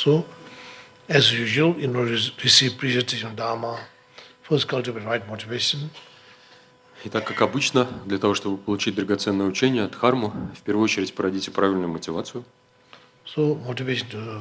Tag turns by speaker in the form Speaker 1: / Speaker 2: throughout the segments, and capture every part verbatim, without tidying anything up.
Speaker 1: So, as usual, in order to receive presentation Dharma, first cultivate right motivation.
Speaker 2: И так как обычно, для того, чтобы получить драгоценное учение, дхарму, в первую очередь породите правильную мотивацию.
Speaker 1: So, motivation to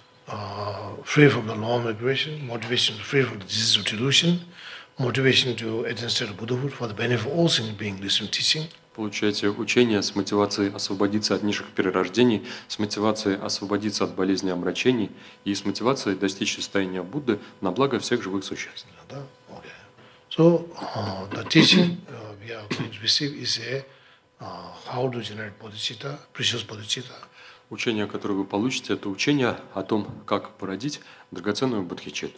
Speaker 1: uh, free from the law of migration, motivation to free from the disease of delusion, motivation to attain state of Buddhahood for the benefit of all singing beings listening teaching.
Speaker 2: Получаете учение с мотивацией освободиться от низших перерождений, с мотивацией освободиться от болезни омрачений и с мотивацией достичь состояния Будды на благо всех живых существ.
Speaker 1: Okay. So, uh, the teaching uh, we are going to receive is a, uh, how to generate bodhicitta, precious bodhicitta.
Speaker 2: Учение, которое вы получите, это учение о том, как породить драгоценную бодхичитту.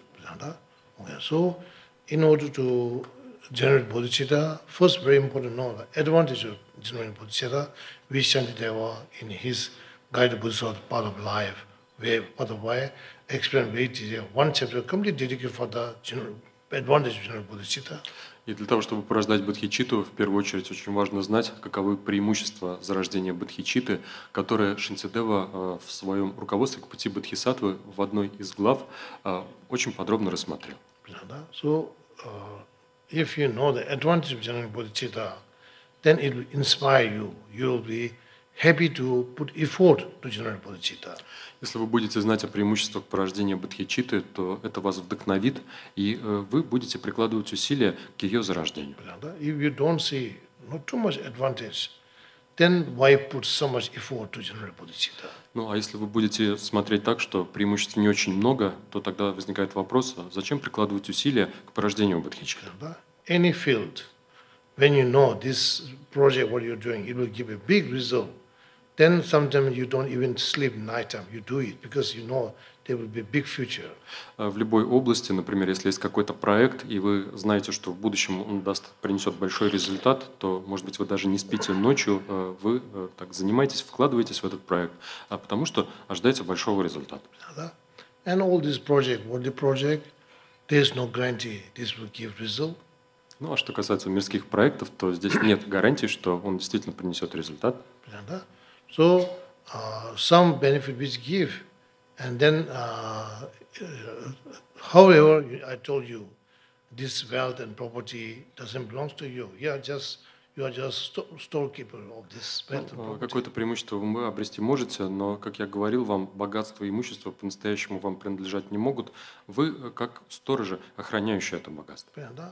Speaker 1: Okay. So, in order to generate bodhicitta, first very important to know the advantage of generating bodhicitta, which Shantideva in his Guided Bodhisattva Path of Life, where Path of Life explained very detailed, one chapter completely dedicated for the general, advantage of generating bodhicitta.
Speaker 2: И для того, чтобы порождать бодхичитту, в первую очередь очень важно знать, каковы преимущества зарождения бодхичитты, которые Шантидева в своем руководстве к пути бодхисаттвы в одной из глав очень подробно рассмотрел.
Speaker 1: So, uh, if you know the advantage of generating bodhicitta, then it will inspire you. You will be happy to put effort to generate bodhicitta.
Speaker 2: Если вы будете знать о преимуществах порождения бодхичитты, то это вас вдохновит, и вы будете прикладывать усилия к ее зарождению.
Speaker 1: If you don't see not too much advantage, then why put so much effort to generate bodhicitta?
Speaker 2: Ну, а если вы будете смотреть так, что преимуществ не очень много, то тогда возникает вопрос, а зачем прикладывать усилия к порождению бодхичитты?
Speaker 1: Any field, when you know this project, what you're doing, it will give a big result. Then sometimes you don't even sleep night time. You do it because you know there will be a big future.
Speaker 2: В любой области, например, если есть какой-то проект, и вы знаете, что в будущем он даст, принесет большой результат, то, может быть, вы даже не спите ночью, вы так занимаетесь, вкладываетесь в этот проект, потому что ожидаете большого результата.
Speaker 1: And all this project, worldly project, there is no guarantee this will give result.
Speaker 2: Ну, а что касается мирских проектов, то здесь нет гарантии, что он действительно принесет результат.
Speaker 1: So, uh, some benefit which give, and then, uh, however, I told you, this wealth and property doesn't belong to you. You are just, you are just storekeeper of this wealth and property.
Speaker 2: Какое-то преимущество вы обрести можете, но, как я говорил вам, богатство и имущество по-настоящему вам принадлежать не могут. Вы как сторожи, охраняющие это богатство.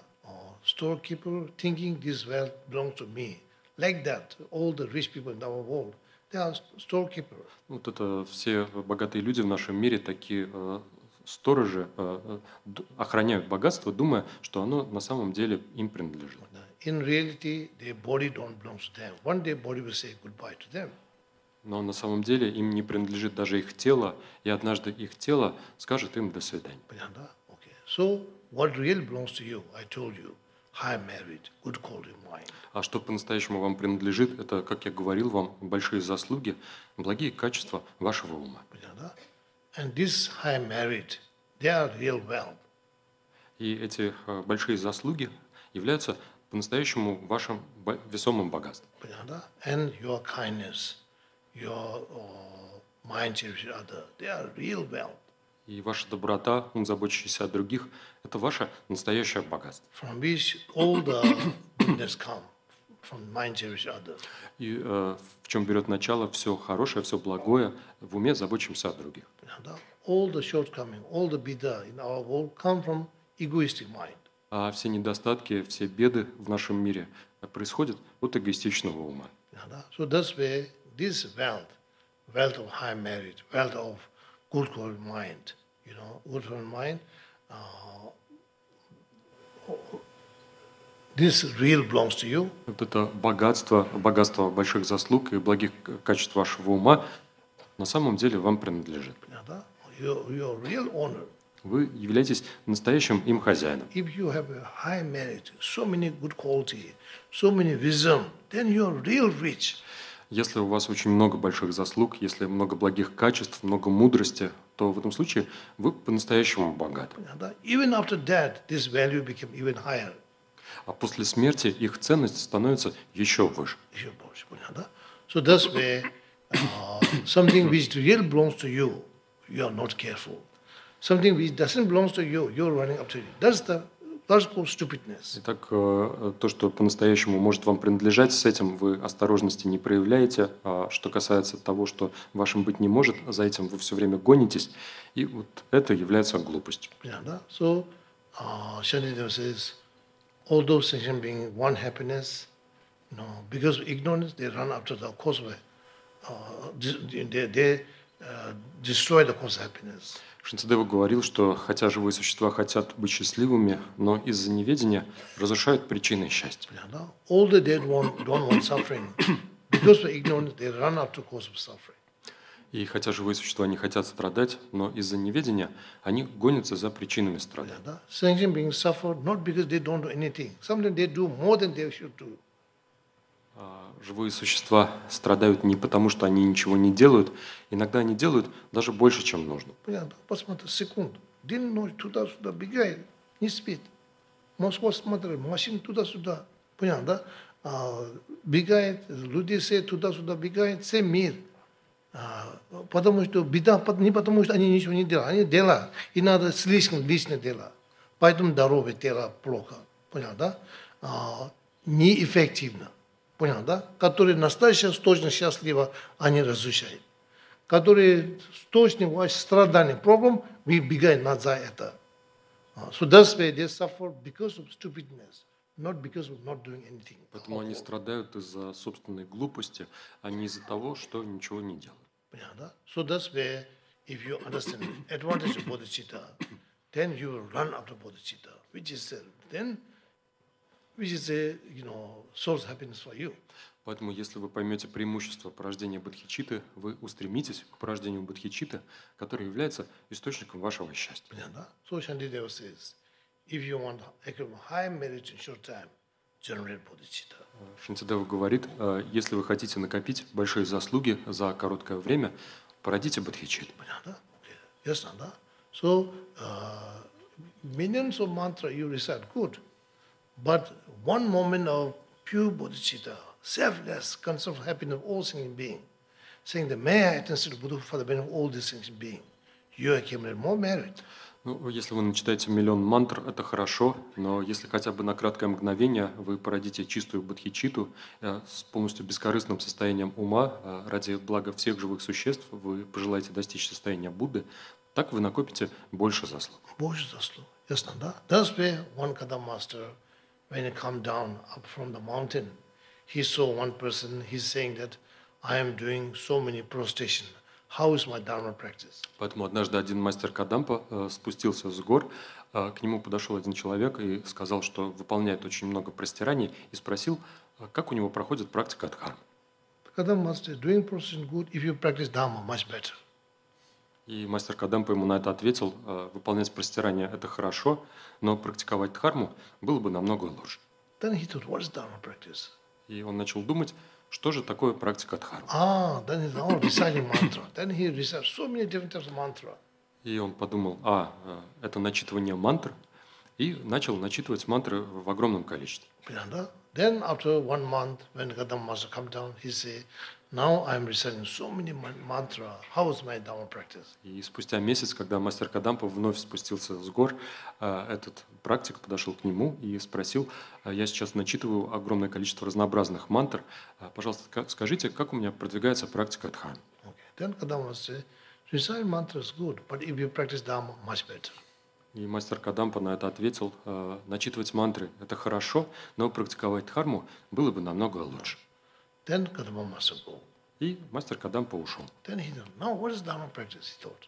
Speaker 1: Storekeeper thinking this wealth belongs to me. Like that, all the rich people in our world, they are storekeepers.
Speaker 2: Вот это все богатые люди в нашем мире такие э, сторожи э, охраняют богатство, думая, что оно на самом деле им принадлежит.
Speaker 1: In reality, their body don't belong to them. One day, body will say goodbye to them.
Speaker 2: Но на самом деле им не принадлежит даже их тело, и однажды их тело скажет им до свидания.
Speaker 1: Okay. So, what really belongs to you? I told you. High merit, good quality mind.
Speaker 2: А что по-настоящему вам принадлежит, это, как я говорил вам, большие заслуги, благие качества вашего ума.
Speaker 1: And this high merit, they are real wealth.
Speaker 2: И эти большие заслуги являются по-настоящему вашим весомым богатством.
Speaker 1: And your kindness, your uh, mind cherish other, they are real wealth.
Speaker 2: И ваша доброта, ум, заботящийся о других, это ваше настоящее богатство.
Speaker 1: From which all the goodness come, from mind cherish other.
Speaker 2: И э, в чем берет начало все хорошее, все благое, в уме заботимся о других.
Speaker 1: All the shortcoming, all the bida in our world come from egoistic mind.
Speaker 2: А все недостатки, все беды в нашем мире происходят от эгоистичного ума.
Speaker 1: So this way, this wealth, wealth of high merit, wealth of good quality mind, you know, good quality mind, uh, this real belongs to you.
Speaker 2: Вот это богатство, богатство больших заслуг и благих качеств вашего ума на самом деле вам принадлежит.
Speaker 1: Your, your real owner.
Speaker 2: Вы являетесь настоящим им хозяином.
Speaker 1: If you have a high merit, so many good quality, so many wisdom, then you are real rich.
Speaker 2: Если у вас очень много больших заслуг, если много благих качеств, много мудрости, то в этом случае вы по-настоящему богаты.
Speaker 1: Even after that, this value became even higher.
Speaker 2: А после смерти их ценность становится еще выше.
Speaker 1: So this way, uh, something which really belongs to you, you are not careful. Something which doesn't belong to you, you're running up to it. That's the that's called stupidness.
Speaker 2: Итак, э, то, что по-настоящему может вам принадлежать, с этим вы осторожности не проявляете. А что касается того, что вашим быть не может, за этим вы все время гонитесь, и вот это является глупостью.
Speaker 1: Yeah, да? So, uh, Shantideva says, all those sentient beings want happiness, you know, because of ignorance, they run after the cause of it. Uh, they they uh, destroy the cause of happiness.
Speaker 2: Шантидева говорил, что хотя живые существа хотят быть счастливыми, но из-за неведения разрушают причины счастья.
Speaker 1: Yeah, да? All the dead want, don't want suffering. Because of ignorance, they run after cause of suffering.
Speaker 2: И хотя живые существа не хотят страдать, но из-за неведения они гонятся за причинами
Speaker 1: Yeah,
Speaker 2: страдания.
Speaker 1: да? Sentient beings suffer not because they don't do anything. Sometimes they do more than they should do.
Speaker 2: А живые существа страдают не потому, что они ничего не делают, иногда они делают даже больше, чем нужно.
Speaker 1: Понятно? Посмотри, секунду. День, ночь, туда-сюда бегает, не спит. Москва смотрит, машина туда-сюда. Понятно, да? А, бегает, люди все туда-сюда бегают, все мир. А, потому что беда, не потому что они ничего не делают, они делают. И надо слишком лично делать. Поэтому здоровье тела плохо. Понятно, да? А, неэффективно. Понятно, да? Которые настоящие, точно счастливо, они разрушают. Которые точно ваши страдания, проблем, вы бегаете на за это. So that's why they suffer because of stupidness, not because of not doing anything.
Speaker 2: Поэтому они страдают из-за собственной глупости, а не из-за того, что ничего не делают.
Speaker 1: Понятно, да? So that's where, if you understand advantage of bodhicitta, then you will run after bodhicitta, which is uh, then, which is a you know source of happiness for you.
Speaker 2: Поэтому, если вы поймете преимущество порождения бодхичитты, вы устремитесь к порождению бодхичитты, который является источником вашего счастья.
Speaker 1: Понятно, да? So Shantideva says, if you want to accumulate high merit in short time, generate bodhicitta.
Speaker 2: Шантидева говорит, э, если вы хотите накопить большие заслуги за короткое время, породите бодхичитту.
Speaker 1: Понятно, да? Yes, да? So uh, millions of mantra you recite, good, but one moment of pure bodhicitta, selfless concern for happiness of all sentient beings, saying that may I attain to the Buddha for the benefit of all these sentient beings, you accumulate more merit.
Speaker 2: Ну, если вы начитаете миллион мантр, это хорошо, но если хотя бы на краткое мгновение вы породите чистую бодхичитту э, с полностью бескорыстным состоянием ума, э, ради блага всех живых существ, вы пожелаете достичь состояния Будды, так вы накопите больше заслуг.
Speaker 1: Больше заслуг. Ясно, да? That's where one Kadam master, when he come down up from the mountain, he saw one person, he's saying that I am doing so many prostration. How is my Dharma practice?
Speaker 2: Поэтому однажды один мастер Кадампа э, спустился с гор, э, к нему подошел один человек и сказал, что выполняет очень много простираний, и спросил, э, как у него проходит практика дхармы.
Speaker 1: Kadam master, doing prostration good, if you practice Dharma, much better.
Speaker 2: И мастер Кадампа ему на это ответил, э, выполнять простирание – это хорошо, но практиковать дхарму было бы намного лучше.
Speaker 1: Then he thought, what is Dharma practice?
Speaker 2: И он начал думать, что же такое практика дхармы.
Speaker 1: Ah, then he's now reciting mantra. Then he recites so many different types of mantra.
Speaker 2: И он подумал, а, э, это начитывание мантр, и начал начитывать мантры в огромном количестве.
Speaker 1: Pinanda. Then after one month, when Kadam master come down, he say, now I am reciting so many man- mantra. How is my Dharma practice?
Speaker 2: И спустя месяц, когда мастер Кадампа вновь спустился с гор, э, этот практик подошел к нему и спросил, «А я сейчас начитываю огромное количество разнообразных мантр, а, пожалуйста, ка- скажите, как у меня продвигается практика дхармы?»
Speaker 1: Okay. Then Kadam master say, recite mantra is good, but if you practice Dharma, much better.
Speaker 2: И мастер Кадампа на это ответил, «Э, начитывать мантры – это хорошо, но практиковать дхарму было бы намного лучше.
Speaker 1: Then Kadam master go.
Speaker 2: И мастер Кадампа ушел.
Speaker 1: Then he thought, now what is Dharma practice? He thought.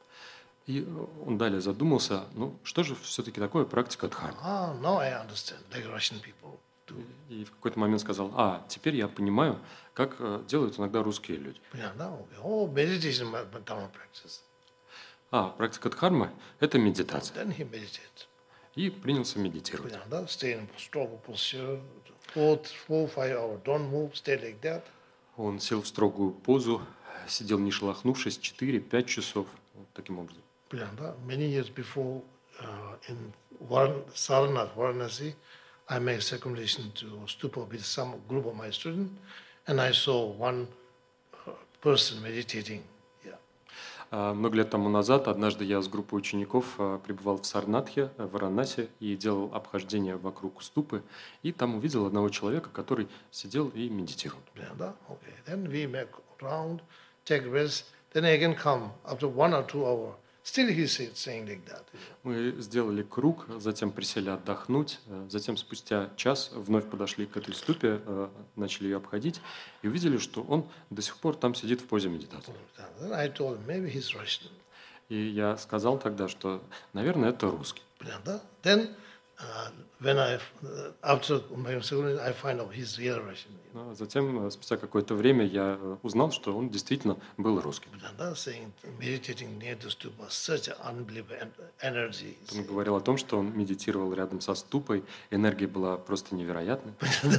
Speaker 2: И он далее задумался, ну что же все-таки такое практика дхармы?
Speaker 1: Ah, now I understand, like Russian people do.
Speaker 2: И в какой-то момент сказал, а, теперь я понимаю, как э, делают иногда русские люди.
Speaker 1: Pinanda, okay. Oh, meditation, my- my Dharma practice.
Speaker 2: А, практика дхармы – это медитация.
Speaker 1: Then he meditated.
Speaker 2: И принялся медитировать.
Speaker 1: Pinanda, stay in stronger posture, four, four, five hours, don't move, stay like that.
Speaker 2: Он сел в строгую позу, сидел не шелохнувшись четыре-пять часов, вот таким образом.
Speaker 1: Pinanda, many years before, uh, in Varan- Saranath, Varanasi, I made circumcision to Stupa with some group of my students, and I saw one uh, person meditating. Yeah.
Speaker 2: А, Много лет тому назад однажды я с группой учеников а, пребывал в Сарнатхе, э, в Варанаси, и делал обхождение вокруг ступы, и там увидел одного человека, который сидел и медитировал.
Speaker 1: Priyanda, okay. Then we make round, take rest, then again come after one or two hour. Still he is saying like that.
Speaker 2: Мы сделали круг, затем присели отдохнуть, э, затем спустя час вновь подошли к этой ступе, э, начали ее обходить и увидели, что он до сих пор там сидит в позе медитации.
Speaker 1: Then I told him, maybe he's Russian.
Speaker 2: И я сказал тогда, что, наверное, это русский.
Speaker 1: Priyanda. Then uh, when I, uh, after my second, I find out he's real Russian.
Speaker 2: Но затем, э, спустя какое-то время, я э, узнал, что он действительно был русским.
Speaker 1: Priyanda, saying meditating near the stupa, such an unbelievable en- energy.
Speaker 2: Он говорил о том, что он медитировал рядом со ступой, энергия была просто невероятной.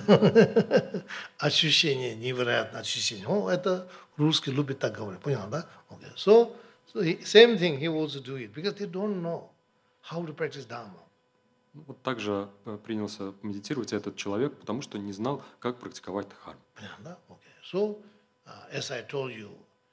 Speaker 1: Ощущение, невероятное ощущение. О, это русский любит так говорить, понял, да? Okay. So, so he, same thing he also do it because they don't know how to practice Dharma.
Speaker 2: Ну, Вот также э, принялся медитировать этот человек, потому что не знал, как практиковать дхарму.
Speaker 1: Poнял, да? Okay. So, uh, as I told you,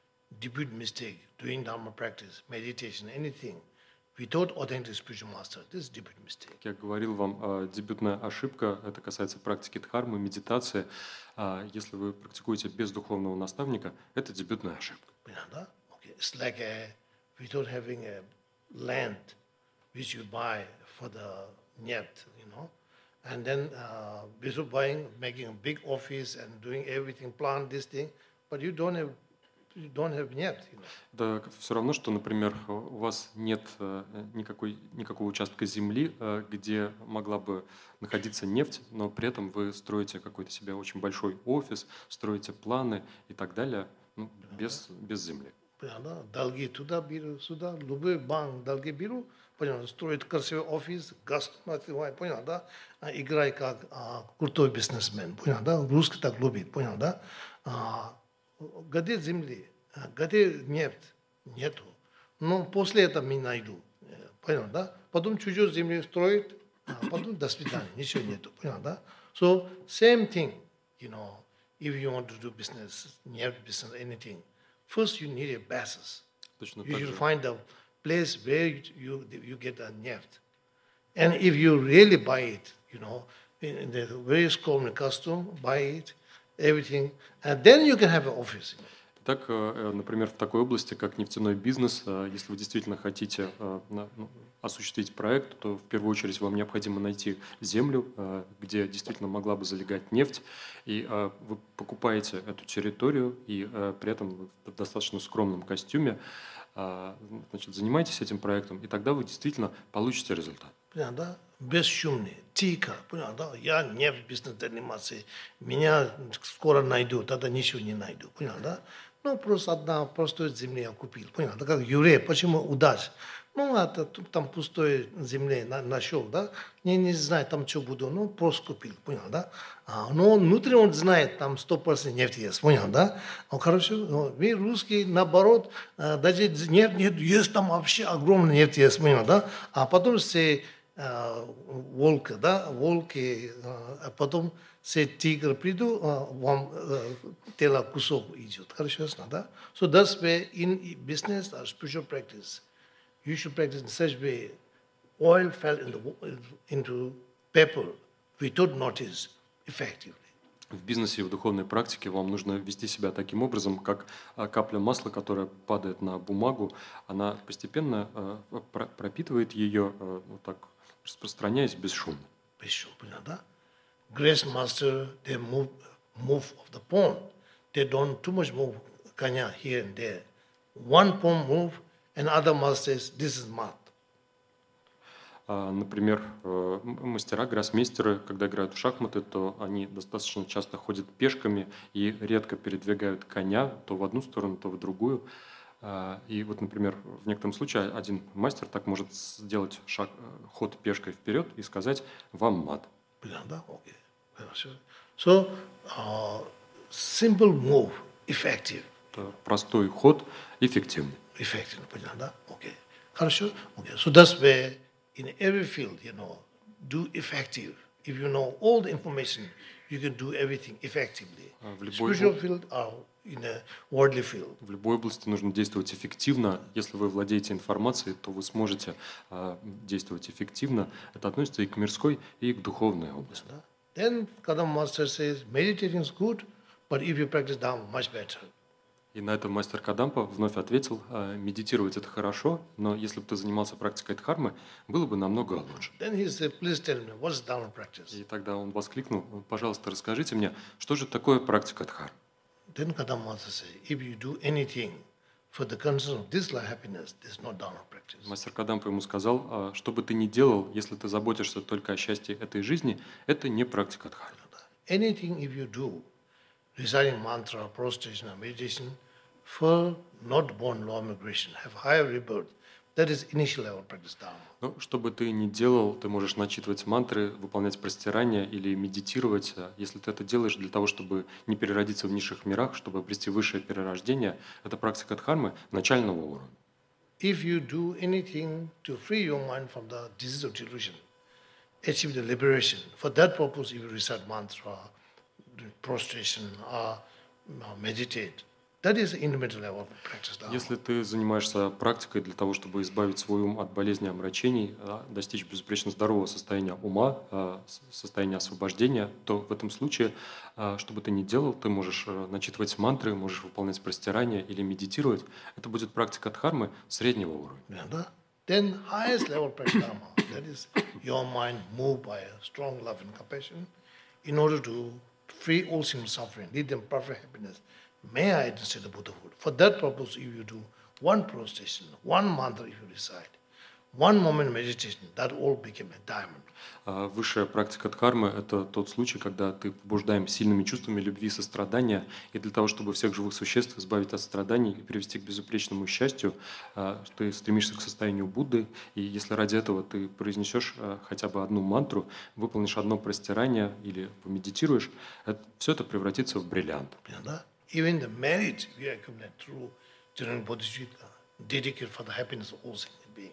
Speaker 1: debut mistake doing Dharma practice, meditation, anything without authentic spiritual master, this is debut mistake.
Speaker 2: Как я говорил вам, э, дебютная ошибка, это касается практики дхармы, медитации. А Если вы практикуете без духовного наставника, это дебютная ошибка.
Speaker 1: Poнял, да? Okay. It's like a, without having a land which you buy for the net, you know, and then uh, without buying, making a big office and doing everything, plan this thing, but you don't have, you don't have net, you know.
Speaker 2: Да, все равно, что, например, у вас нет э, никакой, никакого участка земли, э, где могла бы находиться нефть, но при этом вы строите какой-то себе очень большой офис, строите планы и так далее, ну, без, без земли.
Speaker 1: Понятно? Долги туда беру, сюда, любой банк долги беру, понятно, строит красивый офис, газ открывает, понял, да? А, играй как а, крутой бизнесмен, понял, да? Русский так любит, понял, да? А, где земли, а, где нефть, нету. Но после этого мы найду, э, понял, да? Потом чужой земли строит, а потом до свидания, ничего нету, понял, да? So, same thing, you know, if you want to do business, neft business, anything, first you need a basis.
Speaker 2: Точно
Speaker 1: You
Speaker 2: так
Speaker 1: should
Speaker 2: же.
Speaker 1: find the place where you you get a neft. And if you really buy it, you know, in, in the various common custom, buy it, everything, and then you can have an office.
Speaker 2: Так, э, например, в такой области, как нефтяной бизнес, э, если вы действительно хотите э, на- ну, осуществить проект, то в первую очередь вам необходимо найти землю, э, где действительно могла бы залегать нефть, и э, вы покупаете эту территорию, и э, при этом вы в достаточно скромном костюме, э, значит, занимаетесь этим проектом, и тогда вы действительно получите результат.
Speaker 1: Понял, да? Бесшумный, тихо, понял, да? Я не в бизнес заниматься, меня скоро найдут, тогда ничего не найду, понял, да? Ну, просто одна простой земли я купил, понял, да? Как еврей, почему удача? Ну, это тут там пустой земли на- нашел, да? Не, не знаю, там что буду, ну, просто купил, понял, да? А, но внутри он знает, там сто процентов нефть есть, понял, да? Ну, короче, ну, мы русские, наоборот, а, даже нет, нет, есть там вообще огромная нефть есть, понял, да? А потом все а, волк, да, волки, а а потом все тигры придут, а, вам а, тело кусок идет, хорошо, ясно, да? So that's why in business or spiritual practice, you should practice in such way, oil fell in the, into paper without notice effectively.
Speaker 2: В бизнесе и в духовной практике вам нужно вести себя таким образом, как а, капля масла, которая падает на бумагу, она постепенно а, про- пропитывает ее, а, вот так распространяясь бесшумно.
Speaker 1: Bishop, poнял, да? Grace master, they move, move of the pawn. They don't too much move kanya here and there. One pawn move, and other master says, this is mat.
Speaker 2: А, Например, э, м- мастера, гроссмейстеры, когда играют в шахматы, то они достаточно часто ходят пешками и редко передвигают коня то в одну сторону, то в другую. А, И вот, например, в некотором случае один мастер так может сделать шаг, э, ход пешкой вперед и сказать «вам мат».
Speaker 1: Poнял, да? Okay. Хорошо. So, uh, simple move, effective.
Speaker 2: Это простой ход, эффективный.
Speaker 1: Effective, понял, да? Okay. Хорошо? Okay. So that's where in every field, you know, do effective. If you know all the information, you can do everything effectively.
Speaker 2: А В любой,
Speaker 1: Spiritual
Speaker 2: о-
Speaker 1: field are in a worldly field.
Speaker 2: В любой области нужно действовать эффективно. Если вы владеете информацией, то вы сможете а, действовать эффективно. Это относится и к мирской, и к духовной области.
Speaker 1: Then Kadam Master says, meditating is good, but if you practice Dharma, much better.
Speaker 2: И на этом мастер Кадампа вновь ответил, а, медитировать это хорошо, но если бы ты занимался практикой дхармы, было бы намного лучше.
Speaker 1: Then he said, please tell me, what is Dharma practice?
Speaker 2: И тогда он воскликнул, пожалуйста, расскажите мне, что же такое практика дхармы?
Speaker 1: Then Kadam Master says, if you do anything for the concern of this life happiness, this is not Dharma practice.
Speaker 2: Мастер Кадампа ему сказал, а, что бы ты ни делал, если ты заботишься только о счастье этой жизни, это не практика дхармы.
Speaker 1: Anything if you do, reciting mantra, prostration, or meditation, for not born law of migration, have higher rebirth, that is initial level practice Dharma.
Speaker 2: Ну, что бы ты ни делал, ты можешь начитывать мантры, выполнять простирания или медитировать. Если ты это делаешь для того, чтобы не переродиться в низших мирах, чтобы обрести высшее перерождение, это практика дхармы начального уровня.
Speaker 1: If you do anything to free your mind from the disease of delusion, achieve the liberation, for that purpose, if you recite mantra, do prostration, or meditate, that is intermediate level of practice Dharma.
Speaker 2: Если ты занимаешься практикой для того, чтобы избавить свой ум от болезни омрачений, а, достичь безупречно здорового состояния ума, а, с- состояния освобождения, то в этом случае, а, что бы ты ни делал, ты можешь а, начитывать мантры, можешь выполнять простирания или медитировать. Это будет практика дхармы среднего уровня.
Speaker 1: Yeah, then highest level practice Dharma, that is your mind moved by a strong love and compassion in order to free all sin suffering, lead them perfect happiness. May I attain the Buddhahood. For that purpose, if you do one prostration, one mantra if you recite, one moment meditation, that all became a diamond.
Speaker 2: А Высшая практика дхармы – это тот случай, когда ты побуждаем сильными чувствами любви и сострадания, и для того, чтобы всех живых существ избавить от страданий и привести к безупречному счастью, а, ты стремишься к состоянию Будды, и если ради этого ты произнесешь а, хотя бы одну мантру, выполнишь одно простирание или помедитируешь, все это превратится в бриллиант.
Speaker 1: You know, even the merit we accumulate through general bodhicitta, dedicated for the happiness of all sentient beings.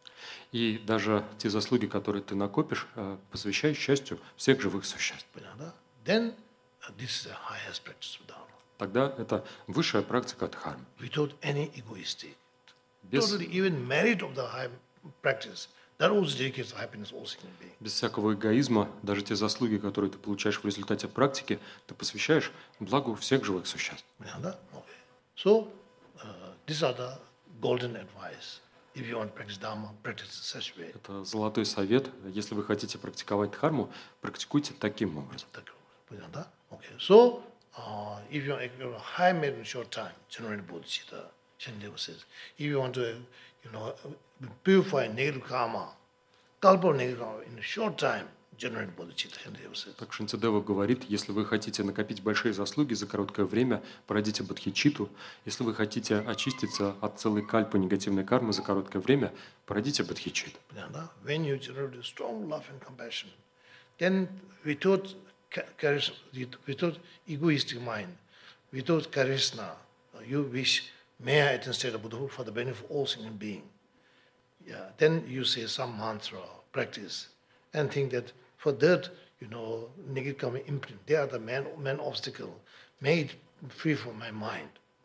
Speaker 2: И даже те заслуги, которые ты накопишь, а, посвящай счастью всех живых существ.
Speaker 1: You know, then uh, this is the highest practice of Dharma,
Speaker 2: Тогда это высшая практика дхармы.
Speaker 1: without any egoistic.
Speaker 2: Без,
Speaker 1: Totally, even merit of the high practice, that also dedicates to happiness of all sentient beings.
Speaker 2: без всякого эгоизма, даже те заслуги, которые ты получаешь в результате практики, ты посвящаешь благу всех живых существ.
Speaker 1: You know, okay. So, uh, these are the golden advice. If you want to practice Dharma, practice in such a way.
Speaker 2: Это золотой совет. Если вы хотите практиковать дхарму, практикуйте таким образом.
Speaker 1: You know, okay. So, uh, if you want to high merit in short time, generally bodhicitta, Shandeva says, if you want to, you know, purify negative karma, kalpa negative karma in a short time, generate bodhicitta, Shandeva says.
Speaker 2: Так Шантидева говорит, если вы хотите накопить большие заслуги за короткое время, породите бодхичитту. Если вы хотите очиститься от целой кальпы негативной кармы за короткое время, породите бодхичитту.
Speaker 1: You know, when you generate a strong love and compassion, then without, cha- charis- without egoistic mind, without charisma, you wish, may I attain state of Buddhahood for the benefit of all sentient beings. Yeah, then you say some mantra, practice, and think that for that, you know, negative karma imprint, they are the main, main obstacle. May it free from my mind.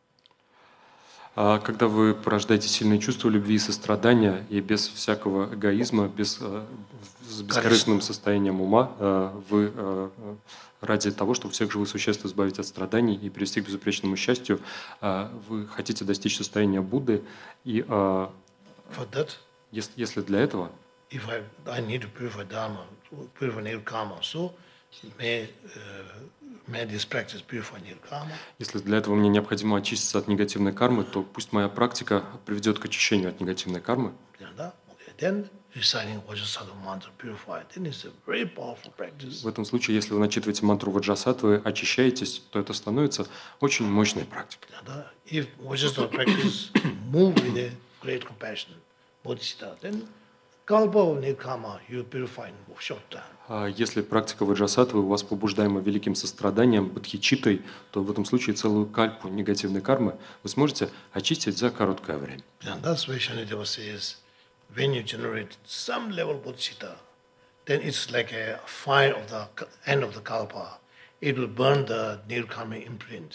Speaker 2: А когда вы порождаете сильные чувства любви и сострадания, и без всякого эгоизма, без, э, с бескорыстным состоянием ума, э, вы э, э, ради того, чтобы всех живых существ избавить от страданий и привести к безупречному счастью, э, вы хотите достичь состояния Будды, и э,
Speaker 1: For that,
Speaker 2: если, если для этого
Speaker 1: if I, I need to purify Dharma, purify negative karma, so may, uh, may this practice purify negative karma.
Speaker 2: Если для этого мне необходимо очиститься от негативной кармы, то пусть моя практика приведет к очищению от негативной кармы.
Speaker 1: You know, okay. Then reciting Vajrasattva mantra purify, then it's a very powerful practice.
Speaker 2: В этом случае, если вы начитываете мантру Ваджрасаттвы, очищаетесь, то это становится очень мощной практикой.
Speaker 1: You know, if Vajrasattva practice move with a great compassion, bodhicitta, then kalpa of negative karma you purify in short time.
Speaker 2: А если практика Ваджрасаттвы у вас побуждаема великим состраданием, бодхичиттой, то в этом случае целую кальпу негативной кармы вы сможете очистить за короткое время.
Speaker 1: And that's why Shanideva says, when you generate some level bodhicitta, then it's like a fire of the end of the kalpa. It will burn the negative karma imprint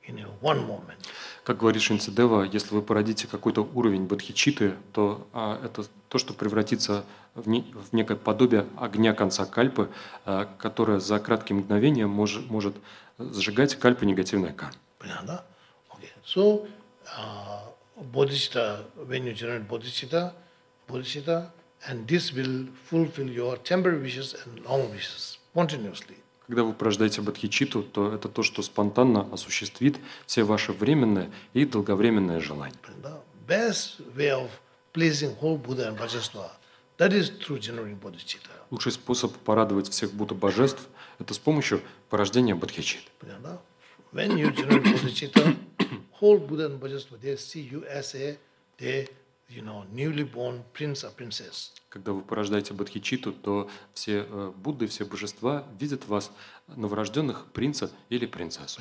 Speaker 1: in a one moment.
Speaker 2: Как говорит Шинцидева, если вы породите какой-то уровень бодхичитты, то а, это то, что превратится в, не, в некое подобие огня конца кальпы, а, которое за краткие мгновения мож, может сжигать кальпы негативной кармы.
Speaker 1: Понятно? Okay. So, uh, bodhicitta, when you generate bodhicitta, bodhicitta, and this will fulfill your temporary wishes and long wishes spontaneously.
Speaker 2: Когда вы порождаете бодхичитту, то это то, что спонтанно осуществит все ваши временные и долговременные желания.
Speaker 1: The best way of pleasing whole Buddha and Vajrasattva, that is through generating bodhicitta.
Speaker 2: Лучший способ порадовать всех Будда божеств – это с помощью порождения бодхичитты.
Speaker 1: When you generate bodhicitta, whole Buddha and Vajrasattva, they see you as a, they, you know, newly born prince or princess.
Speaker 2: Когда вы порождаете бодхичитту, то все э, Будды, все божества видят вас новорожденных принца или принцессу.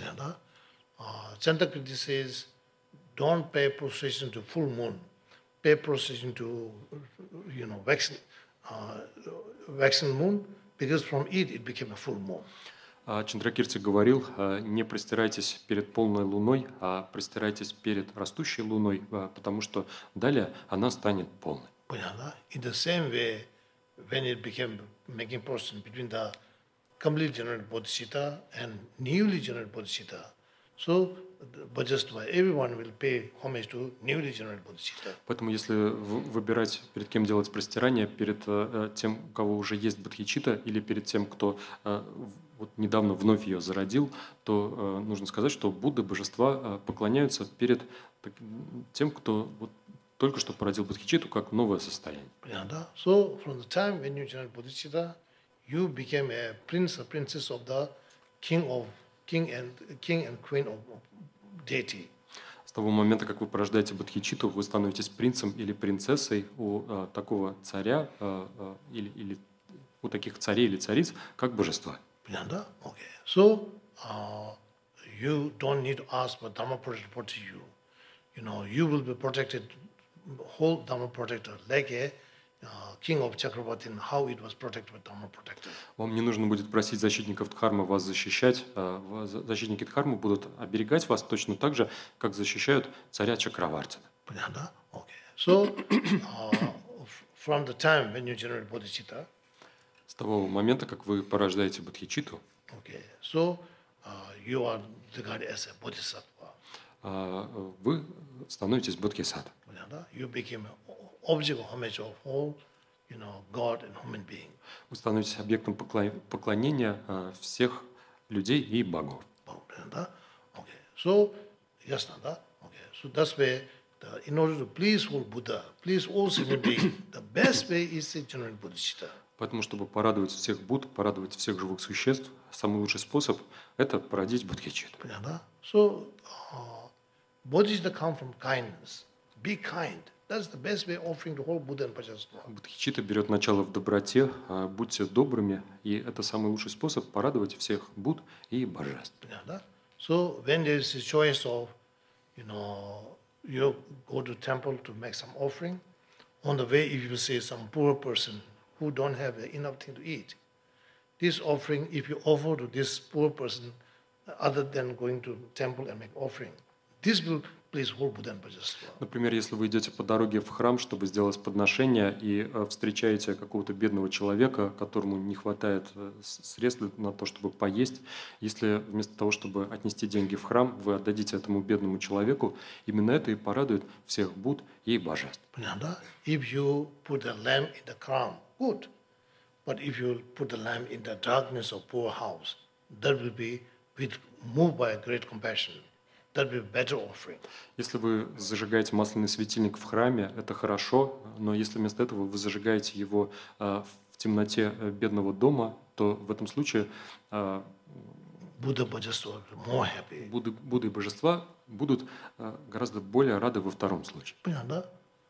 Speaker 1: Chantakritti says, don't pay prostration to full moon, pay prostration to, you know, waxing, uh, waxing moon, because from it it became a full moon.
Speaker 2: А Чандракирти говорил, э, не простирайтесь перед полной луной, а простирайтесь перед растущей луной, э, потому что далее она станет полной.
Speaker 1: In the same way, when it became making prostration between the completely generated bodhicitta and newly generated bodhicitta, so the Vajrasattva, everyone will pay homage to newly generated bodhicitta.
Speaker 2: Поэтому, если в- выбирать, перед кем делать простирание, перед э, тем, у кого уже есть бодхичитта, или перед тем, кто э, в- вот недавно вновь ее зародил, то э, нужно сказать, что Будды, божества э, поклоняются перед так- тем, кто вот только что породил бодхичитту как новое состояние.
Speaker 1: So from the time when you generate bodhicitta, you became a prince or princess of the king of king and king and queen of deity.
Speaker 2: С того момента, как вы порождаете бодхичитту, вы становитесь принцем или принцессой у э, такого царя э, э, или, или у таких царей или цариц, как божества.
Speaker 1: Okay. So uh, you don't need to ask for Dharma protector to you. You know, you will be protected, whole Dharma protector, like a uh, king of Chakravarti, and how it was protected with Dharma protector.
Speaker 2: Вам не нужно будет просить защитников Дхармы вас защищать. э, Защитники Дхармы будут оберегать вас точно так же, как защищают царя Чакравартина.
Speaker 1: Okay. So uh, from the time when you generate bodhicitta,
Speaker 2: С того момента, как вы порождаете бодхичитту,
Speaker 1: okay, so uh, you are regarded as a bodhisattva.
Speaker 2: э, вы становитесь бодхисаттвой.
Speaker 1: You became an object of homage of all, you know, God and human being.
Speaker 2: Вы становитесь объектом покла- поклонения э, всех людей и богов.
Speaker 1: Okay. So, yes, Nanda. Okay. So that's why, the, in order to please whole Buddha, please all sentient beings, the best way is to generate bodhicitta.
Speaker 2: Поэтому, чтобы порадовать всех Будд, порадовать всех живых существ, самый лучший способ – это породить бодхичитту.
Speaker 1: So, uh, bodhicitta come from kindness. Be kind. That's the best way offering to whole Buddha and Vajrasattva.
Speaker 2: Бодхичитта берет начало в доброте, а будьте добрыми, и это самый лучший способ порадовать всех Будд и божеств.
Speaker 1: So when there is a choice of, you know, you go to temple to make some offering, on the way if you see some poor person who don't have enough thing to eat, this offering, if you offer to this poor person, other than going to temple and make offering, this will please whole Buddha and Vajrasattva.
Speaker 2: Например, если вы идете по дороге в храм, чтобы сделать подношение, и э, встречаете какого-то бедного человека, которому не хватает э, с- средств на то, чтобы поесть, если вместо того, чтобы отнести деньги в храм, вы отдадите этому бедному человеку, именно это и порадует всех Будд и божеств.
Speaker 1: If you put the lamp in the crown, good. But if you put the lamp in the darkness of poor house, that will be with moved by great compassion. That will be better offering.
Speaker 2: Если вы зажигаете масляный светильник в храме, это хорошо, но если вместо этого вы зажигаете его э, в темноте э, бедного дома, то в этом случае э,
Speaker 1: Buddha Bhajastva will be more happy.
Speaker 2: Будды, Будды и божества будут э, гораздо более рады во втором случае.
Speaker 1: Понятно?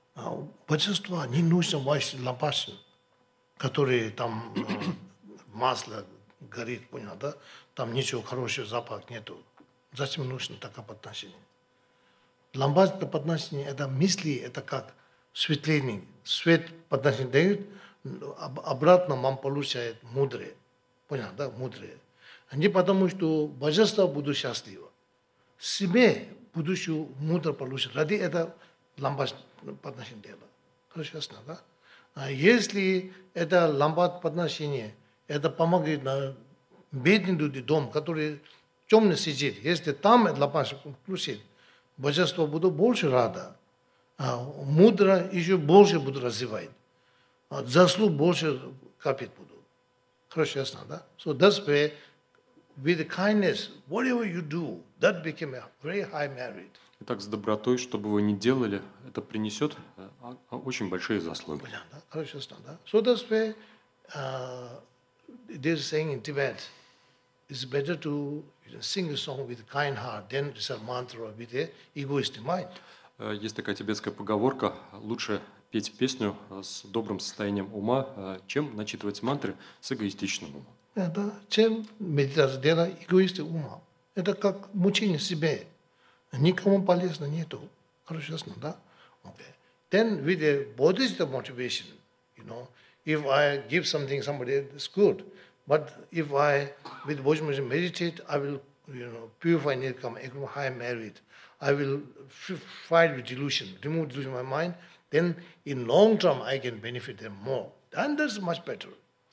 Speaker 1: Божества не нужно варить лампасы, которые там э, масло горит, понятно? Там ничего хорошего, запах нету. Зачем нужно такое подношение? Лампасное подношение – это мысли, это как светление. Свет подношение дают, обратно мам получает мудрые. Понятно, да? Мудрые. Не потому, что божество будут счастливы. себе будущую мудро получить. Ради этого ламба подношение дело. Хорошо, ясно, да? А если это ламба подношение, это помогает на бедный люди дом, который темно сидит. Если там это ламба включит, божество будет больше рада. А мудро еще больше будет развивать. А заслуг больше копить будут. Хорошо, ясно, да? So that's why with kindness, whatever you do, that became a very high merit.
Speaker 2: Итак, с добротой, что бы вы ни делали, это принесет э, а- а- очень большие заслуги.
Speaker 1: Понятно, да? Хорошо, ясно, да? So that's why uh, there's saying in Tibet, it's better to sing a song with a kind heart than recite mantra with a egoistic mind.
Speaker 2: Э, Есть такая тибетская поговорка: лучше петь песню э, с добрым состоянием ума, э, чем начитывать мантры с эгоистичным умом.
Speaker 1: Это чем медитация делает эгоистик ума. Это как мучение себе. Никому полезно нету. Хорошо, ясно, да? Okay. Then with a bodhisattva motivation, you know, if I give something somebody, it's good. But if I, with bodhisattva meditate, I will, you know, purify nirkama, become high merit. I will f- fight with delusion, remove delusion in my mind. Then in long term, I can benefit them more. And that's much better.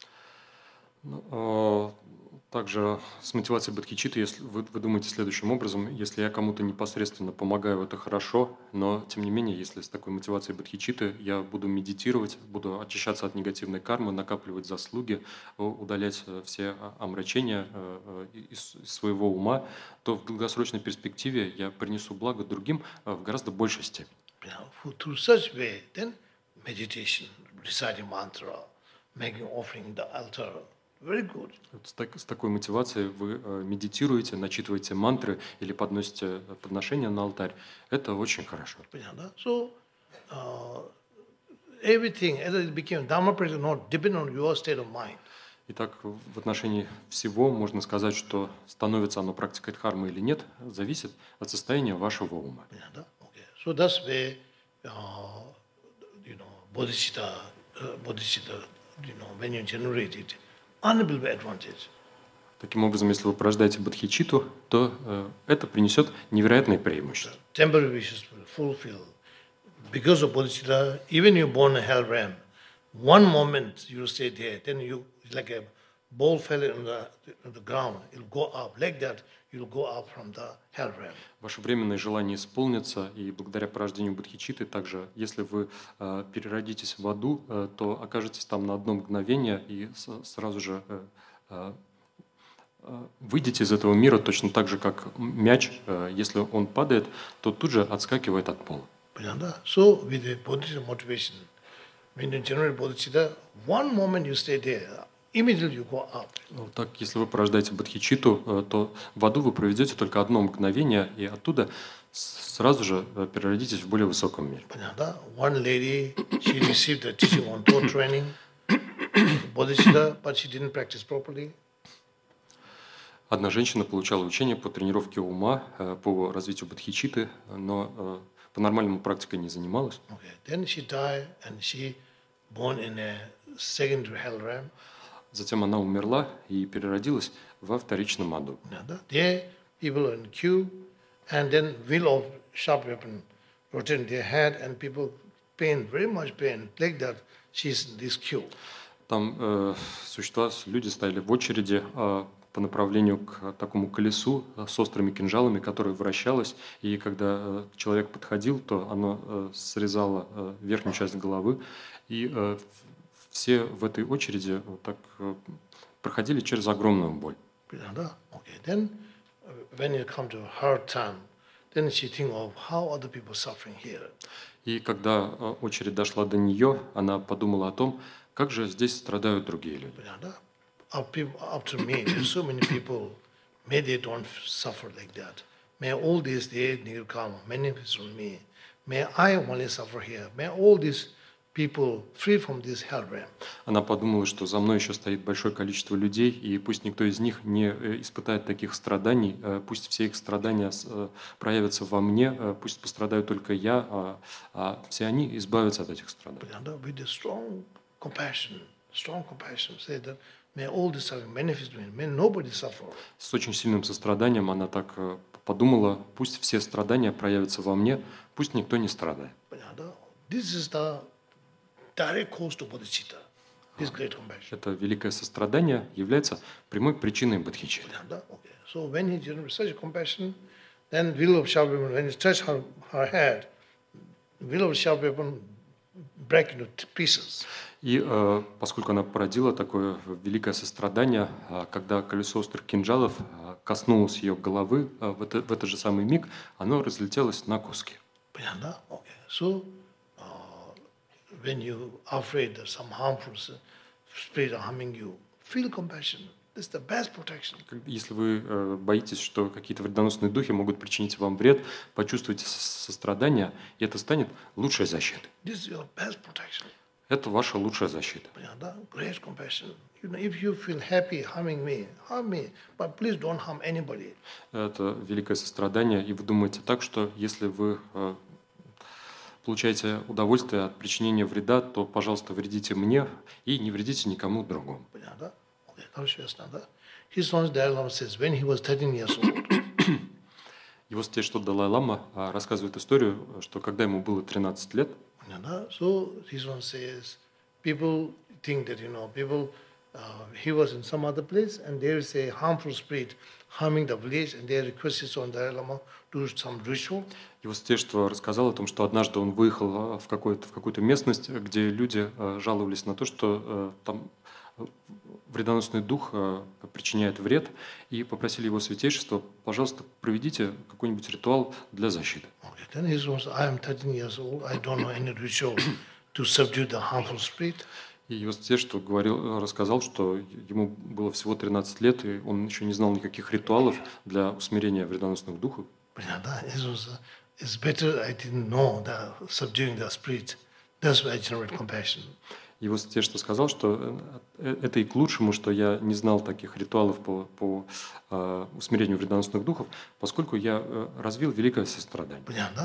Speaker 2: Ну, э, также с мотивацией бодхичитты, если вы, вы думаете следующим образом: если я кому-то непосредственно помогаю, это хорошо, но тем не менее, если с такой мотивацией бодхичитты я буду медитировать, буду очищаться от негативной кармы, накапливать заслуги, э, удалять э, все а- омрачения э, э, из из своего ума, то в долгосрочной перспективе я принесу благо другим э, в гораздо большей степени.
Speaker 1: You know, who- through such way, then meditation, reciting mantra, making offering the altar, very good.
Speaker 2: Вот С, так- с такой мотивацией вы э, медитируете, начитываете мантры или подносите э, подношения на алтарь. Это очень хорошо.
Speaker 1: Понятно? So, uh, everything, it became Dharma practice, not depend on your state of mind.
Speaker 2: Итак, в отношении всего можно сказать, что становится оно практикой дхармы или нет, зависит от состояния вашего ума.
Speaker 1: Понятно? Okay. So that's where, uh, you know, bodhicitta, uh, bodhicitta, you know, when you generate it, unbelievable advantage.
Speaker 2: Таким образом, если вы порождаете бодхичитту, то э, это принесет невероятные преимущества.
Speaker 1: Temporary wishes will fulfill. Because of bodhicitta, even you born in hell realm, one moment you stay there, then you, like a ball fell on the, on the ground, it'll go up. Like that, you'll go up from the hell realm.
Speaker 2: Ваше временное желание исполнится, и благодаря порождению бодхичитты также, если вы э, переродитесь в аду, э, то окажетесь там на одно мгновение и с- сразу же э, э, э, выйдете из этого мира точно так же, как мяч, э, если он падает, то тут же отскакивает от пола.
Speaker 1: Понятно? So, with the bodhicitta motivation, when you generate bodhicitta, one moment you stay there, immediately you go up.
Speaker 2: Вот так, если вы порождаете бодхичитту, э, то в аду вы проведете только одно мгновение, и оттуда с- сразу же э, переродитесь в более высоком мире.
Speaker 1: Понятно? One lady, she received the teaching on thought training, bodhicitta, but she didn't practice properly.
Speaker 2: Одна женщина получала учение по тренировке ума, э, по развитию бодхичитты, но э, по нормальному практикой не занималась.
Speaker 1: Okay. Then she died and she born in a secondary hell realm.
Speaker 2: Затем она умерла и переродилась во вторичном аду.
Speaker 1: Понятно? There, people are in queue, and then wheel of sharp weapon rotating their head, and people pain, very much pain, like that. She's in this queue.
Speaker 2: Там э, существа, люди стояли в очереди э, по направлению к такому колесу э, с острыми кинжалами, которое вращалось, и когда э, человек подходил, то оно э, срезало э, верхнюю часть головы, и э, в- все в этой очереди вот так э, проходили через огромную боль.
Speaker 1: Понятно? Okay. Then, uh, when it comes to her time, then she think of how other people suffering here.
Speaker 2: И когда э, очередь дошла до нее, она подумала о том, как же здесь страдают другие люди.
Speaker 1: Понятно? Up, peop- up to me, there's so many people, may they don't suffer like that. May all these days need karma manifest on me. May I only suffer here. May all these people free from this hell realm.
Speaker 2: Она подумала, что за мной еще стоит большое количество людей, и пусть никто из них не э, испытает таких страданий, э, пусть все их страдания с- э, проявятся во мне, э, пусть пострадаю только я, а, а все они избавятся от этих страданий.
Speaker 1: But with a strong compassion, strong compassion, say that may all the suffering manifest in me. May nobody suffer.
Speaker 2: С очень сильным состраданием она так э, подумала, пусть все страдания проявятся во мне, пусть никто не страдает.
Speaker 1: This is the direct cause to bodhicitta. This great compassion.
Speaker 2: Это великое сострадание является прямой причиной бодхичитты.
Speaker 1: Okay. So when he generates such compassion, then will of sharp weapon, when he touched her, her head, will of sharp weapon break into pieces.
Speaker 2: И э, поскольку она породила такое великое сострадание, э, когда колесо острых кинжалов э, коснулось ее головы, э, в, это, в этот же самый миг оно разлетелось на куски.
Speaker 1: Okay. So uh, when you are afraid that some harmful spirit are harming you, feel compassion. This is the best protection.
Speaker 2: Если вы э, боитесь, что какие-то вредоносные духи могут причинить вам вред, почувствуйте сострадание, и это станет лучшей защитой.
Speaker 1: This is your best protection.
Speaker 2: Это ваша лучшая защита.
Speaker 1: Great compassion. You know, if you feel happy harming me, harm me, but please don't harm anybody.
Speaker 2: Это великое сострадание, и вы думаете так, что если вы э, получаете удовольствие от причинения вреда, то, пожалуйста, вредите мне и не вредите никому другому. Его святейшество Далай-лама рассказывает историю, что когда ему было тринадцать лет,
Speaker 1: so this one says, people think that, you know, people, uh, he was in some other place and there is a harmful spirit harming the village and they requested on Dalai-lama to do some ritual.
Speaker 2: Его святейшество рассказал о том, что однажды он выехал в какую-то, в какую-то местность, где люди жаловались на то, что там вредоносный дух причиняет вред, и попросили его святейшество, пожалуйста, проведите какой-нибудь ритуал для защиты.
Speaker 1: Then he was, I am thirteen years old, I don't know any ritual to subdue the harmful spirit.
Speaker 2: И его святейшество говорил, рассказал, что ему было всего тринадцать лет, и он еще не знал никаких ритуалов для усмирения вредоносных духов.
Speaker 1: It's better I didn't know the subduing the spirit. That's why I generate compassion.
Speaker 2: Его святейшество сказал, что это и к лучшему, что я не знал таких ритуалов по, по uh, усмирению вредоносных духов, поскольку я uh, развил великое сострадание.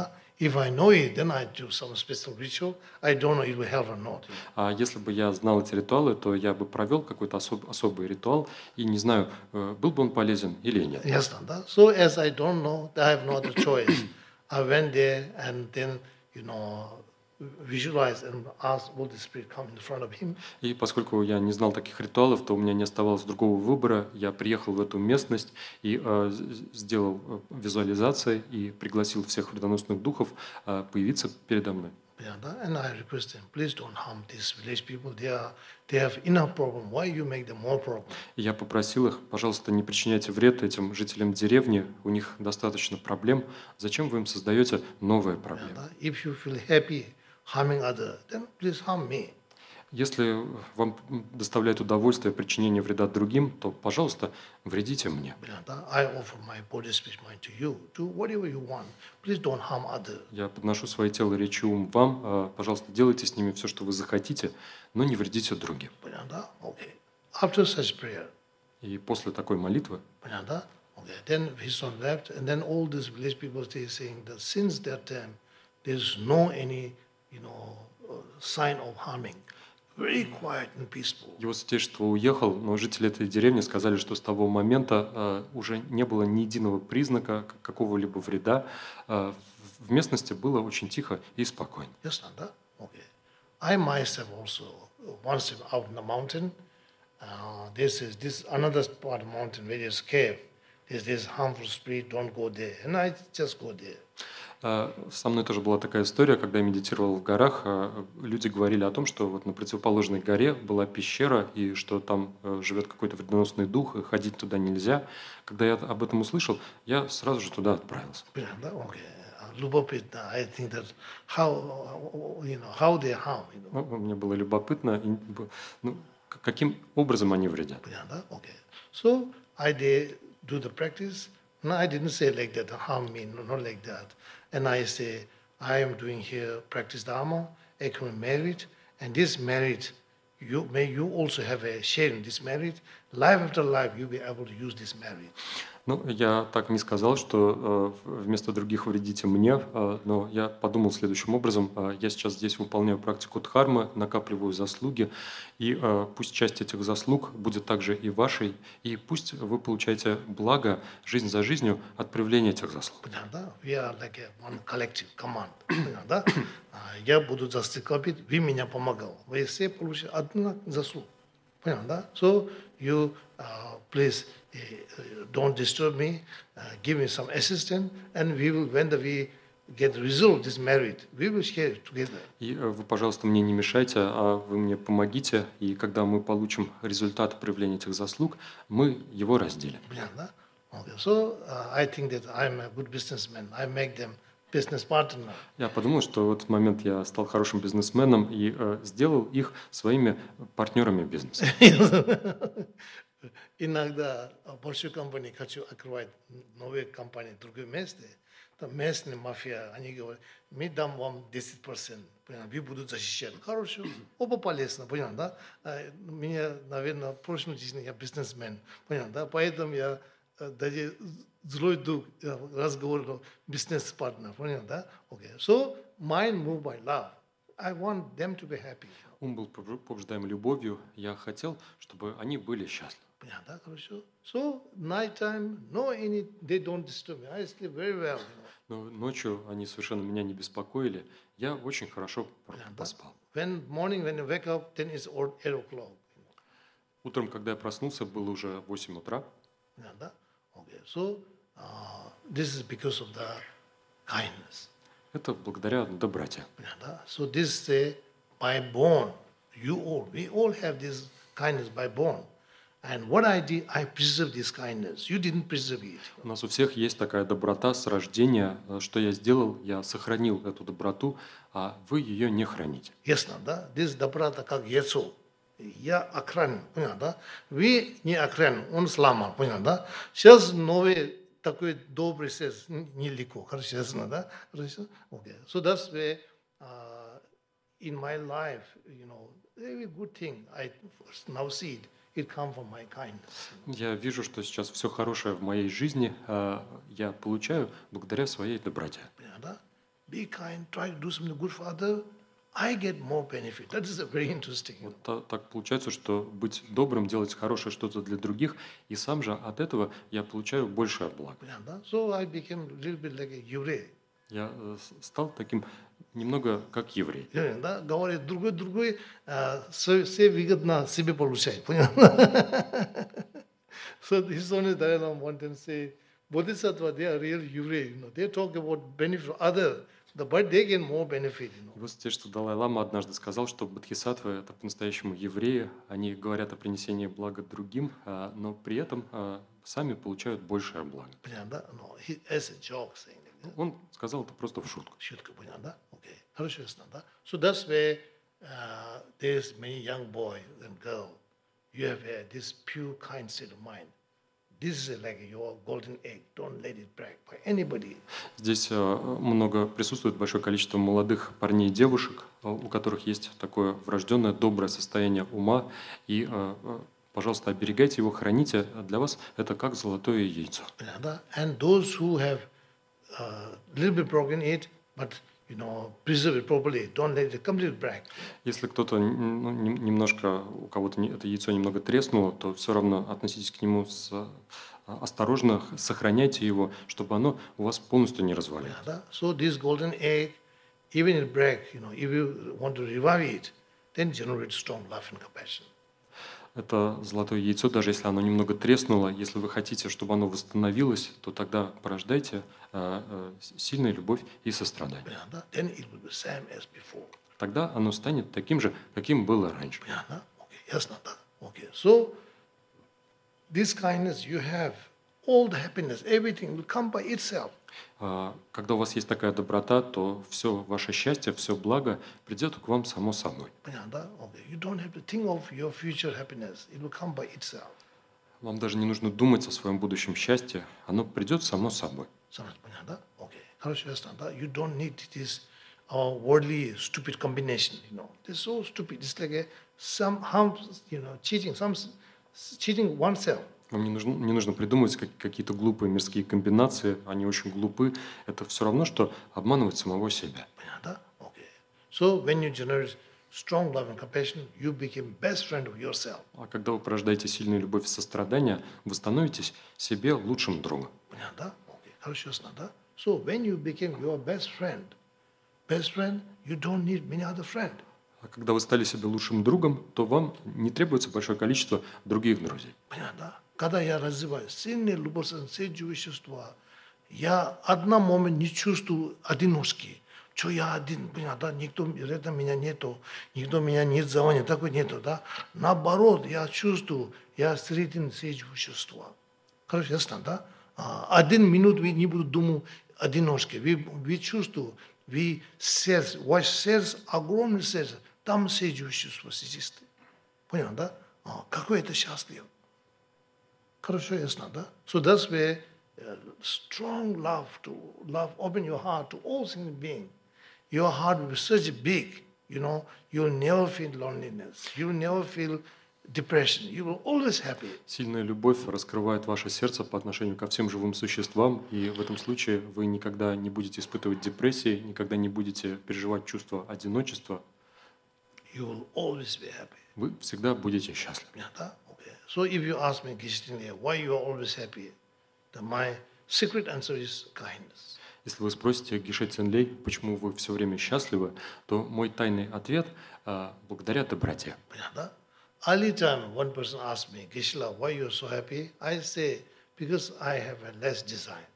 Speaker 2: А если бы я знал эти ритуалы, то я бы провел какой-то особ, особый ритуал, и не знаю, uh, был бы он полезен или нет.
Speaker 1: Yes, so as I don't know, I have no other choice. I went there and then, you know, visualize and ask will the spirit come in front of him.
Speaker 2: И поскольку я не знал таких ритуалов, то у меня не оставалось другого выбора. Я приехал в эту местность и э, сделал визуализацию и пригласил всех вредоносных духов э, появиться передо мной.
Speaker 1: And I request them, please don't harm these village people. They are, they have enough problem. Why you make them more problem?
Speaker 2: Я попросил их, пожалуйста, не причиняйте вред этим жителям деревни. У них достаточно проблем. Зачем вы им создаете новые проблемы?
Speaker 1: If you feel happy harming other, then please harm me.
Speaker 2: Если вам доставляет удовольствие причинение вреда другим, то, пожалуйста, вредите мне. Я подношу свои тело, речь и ум вам. Пожалуйста, делайте с ними все, что вы захотите, но не вредите другим. И после такой молитвы
Speaker 1: Very quiet and peaceful.
Speaker 2: Его святейшество уехал, но жители этой деревни сказали, что с того момента э, уже не было ни единого признака какого-либо вреда. Э, в местности было очень тихо и спокойно.
Speaker 1: Yes, Nanda? Okay. I myself also, once out in the mountain, uh, this is this another part of the mountain where there's cave. There's this harmful spirit, don't go there. And I just go there.
Speaker 2: Со мной тоже была такая история, когда я медитировал в горах, люди говорили о том, что вот на противоположной горе была пещера, и что там живет какой-то вредоносный дух, и ходить туда нельзя. Когда я об этом услышал, я сразу же туда отправился. Мне было любопытно, ну, каким образом они вредят.
Speaker 1: So I did do the practice. No, I didn't say like that, harm me, no, not like that. And I say, I am doing here practice Dharma, I can married, and this married, you may you also have a share in this merit. Life after life, you'll be able to use this merit.
Speaker 2: Ну, я так не сказал, что э, вместо других вредите мне, э, но я подумал следующим образом. Э, я сейчас здесь выполняю практику дхармы, накапливаю заслуги, и э, пусть часть этих заслуг будет также и вашей, и пусть вы получаете благо жизнь за жизнью от проявления этих заслуг.
Speaker 1: Понятно? We are like a one collective command. Понятно? А, Я буду застыкать, вы меня помогал. Вы все получили одну заслугу. Понятно? So you uh, please uh, don't disturb me, uh, give me some assistance, and we will, when the, we get result this merit, we will share it together.
Speaker 2: И э, вы, пожалуйста, мне не мешайте, а вы мне помогите, и когда мы получим результат проявления этих заслуг, мы его разделим.
Speaker 1: Понятно? Okay. So uh, I think that I'm a good businessman. I make them business partner.
Speaker 2: Я подумал, что в этот момент я стал хорошим бизнесменом и э, сделал их своими партнерами бизнеса.
Speaker 1: Иногда большую компанию хочу открывать новые компании, другое место. Там местные мафия, они говорят, мы дам вам десять процентов, вы будут защищать. Хорошо, оба полезно, понятно, да? А, Меня, наверное, в прошлом жизни я бизнесмен, понятно, да? Поэтому я э, даже злой дух э, разговор бизнес-партнер, понятно, да? Okay. So, mind moved by love. I want them to be happy.
Speaker 2: Ум был побужд- побуждаем любовью. Я хотел, чтобы они были счастливы.
Speaker 1: Понятно, хорошо. So, night time, no any, they don't disturb me. I sleep very well, you know.
Speaker 2: Но ночью они совершенно меня не беспокоили. Я очень хорошо пр-
Speaker 1: Понятно.
Speaker 2: поспал.
Speaker 1: When morning, when you wake up, then it's all eight o'clock.
Speaker 2: Утром, когда я проснулся, было уже восемь утра.
Speaker 1: Понятно? Okay. So, uh, this is because of the kindness.
Speaker 2: Это благодаря доброте.
Speaker 1: Понятно? So, this say by born, you all, we all have this kindness by born. And what I did, I preserved this kindness. You didn't preserve it.
Speaker 2: У нас у всех есть такая доброта с рождения. Э, Что я сделал? Я сохранил эту доброту, а вы ее не храните.
Speaker 1: Ясно, да? This доброта как яйцо. Я охранен, понятно, да? Вы не охранен, он сломал, понятно, да? Сейчас новый такой добрый сердце нелегко, хорошо, ясно, да? Хорошо? Okay. So that's why uh, in my life, you know, every good thing I now see it, it comes from my kindness.
Speaker 2: Я вижу, что сейчас все хорошее в моей жизни э, я получаю благодаря своей доброте.
Speaker 1: Понятно, да? Be kind, try to do something good for others. I get more benefit. That is a very interesting. You know.
Speaker 2: Вот та- так получается, что быть добрым, делать хорошее что-то для других, и сам же от этого я получаю большее благо.
Speaker 1: Понятно, да? So I became a little bit like a еврей.
Speaker 2: Я э, с- стал таким немного как еврей.
Speaker 1: Понимаете, да? Говорит, другой, другой, а, все, все выгодно себе получает. Понятно? So this one is that I want to say, Bodhisattva, they are real евреи. You know, they talk about benefit for others, but they get more benefit. You know.
Speaker 2: И вот те, что Далай-лама однажды сказал, что бодхисаттвы — это по-настоящему евреи, они говорят о принесении блага другим, а, но при этом а, сами получают большее благо.
Speaker 1: Понятно, да? No, he, as a joke saying it.
Speaker 2: Он сказал это просто в шутку.
Speaker 1: Шутка, понятно, да? Okay. Хорошо, ясно, да? So that's where uh, there's many young boy and girl. You have uh, this pure kind state of mind. This is like your golden egg. Don't let it break by anybody.
Speaker 2: Здесь э, много присутствует большое количество молодых парней и девушек, э, у которых есть такое врожденное доброе состояние ума, и, э, э, пожалуйста, оберегайте его, храните. Для вас это как золотое яйцо.
Speaker 1: Yeah, and those who have a little bit broken it, but you know, preserve it properly. Don't let it completely break.
Speaker 2: Если кто-то н- ну, нем- немножко, у кого-то не- это яйцо немного треснуло, то все равно относитесь к нему с, э, осторожно, х- сохраняйте его, чтобы оно у вас полностью не развалилось.
Speaker 1: Yeah, so this golden egg, even it break, you know, if you want to revive it, then generate strong love and compassion.
Speaker 2: Это золотое яйцо, даже если оно немного треснуло, если вы хотите, чтобы оно восстановилось, то тогда порождайте э, э, с- сильную любовь и сострадание.
Speaker 1: Yeah, then it will be same as before.
Speaker 2: Тогда оно станет таким же, каким было раньше.
Speaker 1: Yeah, okay, yes, not that. Okay, so this kindness you have, all the happiness, everything will come by itself.
Speaker 2: А, Когда у вас есть такая доброта, то все ваше счастье, все благо придет к вам само собой.
Speaker 1: Yeah, okay, you don't have to think of your future happiness. It will come by itself.
Speaker 2: Вам даже не нужно думать о своем будущем счастье, оно придет само собой.
Speaker 1: Sometimes, понятно? Okay. Хорошо, ясно, да? You don't need this our worldly stupid combination, you know. It's so stupid. It's like a some harm, you know, cheating, some s- s- cheating oneself.
Speaker 2: Вам не нужно, не нужно придумывать как- какие-то глупые мирские комбинации, они очень глупы. Это все равно, что обманывать самого себя.
Speaker 1: Понятно? Okay. So when you generate strong love and compassion, you become best friend of yourself.
Speaker 2: А когда вы порождаете сильную любовь и сострадание, вы становитесь себе лучшим другом.
Speaker 1: Понятно? Okay. Хорошо, ясно, да? So when you became your best friend, best friend, you don't need many other friends.
Speaker 2: А когда вы стали себе лучшим другом, то вам не требуется большое количество других друзей.
Speaker 1: Понятно? Когда я развиваю сильную любовь, сильное чувство, я одна момент не чувствую одиночки. Что я один, понятно, никто рядом меня нету, никто меня не звонит, такой нету, да? Наоборот, я чувствую, я среди чувства. Короче, ясно, да? А, один минут вы не буду думать одиночки. Вы, вы чувствуете, вы сердце, ваше сердце, огромное сердце, там чувство сидит. Понял, да? А, какое это счастливо. Хорошо, ясно, да? So that's where uh, strong love to love, open your heart to all single being. Your heart will be such big, you know, you'll never feel loneliness, you'll never feel depression, you will always happy.
Speaker 2: Сильная любовь раскрывает ваше сердце по отношению ко всем живым существам, и в этом случае вы никогда не будете испытывать депрессии, никогда не будете переживать чувство одиночества.
Speaker 1: You will always be happy.
Speaker 2: Вы всегда будете счастливы.
Speaker 1: Yeah, да? Okay. So if you ask me, Gishtinle, why you are always happy, then my secret answer is kindness.
Speaker 2: Если вы спросите Гише Цинлей, почему вы все время счастливы, то мой тайный ответ а, – благодаря доброте.
Speaker 1: Yeah, да? Early time, one person asked me, Gishla, why you are so happy? I say, because I have a less desire.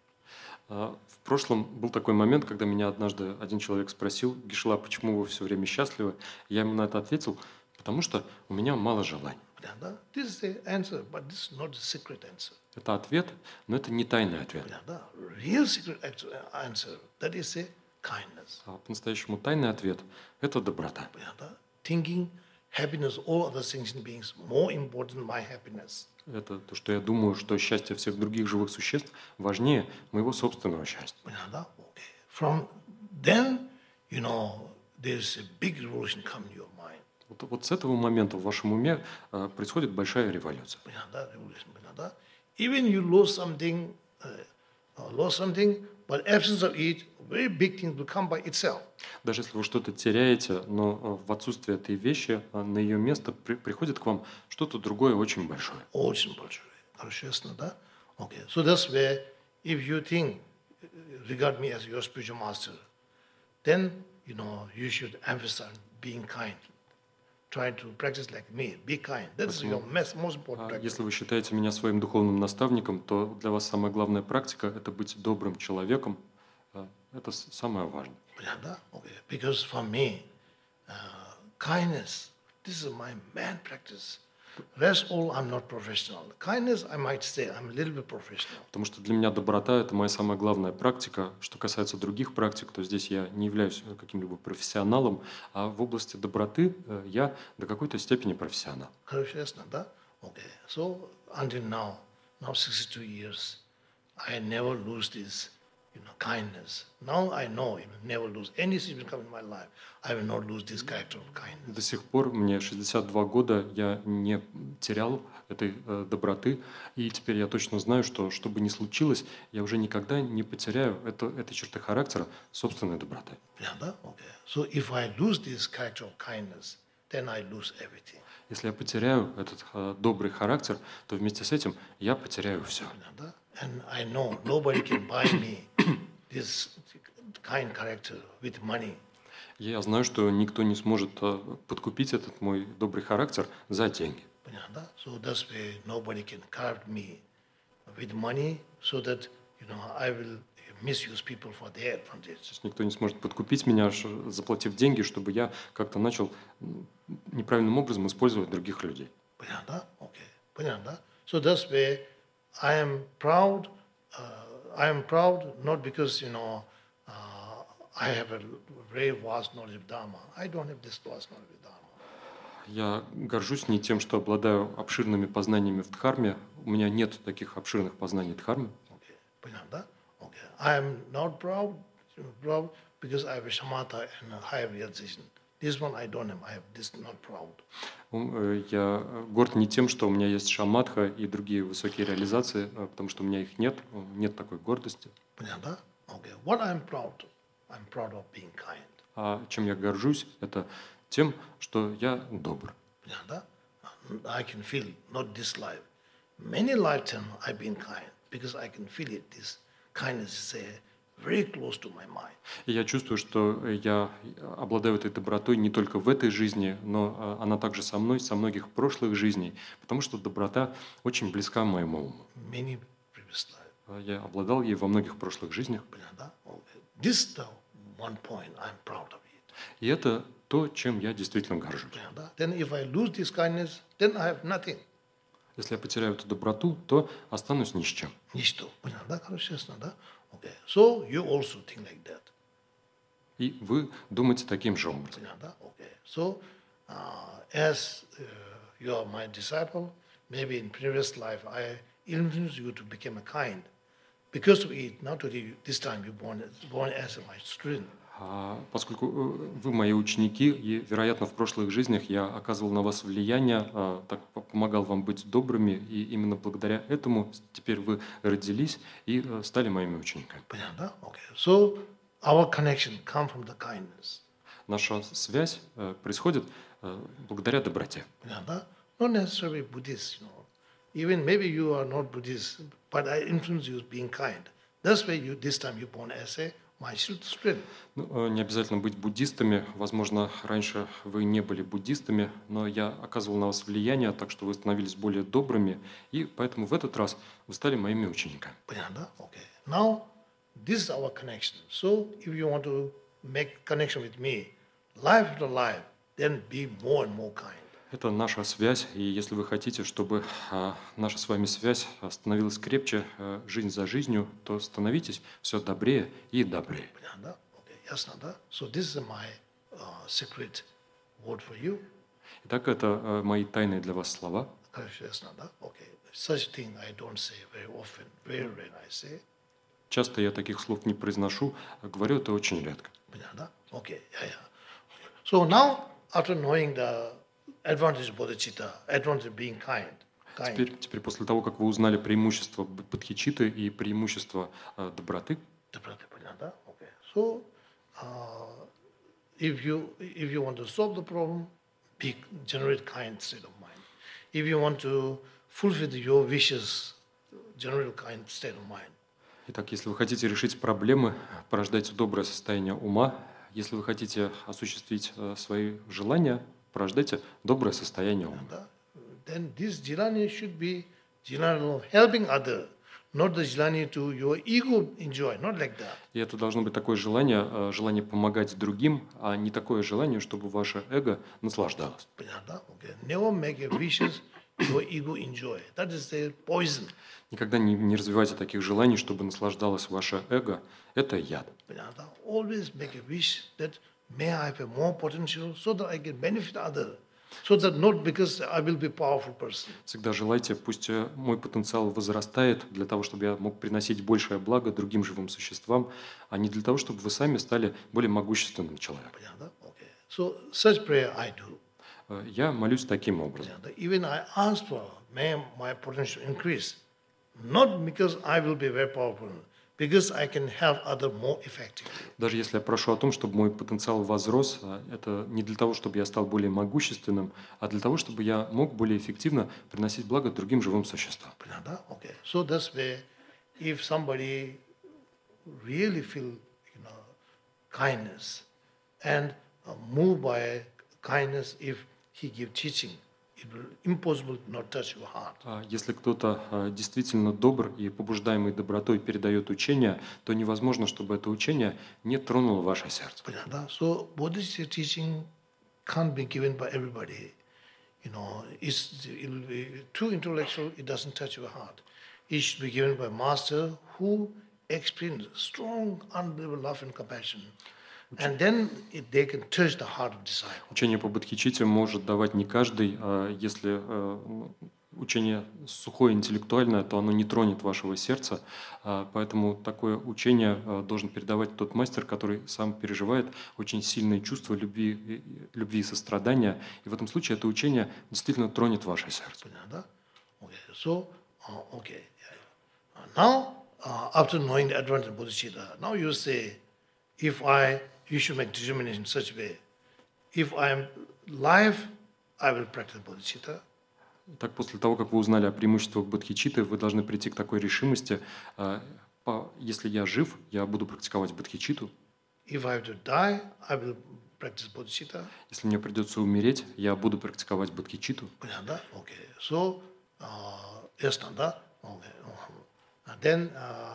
Speaker 2: А, В прошлом был такой момент, когда меня однажды один человек спросил: «Гишла, почему вы все время счастливы?» Я ему на это ответил: потому что у меня мало желаний.
Speaker 1: Yeah, да? This is the answer, but this is not the secret answer.
Speaker 2: Это ответ, но это не тайный ответ.
Speaker 1: Yeah, да? Real secret answer, that is a kindness.
Speaker 2: А по-настоящему тайный ответ – это доброта.
Speaker 1: Yeah, да? Thinking happiness, all other sentient beings, more important than my happiness.
Speaker 2: Это то, что я думаю, что счастье всех других живых существ важнее моего собственного счастья.
Speaker 1: Yeah, да? Okay. From then, you know, there's a big revolution come in your mind.
Speaker 2: Вот, вот с этого момента в вашем уме а, происходит большая революция.
Speaker 1: Yeah, да? Revolution, yeah, да? Even you lose something, uh, uh, lost something, but absence of it, very big things will come by itself.
Speaker 2: Даже если вы что-то теряете, но а, в отсутствие этой вещи а, на ее место при- приходит к вам что-то другое очень большое.
Speaker 1: Очень большое. Хорошо, ясно, да? Okay. So that's where, if you think, uh, regard me as your spiritual master, then, you know, you should emphasize being kind. Try to practice like me. Be kind. That's your most, most important
Speaker 2: А
Speaker 1: practice.
Speaker 2: Если вы считаете меня своим духовным наставником, то для вас самая главная практика – это быть добрым человеком. А, Это с- самое важное.
Speaker 1: Yeah, да? Okay. Because for me, uh, kindness, this is my main practice. Rest all, I'm not professional. Kindness, I might say, I'm a little bit professional.
Speaker 2: Потому что для меня доброта – это моя самая главная практика. Что касается других практик, то здесь я не являюсь э, каким-либо профессионалом, а в области доброты э, я до какой-то степени профессионал.
Speaker 1: Хорошо, ясно, да? Okay. So until now, now sixty-two years, I never lose this, you know, kindness. Now I know I will never lose any situation come in my life. I will not lose this character of kindness.
Speaker 2: До сих пор, мне шестьдесят два года, я не терял этой э, доброты, и теперь я точно знаю, что что бы ни случилось, я уже никогда не потеряю это, этой черты характера собственной доброты.
Speaker 1: Yeah, да? Okay. So if I lose this character of kindness, then I lose everything.
Speaker 2: Если я потеряю этот э, добрый характер, то вместе с этим я потеряю все.
Speaker 1: Yeah, да? And I know nobody can buy me this kind character with money.
Speaker 2: Я знаю, что никто не сможет э, подкупить этот мой добрый характер за деньги.
Speaker 1: Yeah, да? So that's why nobody can carve me with money so that, you know, I will misuse people for their advantage.
Speaker 2: То есть никто не сможет подкупить меня, ш- заплатив деньги, чтобы я как-то начал м, неправильным образом использовать других людей.
Speaker 1: Yeah, да? Okay. Понятно, да? So that's why I am proud. Uh, I am proud not because, you know, uh, I have a very vast knowledge of Dharma. I don't have this vast knowledge of Dharma.
Speaker 2: Я горжусь не тем, что обладаю обширными познаниями в Дхарме. У меня нет таких обширных познаний Дхармы.
Speaker 1: Okay. Понятно, да? Okay. I am not proud, proud because I have a shamatha and a high realization. This one I don't have. I have this not proud.
Speaker 2: Ум, э, Я э, горд не тем, что у меня есть шаматха и другие высокие реализации, а потому что у меня их нет, э, нет такой гордости.
Speaker 1: Punyanda? Okay. What I'm proud of? I'm proud of being kind.
Speaker 2: А чем я горжусь, это тем, что я добр.
Speaker 1: Punyanda? I can feel not this life. Many lifetimes I've been kind because I can feel it. This kindness is uh, very close to my mind.
Speaker 2: И я чувствую, что э, я обладаю этой добротой не только в этой жизни, но э, она также со мной, со многих прошлых жизней, потому что доброта очень близка моему уму.
Speaker 1: Many previous life.
Speaker 2: А Я обладал ей во многих прошлых жизнях.
Speaker 1: Punyanda? Okay. This is the one point I'm proud of it.
Speaker 2: И это то, чем я действительно горжусь.
Speaker 1: Punyanda? Then if I lose this kindness, then I have nothing.
Speaker 2: Если я потеряю эту доброту, то останусь ни с чем.
Speaker 1: Ничто. Punyanda? Хорошо, да? Okay. So you also think like that.
Speaker 2: И вы думаете таким же образом.
Speaker 1: Punyanda? Okay. So uh, as uh, you are my disciple, maybe in previous life I influenced you to become a kind. Because of it, now today, this time you born born as my student.
Speaker 2: А Поскольку э, вы мои ученики, и, вероятно, в прошлых жизнях я оказывал на вас влияние, а, так по- помогал вам быть добрыми, и именно благодаря этому теперь вы родились и э, стали моими учениками.
Speaker 1: Punyanda? Okay. So our connection come from the kindness.
Speaker 2: Наша связь э, происходит э, благодаря доброте.
Speaker 1: Punyanda? Not necessarily Buddhist, you know. Even maybe you are not Buddhist, but I influence you being kind. That's why you this time you born as a my student.
Speaker 2: Ну, э, не обязательно быть буддистами. Возможно, раньше вы не были буддистами, но я оказывал на вас влияние, так что вы становились более добрыми, и поэтому в этот раз вы стали моими учениками.
Speaker 1: Punyanda? Okay. Now this is our connection. So if you want to make connection with me, life after life, then be more and more kind.
Speaker 2: Это наша связь, и если вы хотите, чтобы а, наша с вами связь а, становилась крепче а, жизнь за жизнью, то становитесь все добрее и добрее.
Speaker 1: Punyanda? Okay. Yes, Nanda. So this is my uh, secret word for you.
Speaker 2: Итак, это а, мои тайные для вас слова.
Speaker 1: Yes, Nanda. Okay. Such thing I don't say very often. Very rare I say.
Speaker 2: Часто я таких слов не произношу, а говорю это очень редко.
Speaker 1: Punyanda? Okay. Yeah, yeah. So now, after knowing the advantage of bodhicitta, advantage of being kind, kind.
Speaker 2: Теперь, теперь после того, как вы узнали преимущества б- бодхичитты и преимущества а, доброты,
Speaker 1: The brother Punyanda. Okay. So, uh, if you if you want to solve the problem, be generate kind state of mind. If you want to fulfill your wishes, generate kind state of mind.
Speaker 2: итак, если вы хотите решить проблемы, порождайте доброе состояние ума. Если вы хотите осуществить а, свои желания, порождайте доброе состояние ума.
Speaker 1: Punyanda, then this jilani should be jilani of helping other, not the jilani to your ego enjoy, not like that.
Speaker 2: И это должно быть такое желание, а, желание помогать другим, а не такое желание, чтобы ваше эго наслаждалось.
Speaker 1: Punyanda, okay. Never make your wishes your ego enjoy. That is the poison.
Speaker 2: Никогда не, не развивайте таких желаний, чтобы наслаждалось ваше эго. Это яд.
Speaker 1: Punyanda, always make a wish that may I have more potential so that I can benefit other. So that not because I will be a powerful person.
Speaker 2: Всегда желайте, пусть э, мой потенциал возрастает для того, чтобы я мог приносить большее благо другим живым существам, а не для того, чтобы вы сами стали более могущественным человеком.
Speaker 1: Punyanda, okay. So such prayer I do.
Speaker 2: Э, Я молюсь таким образом.
Speaker 1: Punyanda, even I ask for may my potential increase, not because I will be very powerful, because I can help other more effectively.
Speaker 2: Даже если я прошу о том, чтобы мой потенциал возрос, а это не для того, чтобы я стал более могущественным, а для того, чтобы я мог более эффективно приносить благо другим живым существам.
Speaker 1: Punyanda, okay. So that's where if somebody really feel, you know, kindness and uh, moved by kindness, if he give teaching, it will impossible not touch your heart.
Speaker 2: А Если кто-то а, действительно добр и побуждаемый добротой передает учение, то невозможно, чтобы это учение не тронуло ваше сердце.
Speaker 1: Punyanda. So Buddhist teaching can't be given by everybody. You know, it's it will be too intellectual. It doesn't touch your heart. It should be given by master who experience strong, unbelievable love and compassion, and then it, they can touch the heart of disciple.
Speaker 2: Учение по бодхичитте может давать не каждый, а если э, ну, учение сухое, интеллектуальное, то оно не тронет вашего сердца. А, Поэтому такое учение а, должен передавать тот мастер, который сам переживает очень сильные чувства любви, и- и- любви и сострадания. И в этом случае это учение действительно тронет ваше сердце.
Speaker 1: понятно? Okay, so, uh, okay. Uh, now, uh, after knowing the advantage of bodhicitta, now you say, if I, you should make determination in such a way, if I am live, I will practice bodhicitta.
Speaker 2: Так, после того, как вы узнали о преимуществах бодхичитты, вы должны прийти к такой решимости. а, по- Если я жив, я буду практиковать бодхичитту.
Speaker 1: If I have to die, I will practice bodhicitta.
Speaker 2: Если мне придется умереть, я буду практиковать бодхичитту.
Speaker 1: Понятно? Okay. So, uh, yes, Nanda. Okay. Uh, And then, uh,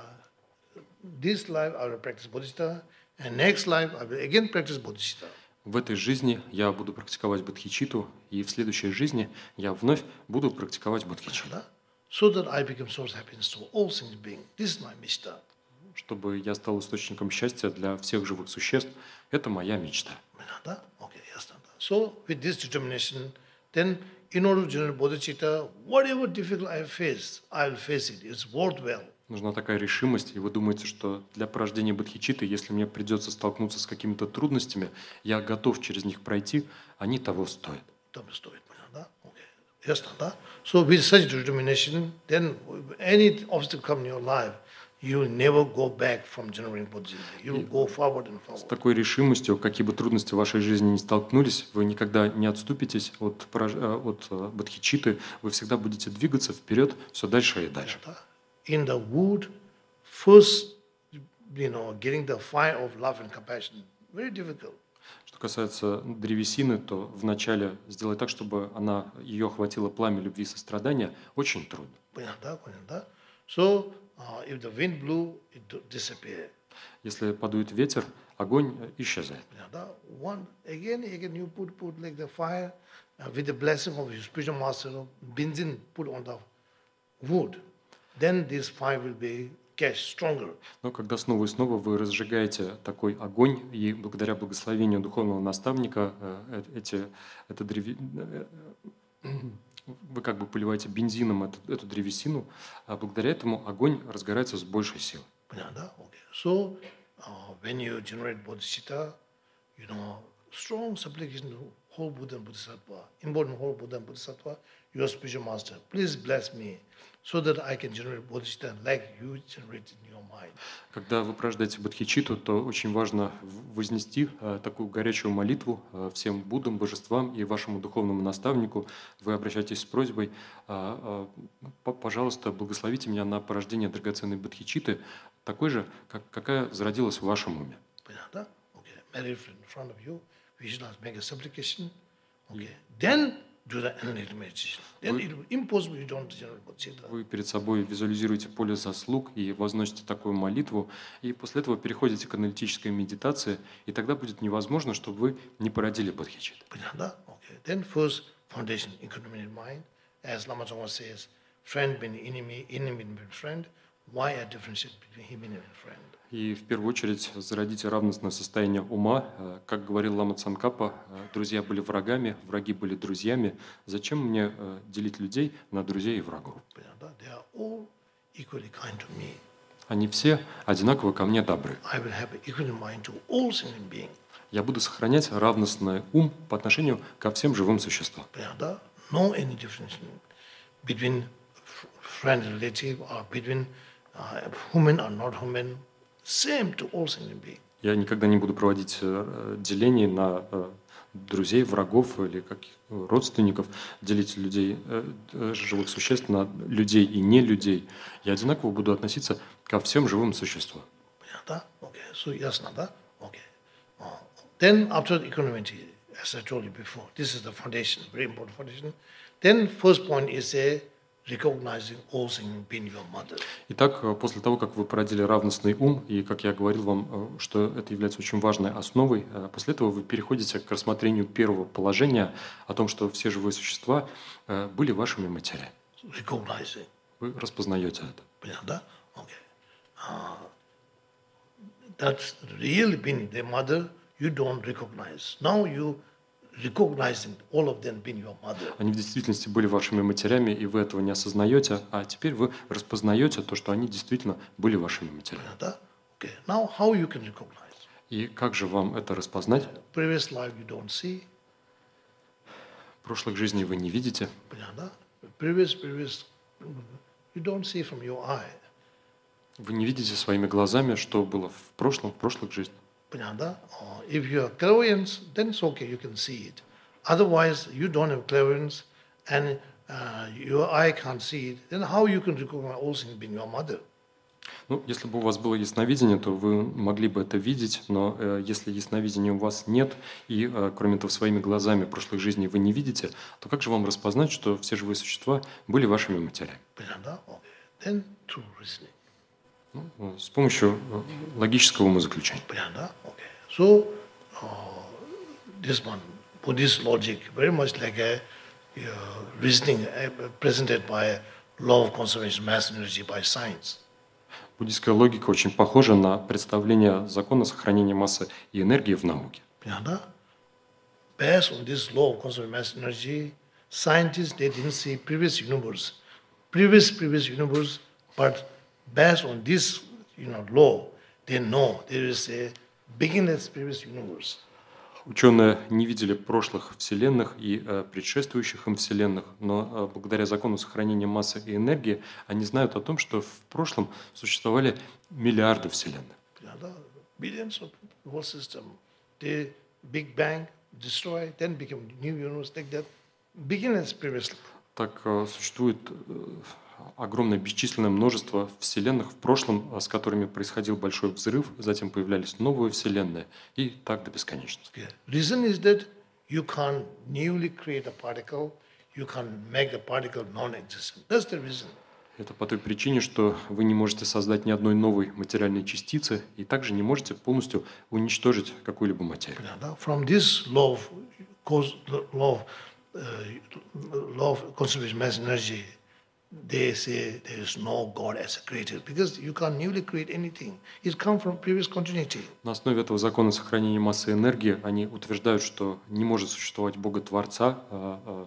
Speaker 1: this life I will practice bodhicitta, and next life I will again practice bodhicitta.
Speaker 2: В этой жизни я буду практиковать бодхичитту, и в следующей жизни я вновь буду практиковать бодхичитту,
Speaker 1: Понятно? So that I become source of happiness to all things being. This is my mishta.
Speaker 2: чтобы я стал источником счастья для всех живых существ. Это моя мечта.
Speaker 1: Понятно? Okay, yes, Nanda. So, with this determination, then in order to generate bodhicitta, whatever difficult I face, I will face it. It's worthwhile.
Speaker 2: Нужна такая решимость, и вы думаете, что для порождения бодхичитты, если мне придется столкнуться с какими-то трудностями, я готов через них пройти, они того стоят.
Speaker 1: Don't stop it, Nanda. Okay. Yes, Nanda. So with such determination, then any obstacle come in your life, you will never go back from generating bodhicitta. You will go forward and
Speaker 2: С
Speaker 1: forward.
Speaker 2: такой решимостью, какие бы трудности в вашей жизни не столкнулись, вы никогда не отступитесь от, порож- э, от э, бодхичитты, вы всегда будете двигаться вперед все дальше и дальше.
Speaker 1: In the wood, first, you know, getting the fire of love and compassion, very difficult.
Speaker 2: Что касается древесины, то вначале сделать так, чтобы она, ее охватило пламя любви и сострадания, очень трудно.
Speaker 1: Понятно, понятно. So, uh, if the wind blew, it do- disappear.
Speaker 2: Если подует ветер, огонь э, исчезает.
Speaker 1: Понятно? One, again, again, you put, put like the fire, uh, with the blessing of your spiritual master, benzene put on the wood. Then this fire will be catch stronger.
Speaker 2: Но когда снова и снова вы разжигаете такой огонь, и благодаря благословению духовного наставника э, э, эти, это древе- э, э, вы как бы поливаете бензином эту, эту древесину, а благодаря этому огонь разгорается с большей силой.
Speaker 1: Понятно? Okay. So, uh, when you generate bodhicitta, you know, strong supplication to whole Buddha and Bodhisattva, important whole Buddha and Bodhisattva, your spiritual master, please bless me so that I can generate bodhicitta like you generated in your mind.
Speaker 2: Когда вы порождаете бодхичитту, то очень важно в- вознести э, такую горячую молитву э, всем Буддам, божествам и вашему духовному наставнику. Вы обращаетесь с просьбой, э, э, п- пожалуйста, благословите меня на порождение драгоценной бодхичитты, такой же, как, какая зародилась в вашем уме.
Speaker 1: Понятно? Okay. Married friend in front of you, we should not make a supplication. Okay. Then do the analytic meditation. Then it will be impossible you don't generate bodhicitta.
Speaker 2: Вы перед собой визуализируете поле заслуг и возносите такую молитву, и после этого переходите к аналитической медитации, и тогда будет невозможно, чтобы вы не породили бодхичитту.
Speaker 1: Понятно? Okay. Then first foundation, equanimity mind. As Lama Tsongkhapa says, friend being enemy, enemy being friend. Why a differentiate between him and friend?
Speaker 2: И в первую очередь зародите равностное состояние ума. Э, Как говорил Лама Цангкапа, э, друзья были врагами, враги были друзьями. Зачем мне э, делить людей на друзей и врагов?
Speaker 1: Понятно? They are all equally kind to me.
Speaker 2: Они все одинаково ко мне добры.
Speaker 1: I will have an equal mind to all sentient beings.
Speaker 2: Я буду сохранять равностный ум по отношению ко всем живым существам.
Speaker 1: Понятно? No any difference between f- friend and relative or between uh, human or not human. Same to all sentient beings.
Speaker 2: Я никогда не буду проводить э, делений на э, друзей, врагов или каких родственников, делить людей, э, э, живых существ на людей и не людей. Я одинаково буду относиться ко всем живым существам.
Speaker 1: Понятно? Okay. So yes, Nanda. Okay. Uh, then after equanimity, as I told you before, this is the foundation, very important foundation. Then first point is a recognizing all things being your mother.
Speaker 2: Итак, э, после того, как вы породили равностный ум, и, как я говорил вам, э, что это является очень важной основой, э, после этого вы переходите к рассмотрению первого положения о том, что все живые существа э, были вашими матерями.
Speaker 1: Recognizing.
Speaker 2: Вы распознаете это.
Speaker 1: Понятно? Okay. Uh, that's really being their mother, you don't recognize. Now you recognizing all of them being your mother.
Speaker 2: Они в действительности были вашими матерями, и вы этого не осознаете, а теперь вы распознаете то, что они действительно были вашими матерями.
Speaker 1: Понятно? Okay. Now, how you can recognize?
Speaker 2: И как же вам это распознать?
Speaker 1: Previous life you don't see.
Speaker 2: Прошлых жизней вы не видите.
Speaker 1: Понятно? Previous, previous, you don't see from your eye.
Speaker 2: Вы не видите своими глазами, что было в прошлом, в прошлых жизнях.
Speaker 1: Понятно? Or if you are clairvoyance, then it's okay, you can see it. Otherwise, you don't have clairvoyance and uh, your eye can't see it, then how you can recognize all things being your mother?
Speaker 2: Ну, если бы у вас было ясновидение, то вы могли бы это видеть, но э, если ясновидения у вас нет, и, э, кроме того, своими глазами прошлых жизней вы не видите, то как же вам распознать, что все живые существа были вашими матерями?
Speaker 1: Понятно? Okay. Then through reasoning.
Speaker 2: Ну, э, с помощью э, логического умозаключения.
Speaker 1: Понятно? Okay. So, uh, this one, Buddhist logic, very much like a uh, reasoning uh, presented by law of conservation of mass energy by science.
Speaker 2: Буддийская логика очень похожа на представление закона сохранения массы и энергии в науке.
Speaker 1: Понятно? Based on this law of conservation of mass energy, scientists they didn't see previous universe, previous previous universe, but based on this, you know, law, they know there is a beginningless previous universe.
Speaker 2: Ученые не видели прошлых вселенных и э, предшествующих им вселенных, но э, благодаря закону сохранения массы и энергии они знают о том, что в прошлом существовали миллиарды вселенных.
Speaker 1: Billions of whole system. The Big Bang destroy, then become new universe like that. Beginningless previously.
Speaker 2: Так э, существует э, огромное бесчисленное множество вселенных в прошлом, с которыми происходил большой взрыв, затем появлялись новые вселенные, и так до бесконечности.
Speaker 1: Okay. Reason is that you can't newly create a particle, you can't make the particle non-existent. That's the reason.
Speaker 2: Это по той причине, что вы не можете создать ни одной новой материальной частицы, и также не можете полностью уничтожить какую-либо материю.
Speaker 1: From this law of, law of, uh, law of conservation of mass energy, they say there is no God as a creator, because you can't newly create anything. It comes from previous continuity.
Speaker 2: На основе этого закона сохранения массы и энергии они утверждают, что не может существовать Бога-творца, а,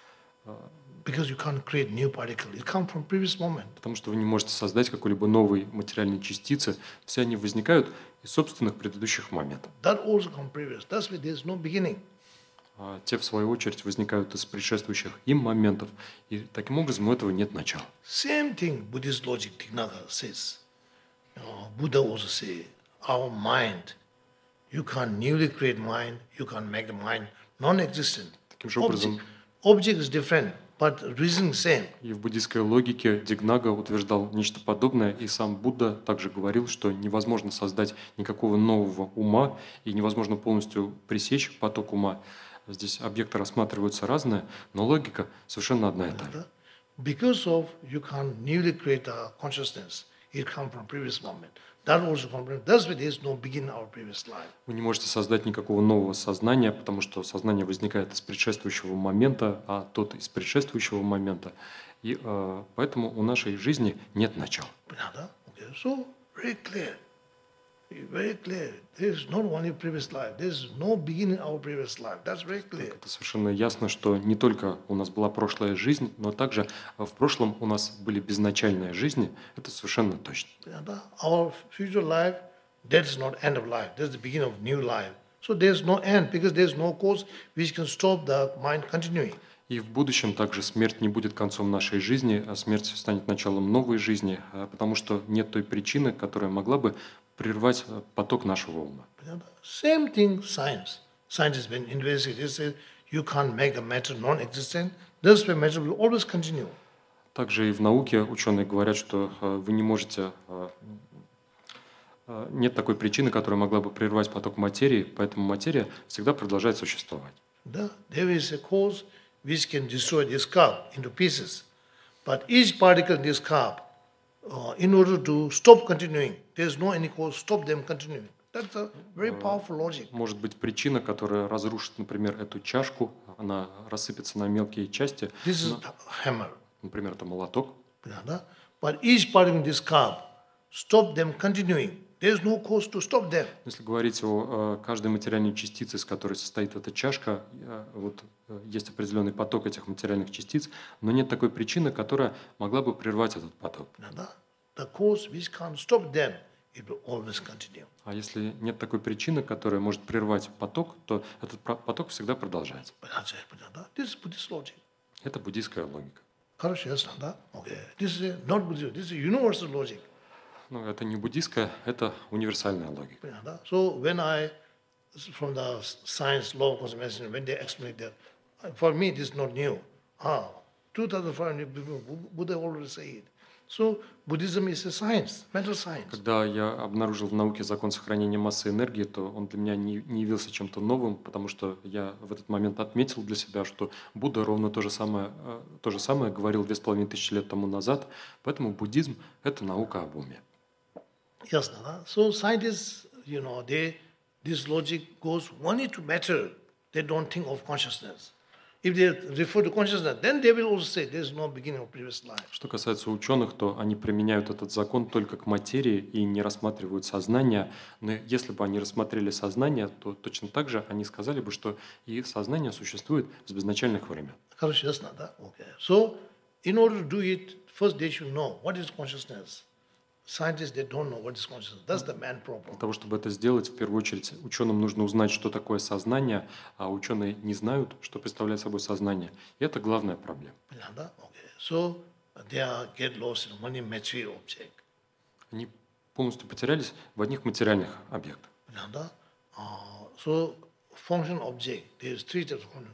Speaker 2: а,
Speaker 1: because you can't create new particle. It comes from previous moment.
Speaker 2: Потому что вы не можете создать какой-либо новой материальной частицы. Все они возникают из собственных предыдущих моментов.
Speaker 1: That also comes previous. That's why there is no beginning.
Speaker 2: А те, в свою очередь, возникают из предшествующих им моментов. И таким образом у этого нет начала.
Speaker 1: Same thing Buddhist logic Tignaga says. You know, Buddha also say, our mind, you can't newly create mind, you can't make the mind non-existent.
Speaker 2: Таким же образом,
Speaker 1: object is different, but reason same.
Speaker 2: И в буддийской логике Дигнага утверждал нечто подобное, и сам Будда также говорил, что невозможно создать никакого нового ума и невозможно полностью пресечь поток ума. Здесь объекты рассматриваются разные, но логика совершенно одна и та же.
Speaker 1: Because of you can't newly create a consciousness, it comes from previous moment. That also comes. That's why there is no beginning of previous life.
Speaker 2: Вы не можете создать никакого нового сознания, потому что сознание возникает из предшествующего момента, а тот из предшествующего момента. И э, поэтому у нашей жизни нет начала.
Speaker 1: Okay. So very clear. Very clear. There is not only previous life. There is no beginning of previous life. That's very clear.
Speaker 2: Это совершенно ясно, что не только у нас была прошлая жизнь, но также в прошлом у нас были безначальные жизни. Это совершенно точно.
Speaker 1: Our future life, that is not end of life. That's the beginning of new life. So there is no end because there is no cause which can stop the mind continuing.
Speaker 2: И в будущем также смерть не будет концом нашей жизни, а смерть станет началом новой жизни, потому что нет той причины, которая могла бы прервать поток нашего ума.
Speaker 1: Same thing, science. Science has been investigated. It says you can't make the matter non-existent. This way matter will always continue.
Speaker 2: Также и в науке ученые говорят, что вы не можете, нет такой причины, которая могла бы прервать поток материи, поэтому материя всегда продолжает существовать.
Speaker 1: There is a cause which can destroy this cup into pieces, but each particle in this cup, uh, in order to stop continuing, there is no any cause stop them continuing. That's a very powerful logic.
Speaker 2: Может быть причина, которая разрушит, например, эту чашку, она рассыпется на мелкие части.
Speaker 1: This is hammer.
Speaker 2: Например, это молоток.
Speaker 1: But each particle in this cup stop them continuing. there is no cause to stop them.
Speaker 2: Если говорить о э, каждой материальной частице, из которой состоит эта чашка, э, вот э, есть определенный поток этих материальных частиц, но нет такой причины, которая могла бы прервать этот поток.
Speaker 1: Now, the, the cause which can't stop them, it will always continue.
Speaker 2: А если нет такой причины, которая может прервать поток, то этот про- поток всегда продолжается.
Speaker 1: But that's it, but that- This is Buddhist logic.
Speaker 2: Это буддийская логика.
Speaker 1: Хорошо, ясно, да? Okay. This is not Buddhist, this is universal logic.
Speaker 2: Ну, это не буддийская, это универсальная логика.
Speaker 1: Yeah, да? So when I, from the science law of consummation, when they explain that, for me this is not new. Ah, two thousand five hundred people, Buddha already said it. So Buddhism is a science, mental science.
Speaker 2: Когда я обнаружил в науке закон сохранения массы и энергии, то он для меня не, не явился чем-то новым, потому что я в этот момент отметил для себя, что Будда ровно то же самое, э, то же самое говорил две с половиной тысячи лет тому назад, поэтому буддизм – это наука об уме.
Speaker 1: Yes, Nana. So scientists, you know, they this logic goes only to matter. They don't think of consciousness. If they refer to consciousness, then they will also say there is no beginning of previous life.
Speaker 2: Что касается ученых, то они применяют этот закон только к материи и не рассматривают сознание. Но если бы они рассмотрели сознание, то точно так же они сказали бы, что и сознание существует с безначальных времен.
Speaker 1: Хорошо, ясно, да? Okay. So, in order to do it, first they should know what is consciousness. Scientists, they don't know what is consciousness. That's the main problem.
Speaker 2: Для того, чтобы это сделать, в первую очередь ученым нужно узнать, что такое сознание, а ученые не знают, что представляет собой сознание. И это главная проблема.
Speaker 1: Yeah, да? Okay. So, they are get lost in one material object.
Speaker 2: Они полностью потерялись в одних материальных объектах.
Speaker 1: Yeah, да? Uh, so, function object, there is three types of function.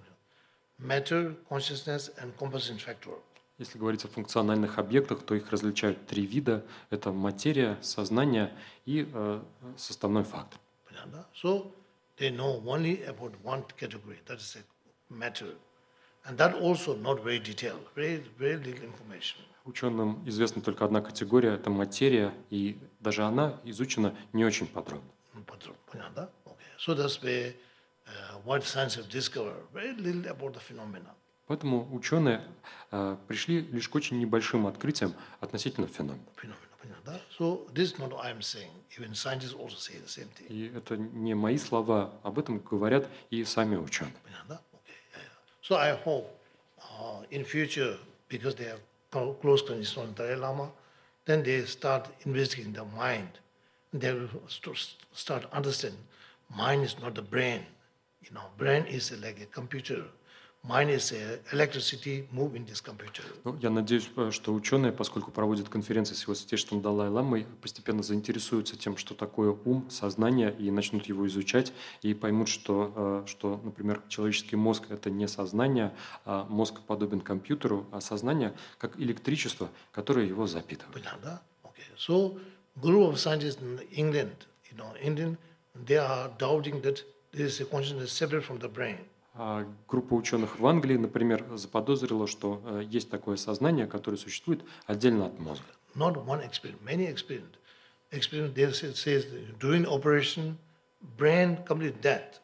Speaker 1: Matter, consciousness, and composition factor.
Speaker 2: Если говорить о функциональных объектах, то их различают три вида. Это материя, сознание и э, составной фактор.
Speaker 1: Yeah, да? So, they know only about one category, that is a matter. And that also not very detailed, very, very little information.
Speaker 2: Ученым известна только одна категория – это материя, и даже она изучена не очень подробно.
Speaker 1: Yeah, да? Okay. So that's where uh, what science have discovered, very little about the phenomena.
Speaker 2: Поэтому ученые э, пришли лишь к очень небольшим открытиям относительно феномена.
Speaker 1: Phenomena, да? So this is not what I'm saying. Even scientists also say the same thing.
Speaker 2: И это не мои слова, об этом говорят и сами ученые.
Speaker 1: Yeah, да? Okay. Yeah, yeah. So I hope uh, in future, because they have co- close connection with Dalai Lama, then they start investigating the mind. They will st- start understanding mind is not the brain. You know, brain is like a computer. Mind is a electricity move in this computer.
Speaker 2: Ну, я надеюсь, э, что ученые, поскольку проводят конференции с его святейшеством Далай-ламой, постепенно заинтересуются тем, что такое ум, сознание, и начнут его изучать, и поймут, что, э, что, например, человеческий мозг – это не сознание, а мозг подобен компьютеру, а сознание – как электричество, которое его запитывает.
Speaker 1: Понятно? Okay. So, group of scientists in England, you know, Indian, they are doubting that there is a consciousness separate from the brain.
Speaker 2: А группа ученых в Англии, например, заподозрила, что э, есть такое сознание, которое существует отдельно от мозга.
Speaker 1: Not one experiment, many experiments. Experiment there says, says that during operation, brain complete dead.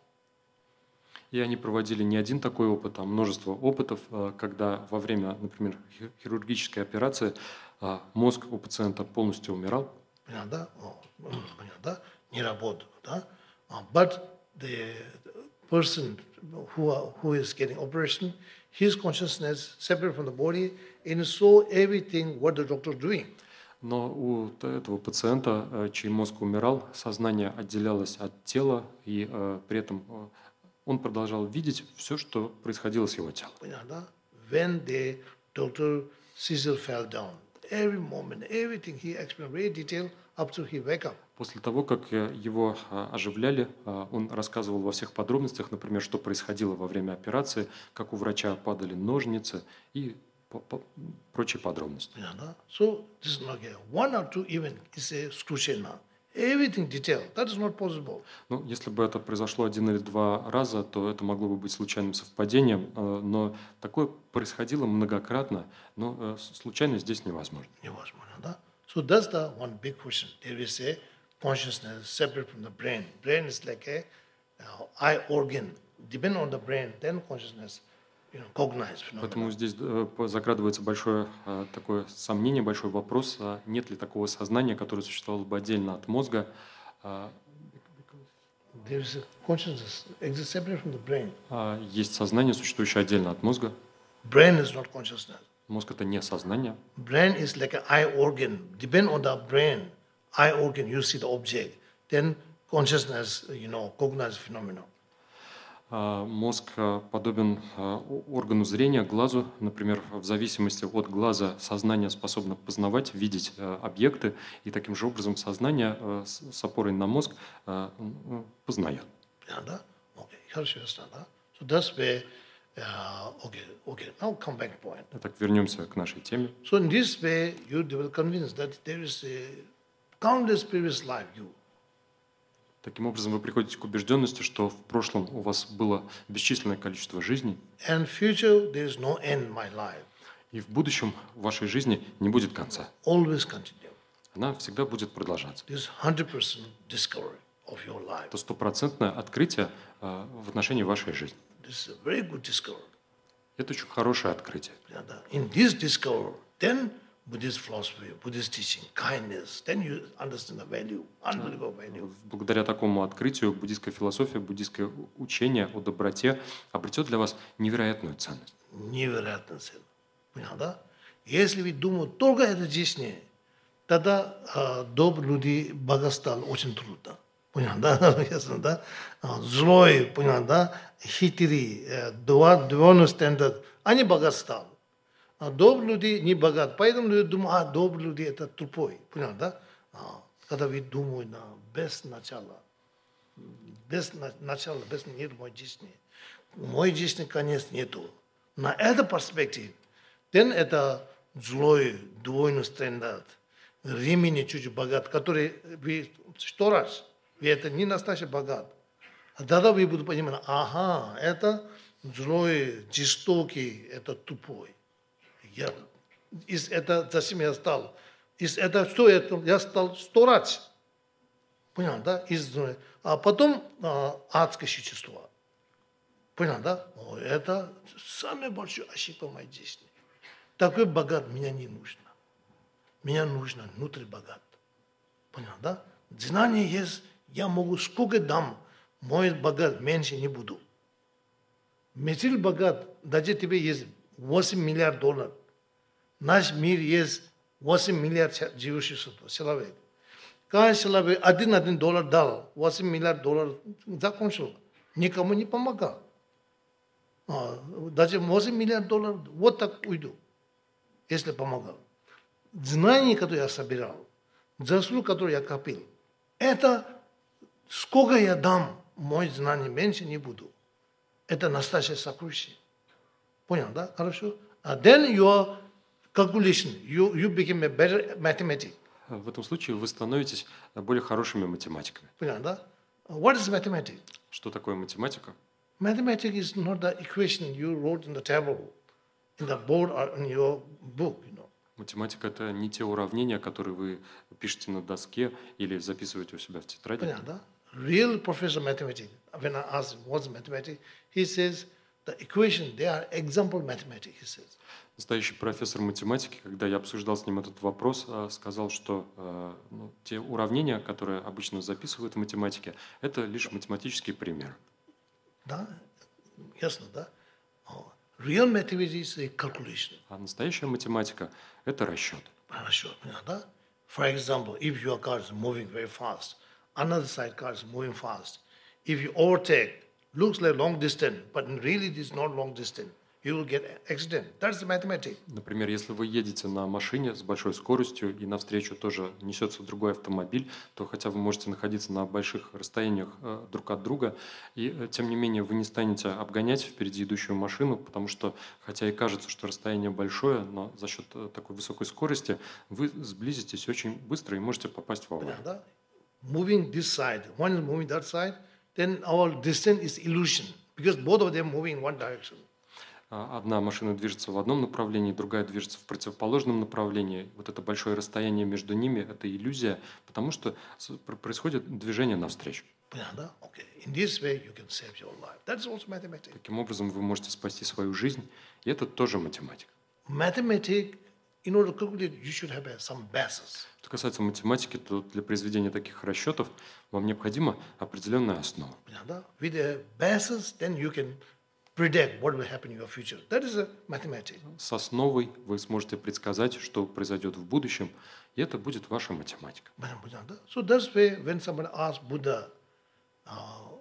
Speaker 2: И они проводили не один такой опыт, а множество опытов, э, когда во время, например, хир- хирургической операции э, мозг у пациента полностью умирал,
Speaker 1: Понятно? О, м, понятно? Не работает, да? Uh, But the person who, are- who is getting operation, his consciousness separate from the body and saw everything what the doctor doing.
Speaker 2: но у т- этого пациента, э, чей мозг умирал, сознание отделялось от тела, и э, при этом э, он продолжал видеть все, что происходило с его телом.
Speaker 1: Понятно? When the doctor Cecil fell down, every moment, everything he explained very detailed up to he wake up.
Speaker 2: После того, как э, его э, оживляли, э, он рассказывал во всех подробностях, например, что происходило во время операции, как у врача падали ножницы и по- по- прочие подробности.
Speaker 1: Понятно? So this is not a one or two event is a случайно. Everything detailed. That is not possible.
Speaker 2: Ну, если бы это произошло один или два раза, то это могло бы быть случайным совпадением, э, но такое происходило многократно, но э, с- случайно здесь невозможно.
Speaker 1: невозможно, да? So that's the one big question. There is a consciousness separate from the brain. Brain is like a uh, eye organ. Depend on the brain, then consciousness you know, cognized
Speaker 2: Поэтому
Speaker 1: phenomena.
Speaker 2: здесь э, по- закрадывается большое э, такое сомнение, большой вопрос, а нет ли такого сознания, которое существовало бы отдельно от мозга. А,
Speaker 1: There is a consciousness exists separate from the brain.
Speaker 2: а есть сознание, существующее отдельно от мозга.
Speaker 1: Brain is not consciousness.
Speaker 2: Мозг – это не сознание.
Speaker 1: Brain is like an eye organ. Depend on the brain, eye organ, you see the object. Then consciousness, you know, cognized phenomena.
Speaker 2: А, Мозг а, подобен а, о- органу зрения, глазу. Например, в зависимости от глаза сознание способно познавать, видеть а, объекты, и таким же образом сознание а, с с опорой на мозг а, м, познает.
Speaker 1: Yeah, да? Okay, хорошо, ясно, да? So that's where, uh, okay, okay, now come back point.
Speaker 2: Итак, вернемся к нашей теме.
Speaker 1: So in this way, you will convince that there is a countless previous life you.
Speaker 2: Таким образом, вы приходите к убежденности, что в прошлом у вас было бесчисленное количество жизней,
Speaker 1: And future, there is no end in my life.
Speaker 2: и в будущем в вашей жизни не будет конца.
Speaker 1: Always continue.
Speaker 2: Она всегда будет продолжаться.
Speaker 1: This one hundred percent discovery of your life.
Speaker 2: Это стопроцентное открытие а, в отношении вашей жизни.
Speaker 1: This is a very good discovery.
Speaker 2: Это очень хорошее открытие.
Speaker 1: Yeah, да. In this discovery, then Buddhist philosophy, Buddhist teaching, kindness, then you understand the value, unbelievable value.
Speaker 2: Благодаря такому открытию буддийская философия, буддийское у- учение о доброте обретет для вас невероятную ценность.
Speaker 1: Невероятно сильно. Понял, да? Если вы думаете только это жизни, тогда а, добрые люди бога стал очень трудно. Понял, да? Ясно, да? А, злой, понял, да? Хитрый, э, два- двойной стандарт, они бога стал. А добрые люди не богат. Поэтому люди думают, а добрые люди это тупой. Понял, да? А, когда вы думаете на без начала, без на- начала, без нет моей жизни. Моей жизни конец нету. На это перспективе, then это злой, двойной стандарт, времени чуть богат, который вы сто раз, вы это не настоящий богат. А тогда вы будете понимать, ага, это злой, жестокий, это тупой. Я, из это зачем я стал? Из это что это? Я стал сто раз. Понял, да? Из, а потом а, адское существо. Понял, да? О, это самая большая ошибка в моей жизни. Такой богат мне не нужно. Мне нужно внутри богат. Понял, да? Знание есть, я могу сколько дам, мой богат меньше не буду. Материал богат, даже тебе есть восемь миллиардов долларов. Наш мир есть восемь миллиардов живущих человек. Каждый человек один-один доллар дал, восемь миллиардов долларов закончил. Никому не помогал. А, даже восемь миллиардов долларов вот так уйду, если помогал. Знание, которое я собирал, заслуг, который я копил, это сколько я дам, мой знание меньше не буду. Это настоящее сокровище. Понял, да? Хорошо? And then your calculation, you, you become a better mathematic.
Speaker 2: В этом случае вы становитесь более хорошими математиками.
Speaker 1: Понял, да? What is mathematics?
Speaker 2: Что такое математика?
Speaker 1: Mathematics is not the equation you wrote in the table, in the board or in your book, you know.
Speaker 2: Математика – это не те уравнения, которые вы пишете на доске или записываете у себя в тетради.
Speaker 1: Понял, да? Real professor mathematics, when I ask him what's mathematics, he says the equation, they are example mathematics, he says.
Speaker 2: Настоящий профессор математики, когда я обсуждал с ним этот вопрос, а, сказал, что а, ну, те уравнения, которые обычно записывают в математике, это лишь математический пример.
Speaker 1: Да? Ясно, да? О, Real mathematics is a calculation.
Speaker 2: А настоящая математика – это расчет.
Speaker 1: Хорошо, понял, да? For example, if your car is moving very fast, another side car is moving fast. If you overtake, looks like long distance, but really it is not long distance. You will get accident. That's the mathematics.
Speaker 2: Например, если вы едете на машине с большой скоростью и навстречу тоже несется другой автомобиль, то хотя вы можете находиться на больших расстояниях э, друг от друга, и э, тем не менее вы не станете обгонять впереди идущую машину, потому что, хотя и кажется, что расстояние большое, но за счет э, такой высокой скорости вы сблизитесь очень быстро и можете попасть в аварию.
Speaker 1: Да? Moving this side, one is moving that side, then our distance is illusion because both of them moving in one direction.
Speaker 2: А Одна машина движется в одном направлении, другая движется в противоположном направлении. Вот это большое расстояние между ними – это иллюзия, потому что с- пр- происходит движение навстречу.
Speaker 1: Понятно, да? Okay. In this way you can save your life. That's also mathematics.
Speaker 2: Таким образом, вы можете спасти свою жизнь, и это тоже математика.
Speaker 1: Mathematics, in order to calculate, you should have some basis.
Speaker 2: Что касается математики, то для произведения таких расчетов вам необходима определенная основа.
Speaker 1: Понятно, да? With a basis, then you can predict what will happen in your future. That is a mathematics.
Speaker 2: С основой вы сможете предсказать, что произойдет в будущем, и это будет ваша математика.
Speaker 1: Понятно, да? So that's why when somebody asks Buddha, uh,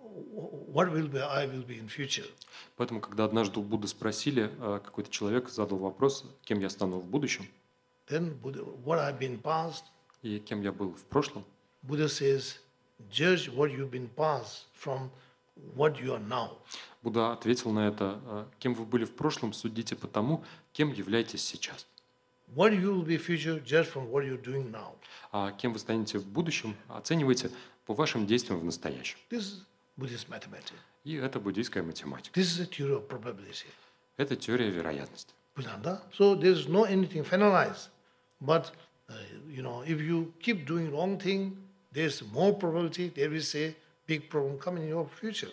Speaker 1: what will be I will be in future?
Speaker 2: Поэтому, когда однажды у Будды спросили, какой-то человек задал вопрос, кем я стану в будущем,
Speaker 1: Then Buddha, what I've been past,
Speaker 2: и кем я был в прошлом,
Speaker 1: Buddha says, judge what you've been past from what you are now.
Speaker 2: Будда ответил на это, кем вы были в прошлом, судите по тому, кем являетесь сейчас.
Speaker 1: What you will be future, judge from what you're doing now.
Speaker 2: А кем вы станете в будущем, оценивайте по вашим действиям в настоящем.
Speaker 1: This is Buddhist mathematics.
Speaker 2: И это буддийская математика.
Speaker 1: This is a theory of probability.
Speaker 2: Это теория вероятности.
Speaker 1: Понятно? So there's no anything finalized. But uh, you know, if you keep doing wrong thing, there's more probability there is a big problem coming in your future.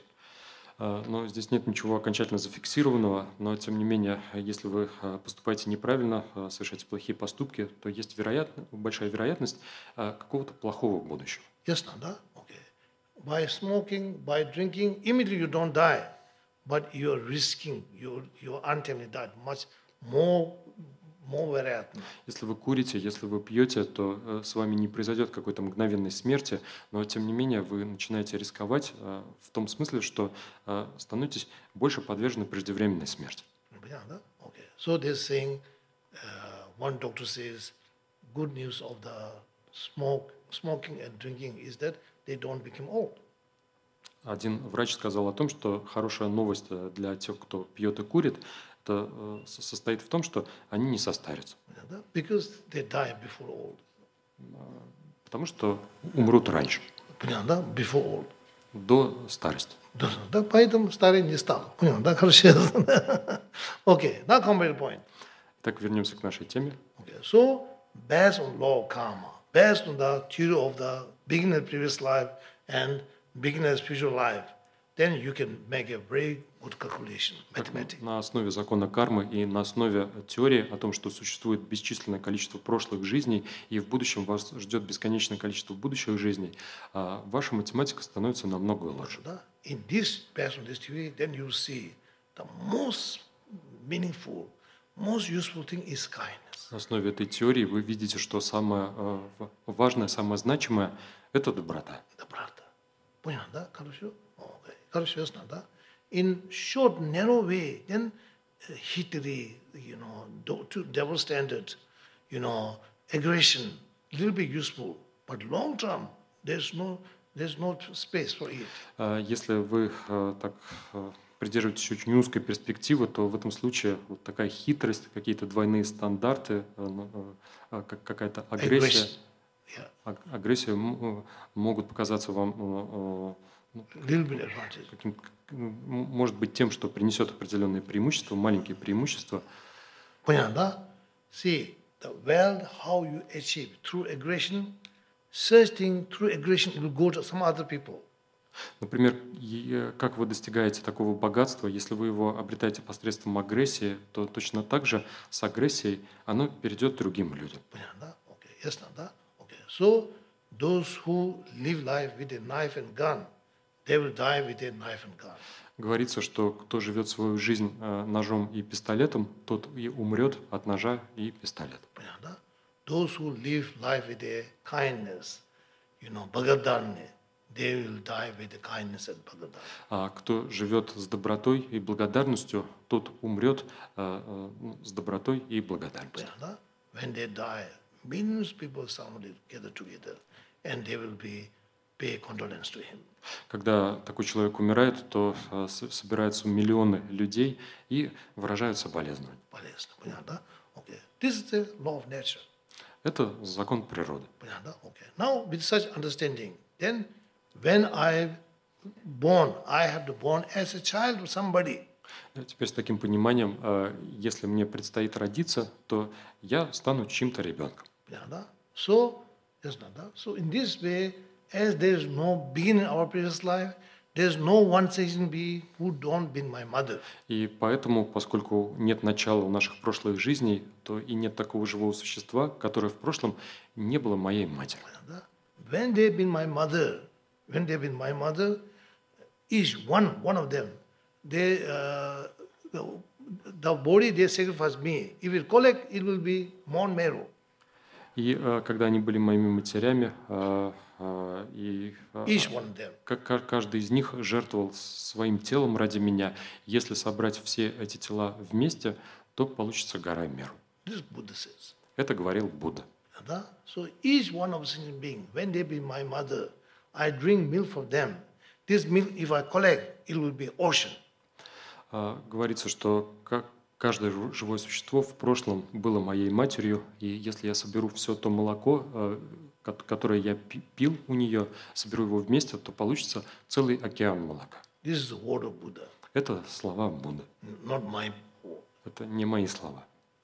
Speaker 2: Но здесь нет ничего окончательно зафиксированного, но тем не менее, если вы поступаете неправильно, совершаете плохие поступки, то есть вероятно, большая вероятность какого-то плохого будущего.
Speaker 1: Yes, да? Okay. By smoking, by drinking, immediately you don't die, but you're risking your your untimely death much more.
Speaker 2: Если вы курите, если вы пьете, то с вами не произойдет какой-то мгновенной смерти, но тем не менее вы начинаете рисковать в том смысле, что становитесь больше подвержены преждевременной смерти.
Speaker 1: Okay. So they're saying, uh, one doctor says, good news of the smoke, smoking and drinking is that they don't become old.
Speaker 2: Один врач сказал о том, что хорошая новость для тех, кто пьет и курит, это состоит в том, что они не состарятся.
Speaker 1: Because they die before old.
Speaker 2: Потому что умрут раньше.
Speaker 1: Понятно, before old.
Speaker 2: До старости.
Speaker 1: Да, поэтому старый не стал. Понятно, да, хорошо. Okay, now come to the point.
Speaker 2: Так, вернемся к нашей теме.
Speaker 1: Okay, so based on law of karma, based on the theory of the beginner previous life and beginner's future life, then you can make a very good calculation, mathematics.
Speaker 2: На основе закона кармы и на основе теории о том, что существует бесчисленное количество прошлых жизней, и в будущем вас ждет бесконечное количество будущих жизней, ваша математика становится намного лучше.
Speaker 1: In this, based on this theory, then you see the most meaningful, most useful thing is kindness.
Speaker 2: На основе этой теории вы видите, что самое важное, самое значимое – это доброта.
Speaker 1: Доброта. Понятно, да? Хорошо? Хорошо, ясно, да? In short, narrow way, then hittery, you know, to double standard, you know, aggression, little bit useful, but long term, there's no, there's no space for it.
Speaker 2: Если вы так придерживаетесь очень узкой перспективы, то в этом случае вот такая хитрость, какие-то двойные стандарты, какая-то агрессия, агрессия могут показаться вам каким, может быть тем, что принесет определенные преимущества, маленькие преимущества.
Speaker 1: Понятно, да? See, the wealth, how you achieve through aggression, such thing through aggression it will go to some other people.
Speaker 2: Например, как вы достигаете такого богатства, если вы его обретаете посредством агрессии, то точно так же с агрессией оно перейдет другим людям.
Speaker 1: Понятно, да? Okay, ясно, да? Okay. So, those who live life with a knife and gun, they will die with a knife and gun.
Speaker 2: Говорится, что кто живет свою жизнь ножом и пистолетом, тот и умрет от ножа и пистолета.
Speaker 1: Понятно? Those who live life with a kindness, you know, bhagadarni, they will die with the kindness and bhagadarni.
Speaker 2: А кто живет с добротой и благодарностью, тот умрет с добротой и благодарностью.
Speaker 1: Понятно? When they die, millions of people suddenly gather together, and they will be pay condolence to him.
Speaker 2: Когда такой человек умирает, то собираются миллионы людей и выражают соболезнования.
Speaker 1: Понятно? Okay. This is the law of nature.
Speaker 2: Это закон природы.
Speaker 1: Понятно? Okay. Now, with such understanding, then when I born, I have to born as a child of somebody.
Speaker 2: Теперь с таким пониманием, если мне предстоит родиться, то я стану чьим-то ребенком.
Speaker 1: Понятно? So, yes, so in this way, as there is no being in our previous life, there is no one sentient being who don't be my mother.
Speaker 2: И поэтому, поскольку нет начала у наших прошлых жизней, то и нет такого живого существа, которое в прошлом не было моей матерью.
Speaker 1: When they've been my mother, when they've been my mother, each one, one of them, they, uh, the, the body they sacrifice me. If it collect, it will be Mount Meru.
Speaker 2: И э, когда они были моими матерями, э, э, и э,
Speaker 1: Each one of them.
Speaker 2: как ка- каждый из них жертвовал своим телом ради меня. Если собрать все эти тела вместе, то получится гора Меру.
Speaker 1: This Buddha says.
Speaker 2: Это говорил Будда.
Speaker 1: Да? So each one of sentient being, when they be my mother, I drink milk from them. This milk, if I collect, it will be ocean.
Speaker 2: А, говорится, что ка- каждое жу- живое существо в прошлом было моей матерью, и если я соберу все то молоко, э, ко- которое я пи- пил у нее, соберу его вместе, то получится целый океан молока.
Speaker 1: This is the word of Buddha,
Speaker 2: Это слова Будды.
Speaker 1: not my.
Speaker 2: Это не мои слова.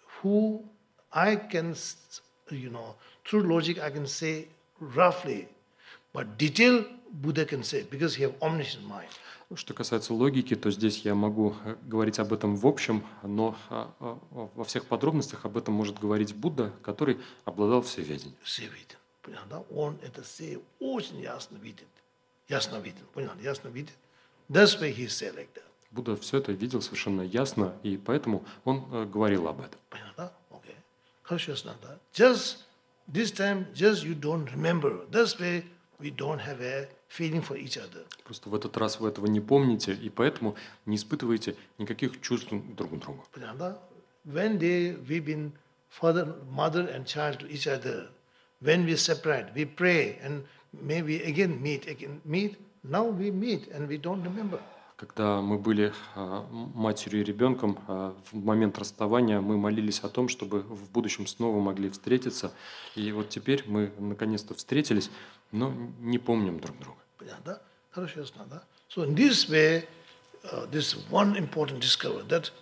Speaker 1: Who I can, you know, through logic I can say roughly, but detail Buddha can say because he have omniscient mind.
Speaker 2: Что касается логики, то здесь я могу э, говорить об этом в общем, но а, а, во всех подробностях об этом может говорить Будда, который обладал всеведением.
Speaker 1: Все видит. Понятно? Он это все очень ясно видит. Ясно видит. Понятно? Ясно видит. That's why he say like that.
Speaker 2: Будда все это видел совершенно ясно, и поэтому он э, говорил об этом.
Speaker 1: Понятно? Okay. Хорошо, да? Just this time, just you don't remember. That's why we don't have a feeling for each other.
Speaker 2: Просто в этот раз вы этого не помните, и поэтому не испытываете никаких чувств друг к другу.
Speaker 1: Понятно? When they, we've been father, mother and child to each other, when we separate, we pray and maybe again meet, again meet. Now we meet and we don't remember.
Speaker 2: Когда мы были а, матерью и ребенком, а, в момент расставания мы молились о том, чтобы в будущем снова могли встретиться. И вот теперь мы наконец-то встретились, но не помним друг друга.
Speaker 1: Понятно? Хорошо, ясно, да? So in this way, uh, this one important discovery that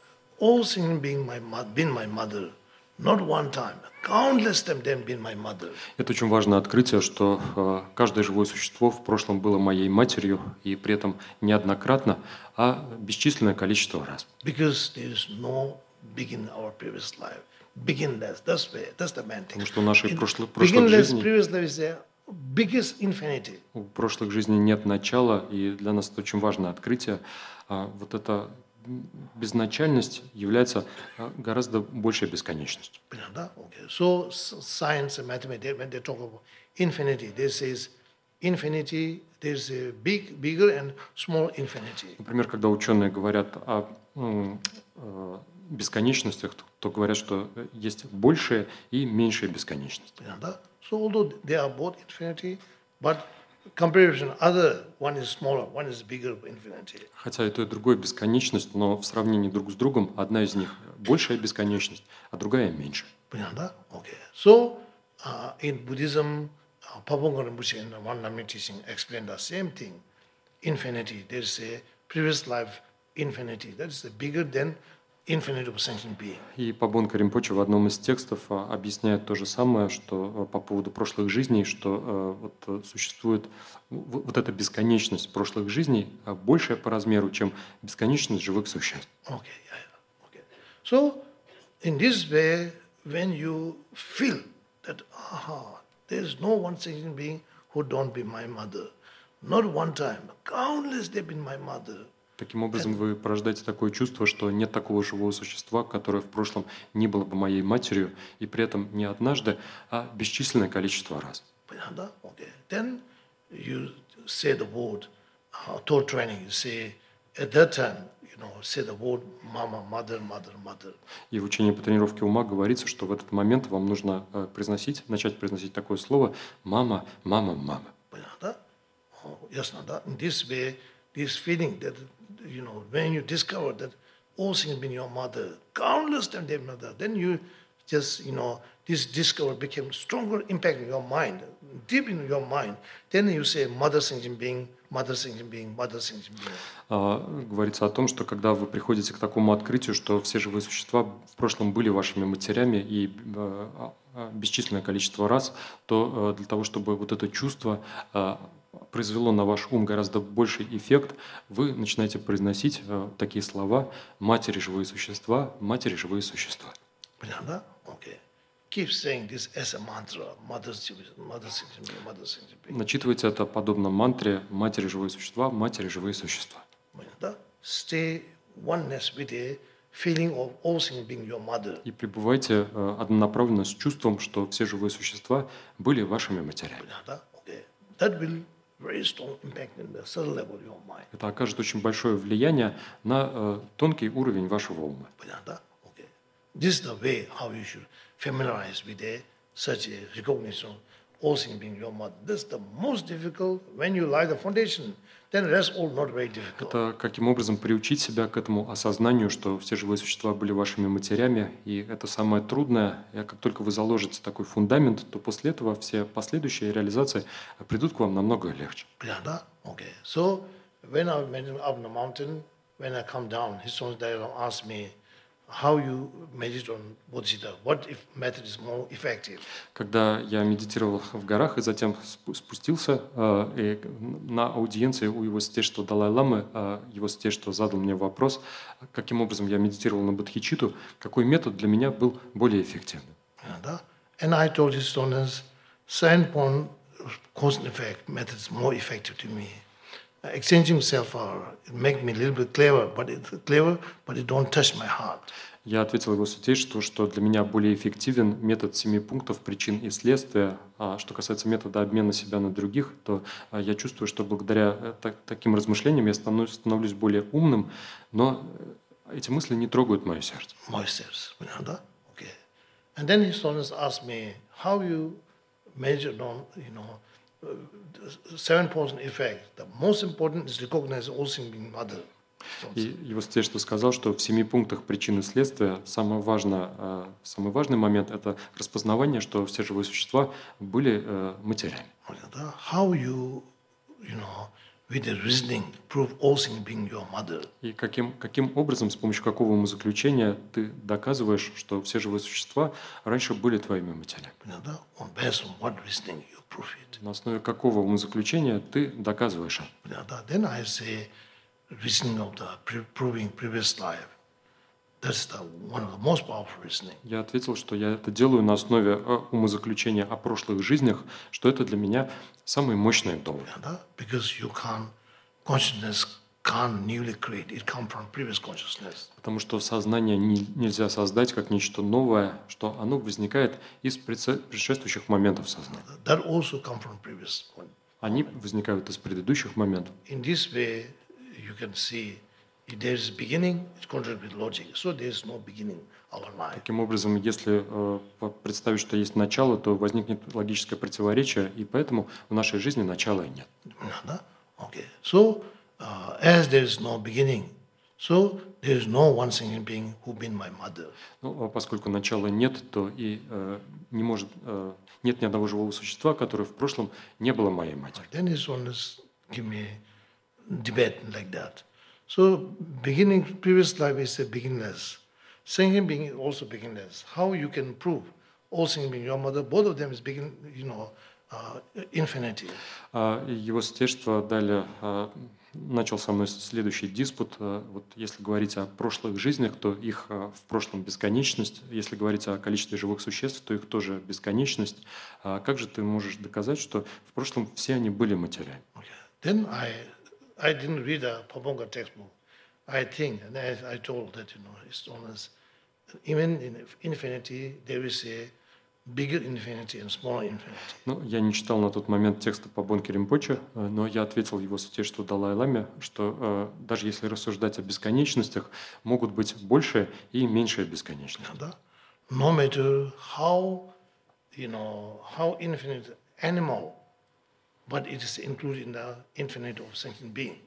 Speaker 1: all singing being my mother, been my mother, not one time, countless times them been my mother.
Speaker 2: Это очень важное открытие, что э, каждое живое существо в прошлом было моей матерью, и при этом неоднократно, а бесчисленное количество раз.
Speaker 1: Because there is no begin our previous life. Beginless, that's way, that's the main thing.
Speaker 2: Потому что у наших
Speaker 1: In
Speaker 2: прошлых, прошлых
Speaker 1: beginless
Speaker 2: жизней,
Speaker 1: previous life is the biggest infinity.
Speaker 2: у прошлых жизней нет начала, и для нас это очень важное открытие. А вот эта безначальность является а, гораздо большей бесконечностью.
Speaker 1: Да? Okay. So s- science and mathematics, when they talk about infinity, they says infinity, there's a big, bigger and small infinity.
Speaker 2: Например, когда ученые говорят о м, э, бесконечностях, то, то говорят, что есть большая и меньшая бесконечность.
Speaker 1: Да? So although they are both infinity, but comparison, other one is smaller, one is bigger infinity.
Speaker 2: Хотя и то, и другое бесконечность, но в сравнении друг с другом одна из них большая бесконечность, а другая меньше.
Speaker 1: Да? Okay. So uh, in Buddhism, uh, Pabongka Rinpoche in the one Lamni teaching explained the same thing. Infinity, there is a previous life infinity, that is bigger than infinity of sentient being.
Speaker 2: И Пабонка Ринпоче в одном из текстов а, объясняет то же самое, что а, по поводу прошлых жизней, что а, вот, а, существует в- вот эта бесконечность прошлых жизней а, большая по размеру, чем бесконечность живых существ.
Speaker 1: Okay, yeah, yeah. Okay. So, in this way, when you feel that, aha, there is no one sentient being who don't be my mother, not one time, countless they've been my mother.
Speaker 2: Таким образом, вы порождаете такое чувство, что нет такого живого существа, которое в прошлом не было бы моей матерью, и при этом не однажды, а бесчисленное количество раз.
Speaker 1: Понятно? Okay. Then you say the word, uh, thought training, you say, at that time, you know, say the word mama, mother, mother, mother.
Speaker 2: И в учении по тренировке ума говорится, что в этот момент вам нужно э, произносить, начать произносить такое слово «мама, мама, мама».
Speaker 1: Понятно? Oh, yes, no, that in this way, this feeling that, you know, when you discover that all things have been your mother, countless times their mother, then you just, you know, this discovery became stronger impact in your mind, deep in your mind. Then you say mother sentient being, mother sentient being, mother sentient being.
Speaker 2: А, говорится о том, что когда вы приходите к такому открытию, что все живые существа в прошлом были вашими матерями, и э, а, бесчисленное количество раз, то э, для того, чтобы вот это чувство а, произвело на ваш ум гораздо больший эффект, вы начинаете произносить э, такие слова «матери живые существа», «матери живые существа».
Speaker 1: Понятно? Okay. Keep saying this as a mantra. Mother sings, mother sings to me, mother sings to me.
Speaker 2: Начитывайте это подобно мантре «матери живые существа», «матери живые существа».
Speaker 1: Понятно? Stay oneness with a feeling of all things being your mother.
Speaker 2: И пребывайте э, однонаправленно с чувством, что все живые существа были вашими матерями.
Speaker 1: Понятно? Okay. That will very strong impact in the subtle level of your mind.
Speaker 2: Это окажет очень большое влияние на э, тонкий уровень вашего ума.
Speaker 1: Понятно? Okay. This is the way how you should familiarize with a such a recognition of all things being your mother. This is the most difficult when you lie the foundation. Then rest all not very difficult.
Speaker 2: Это каким образом приучить себя к этому осознанию, что все живые существа были вашими матерями, и это самое трудное. И как только вы заложите такой фундамент, то после этого все последующие реализации придут к вам намного легче.
Speaker 1: Понятно? Okay. So when I went up on the mountain, when I come down, his son dialogue asked me, how you meditate on Bodhisattva, what if method is more effective?
Speaker 2: Когда я медитировал в горах и затем спу- спустился, э, и на аудиенции у его святейшества Далай-ламы, э, его святейшество задал мне вопрос, каким образом я медитировал на Бодхичитту, какой метод для меня был более эффективным.
Speaker 1: Понятно? And I told his students, seven point cause and effect method is more effective to me. Uh, Exchanging self-power, it make me a little bit clever, but it's clever, but it don't touch my heart.
Speaker 2: Я ответил его святейшеству, что для меня более эффективен метод семи пунктов причин и следствия. А что касается метода обмена себя на других, то а, я чувствую, что благодаря э, так- таким размышлениям я становлюсь, становлюсь более умным, но э, эти мысли не трогают мое сердце.
Speaker 1: My steps, Vinanda. Okay. And then his students asked me, how you measure on, you know, uh, the seven point effect. The most important is recognize all things being mother.
Speaker 2: И его святейшество сказал, что в семи пунктах причин и следствия самое важное, э, самый важный момент – это распознавание, что все живые существа были э, матерями.
Speaker 1: Vinanda. How you, you know, with the reasoning, prove all things being your mother.
Speaker 2: И каким, каким образом, с помощью какого умозаключения ты доказываешь, что все живые существа раньше были твоими матерями?
Speaker 1: Vinanda. On based on what reasoning you prove it.
Speaker 2: На основе какого умозаключения ты доказываешь это?
Speaker 1: Vinanda. Then I say, reasoning of the pre- proving previous life. That's the one of the most powerful reasoning.
Speaker 2: Я ответил, что я это делаю на основе э, умозаключения о прошлых жизнях, что это для меня самый мощный довод.
Speaker 1: Vinanda. Because you can't, consciousness can't newly create. It comes from previous consciousness.
Speaker 2: Потому что сознание не- нельзя создать как нечто новое, что оно возникает из предсе- предшествующих моментов сознания.
Speaker 1: That also come from previous one.
Speaker 2: Они возникают из предыдущих моментов.
Speaker 1: In this way, you can see if there is beginning, it's contrary with logic. So there is no beginning of our life.
Speaker 2: Таким образом, если э, по- представить, что есть начало, то возникнет логическое противоречие, и поэтому в нашей жизни начала и нет.
Speaker 1: Vinanda. Okay. So uh, as there is no beginning, so there is no one single being who been my mother.
Speaker 2: Ну, а поскольку начала нет, то и э, не может, э, нет ни одного живого существа, которое в прошлом не было моей матерью.
Speaker 1: Then his owners give me debate like that. So beginning previous life is a beginningless. Second being is also beginningless. How you can prove all things being your mother? Both of them is begin, you know, uh, infinity.
Speaker 2: А его святейшество далее а, начал со мной следующий диспут. А, Вот если говорить о прошлых жизнях, то их а, в прошлом бесконечность. Если говорить о количестве живых существ, то их тоже бесконечность. А как же ты можешь доказать, что в прошлом все они были матерями?
Speaker 1: Okay. Then I, I didn't read a Pabonga textbook. I think, and I, I told that, you know, it's honest. Even in infinity, there is a bigger infinity and smaller infinity.
Speaker 2: Ну, я не читал на тот момент текста по Бонке Ринпоче, э, но я ответил его святейшеству Далай-ламе, что э, даже если рассуждать о бесконечностях, могут быть большая и меньшая бесконечность.
Speaker 1: Nanda. No matter how, you know, how infinite animal, but it is included in the infinite of sentient being.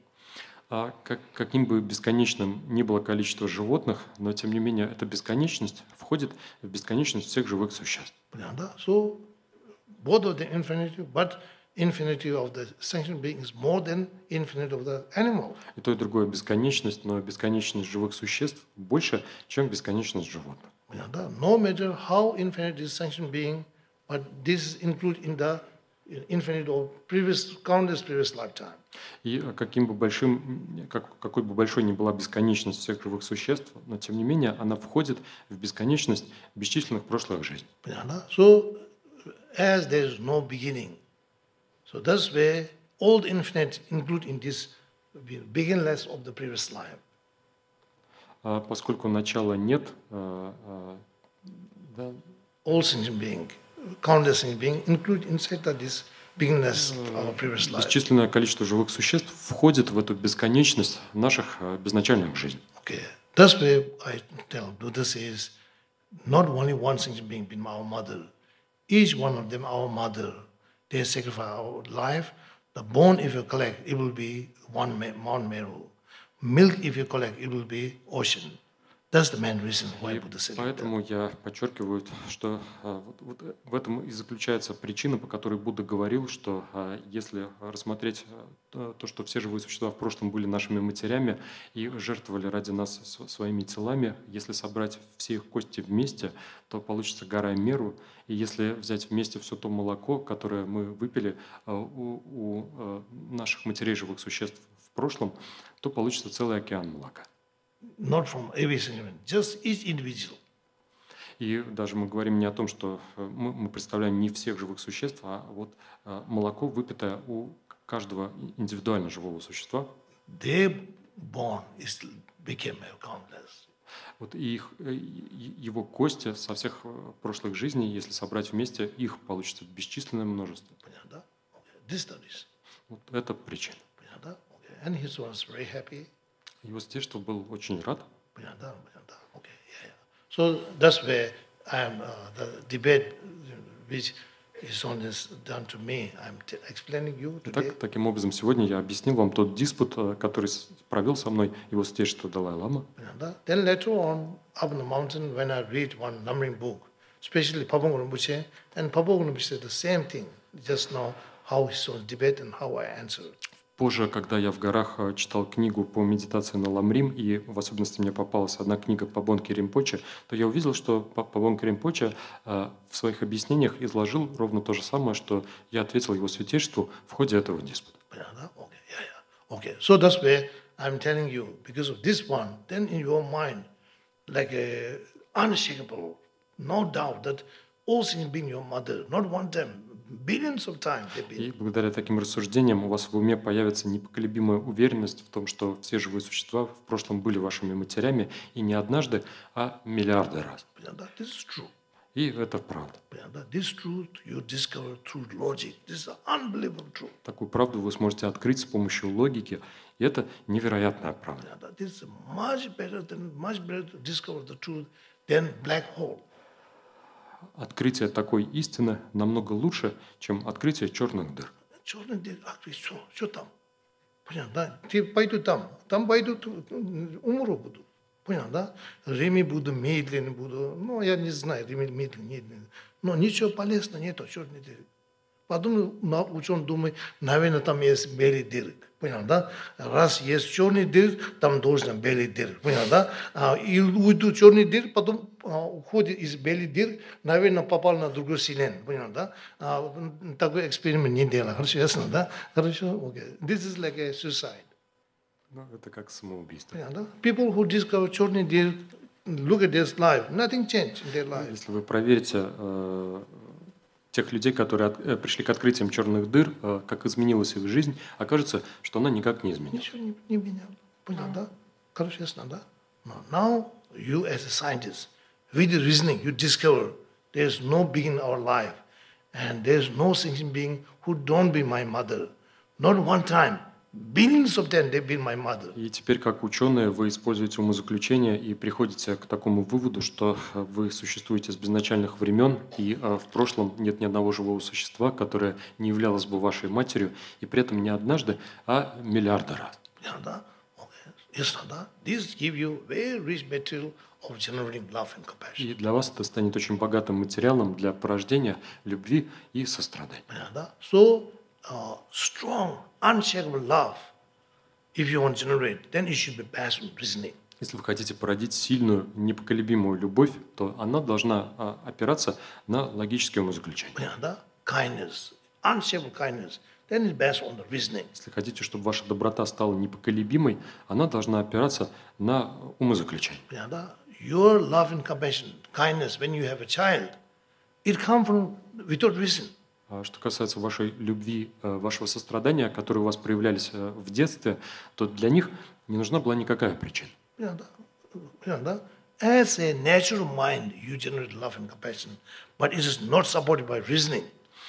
Speaker 2: А как, каким бы бесконечным ни было количество животных, но тем не менее эта бесконечность входит в бесконечность всех живых существ.
Speaker 1: Nanda. So both of the infinity, but infinity of the sentient being is more than infinite of the animal.
Speaker 2: И то, и другое бесконечность, но бесконечность живых существ больше, чем бесконечность животных.
Speaker 1: Понятно? No matter how infinite is sentient being, but this is included in the infinite of previous countless previous lifetime.
Speaker 2: И э, каким бы большим, м, как, какой бы большой ни была бесконечность всех живых существ, но тем не менее она входит в бесконечность бесчисленных прошлых жизней.
Speaker 1: Понятно? So, as there is no beginning, so that's where all the infinite include in this beginningless of the previous life.
Speaker 2: А поскольку начала нет, э, э, да,
Speaker 1: All sentient being, countless sentient being include inside that this beginningless of our previous life.
Speaker 2: бесчисленное количество живых существ входит в эту бесконечность наших э, безначальных жизней.
Speaker 1: Okay. That's where I tell Buddhas is not only one sentient being being our mother, each one of them our mother. They sacrifice our life. The bone, if you collect, it will be one ma- Mount Meru. Milk, if you collect, it will be ocean. That's the main reason why
Speaker 2: И
Speaker 1: Buddha said that.
Speaker 2: поэтому я подчеркиваю, что а, вот, вот, э, в этом и заключается причина, по которой Будда говорил, что а, если рассмотреть а, то, то, что все живые существа в прошлом были нашими матерями и жертвовали ради нас св- своими телами, если собрать все их кости вместе, то получится гора Меру. И если взять вместе все то молоко, которое мы выпили а, у, у а, наших матерей живых существ в прошлом, то получится целый океан молока.
Speaker 1: Not from every sentient being, just each individual.
Speaker 2: И даже мы говорим не о том, что э, мы, мы представляем не всех живых существ, а вот э, молоко, выпитое у каждого и- индивидуально живого существа.
Speaker 1: Their bone is became countless.
Speaker 2: Вот и их, э, и- его кости со всех э, прошлых жизней, если собрать вместе, их получится бесчисленное множество.
Speaker 1: Понятно? Okay. This studies.
Speaker 2: Вот это причина.
Speaker 1: Понятно? Okay. And he was very happy.
Speaker 2: Его святейшество был очень рад.
Speaker 1: Понятно? Понятно? Okay. Yeah, yeah. So that's where I'm uh, the debate which is on this done to me. I'm t- explaining you today.
Speaker 2: Итак, таким образом, сегодня я объяснил вам тот диспут, э, который с- провел со мной его святейшество Далай-лама.
Speaker 1: Понятно? Then later on, up in the mountain, when I read one numbering book, especially Pabong Rinpoche, and Pabong Rinpoche said the same thing. Just now, how he saw the debate and how I answered.
Speaker 2: Позже, когда я в горах э, читал книгу по медитации на Ламрим, и в особенности мне попалась одна книга по Бонке Ринпоче, то я увидел, что Па- Пабонка Ринпоче э, в своих объяснениях изложил ровно то же самое, что я ответил его святейшеству в ходе этого диспута.
Speaker 1: Понятно? Okay, yeah, yeah. Okay, so that's where I'm telling you, because of this one, then in your mind, like a unshakable, no doubt that all sins being your mother, not one time, billions of times they've been.
Speaker 2: И благодаря таким рассуждениям у вас в уме появится непоколебимая уверенность в том, что все живые существа в прошлом были вашими матерями, и не однажды, а миллиарды раз.
Speaker 1: Понятно? This is true.
Speaker 2: И это правда.
Speaker 1: Понятно? This truth you discover through logic. This is unbelievable truth.
Speaker 2: Такую правду вы сможете открыть с помощью логики, и это невероятная правда.
Speaker 1: Понятно? This is much better than much better to discover the truth than black hole.
Speaker 2: Открытие такой истины намного лучше, чем открытие черных дыр.
Speaker 1: Черный дыр, ах ты что, что там? Понятно? Ты пойду там, там пойду, умру буду. Понятно? Рими буду, медленно буду. Ну, я не знаю, Рими медленно, медленно. Но ничего полезного нету, черный дыр. Потом на ученый думает, наверное, там есть белый дыр. Понятно, да? Раз есть черный дыр, там должен белый дыр. Понятно, да? А, и уйду черный дыр, потом а, уходит из белый дыр, наверное, попал на другой вселенную. Понятно, да? А, такой эксперимент не делал. Хорошо, ясно, да? Хорошо, okay. This is like a suicide.
Speaker 2: Ну, это как самоубийство.
Speaker 1: Понятно, да? People who discover черный дыр, look at their life, nothing changed in their life.
Speaker 2: Если вы проверите э, тех людей, которые от- э, пришли к открытиям черных дыр, э, как изменилась их жизнь, окажется, что она никак не изменилась.
Speaker 1: Ничего не, не менял. Понял, да? Хорошо, ясно, да? Now, now you as a scientist, with the reasoning, you discover there's no being in our life, and there's no sentient being who don't be my mother. Not one time. Billions of them they've been my mother.
Speaker 2: И теперь, как ученые, вы используете умозаключение и приходите к такому выводу, что э, вы существуете с безначальных времен, и э, в прошлом нет ни одного живого существа, которое не являлось бы вашей матерью, и при этом не однажды, а миллиарды раз.
Speaker 1: Poнял, да? Okay. Yes, да? This give you very rich material of generating love and compassion.
Speaker 2: И для вас это станет очень богатым материалом для порождения любви и сострадания.
Speaker 1: Poнял, да? So, uh, strong, unshakable love, if you want to generate, then it should be based on reasoning.
Speaker 2: Если вы хотите породить сильную, непоколебимую любовь, то она должна а, опираться на логические умозаключения.
Speaker 1: Понятно? Kindness, unshakable kindness, then it's based on the reasoning.
Speaker 2: Если хотите, чтобы ваша доброта стала непоколебимой, она должна опираться на умозаключения.
Speaker 1: Понятно? Your love and compassion, kindness, when you have a child, it comes from without reason.
Speaker 2: А что касается вашей любви, э, вашего сострадания, которые у вас проявлялись э, в детстве, то для них не нужна была никакая причина.
Speaker 1: Понятно? Понятно? As a natural mind, you generate love and compassion, but it is not supported by reasoning.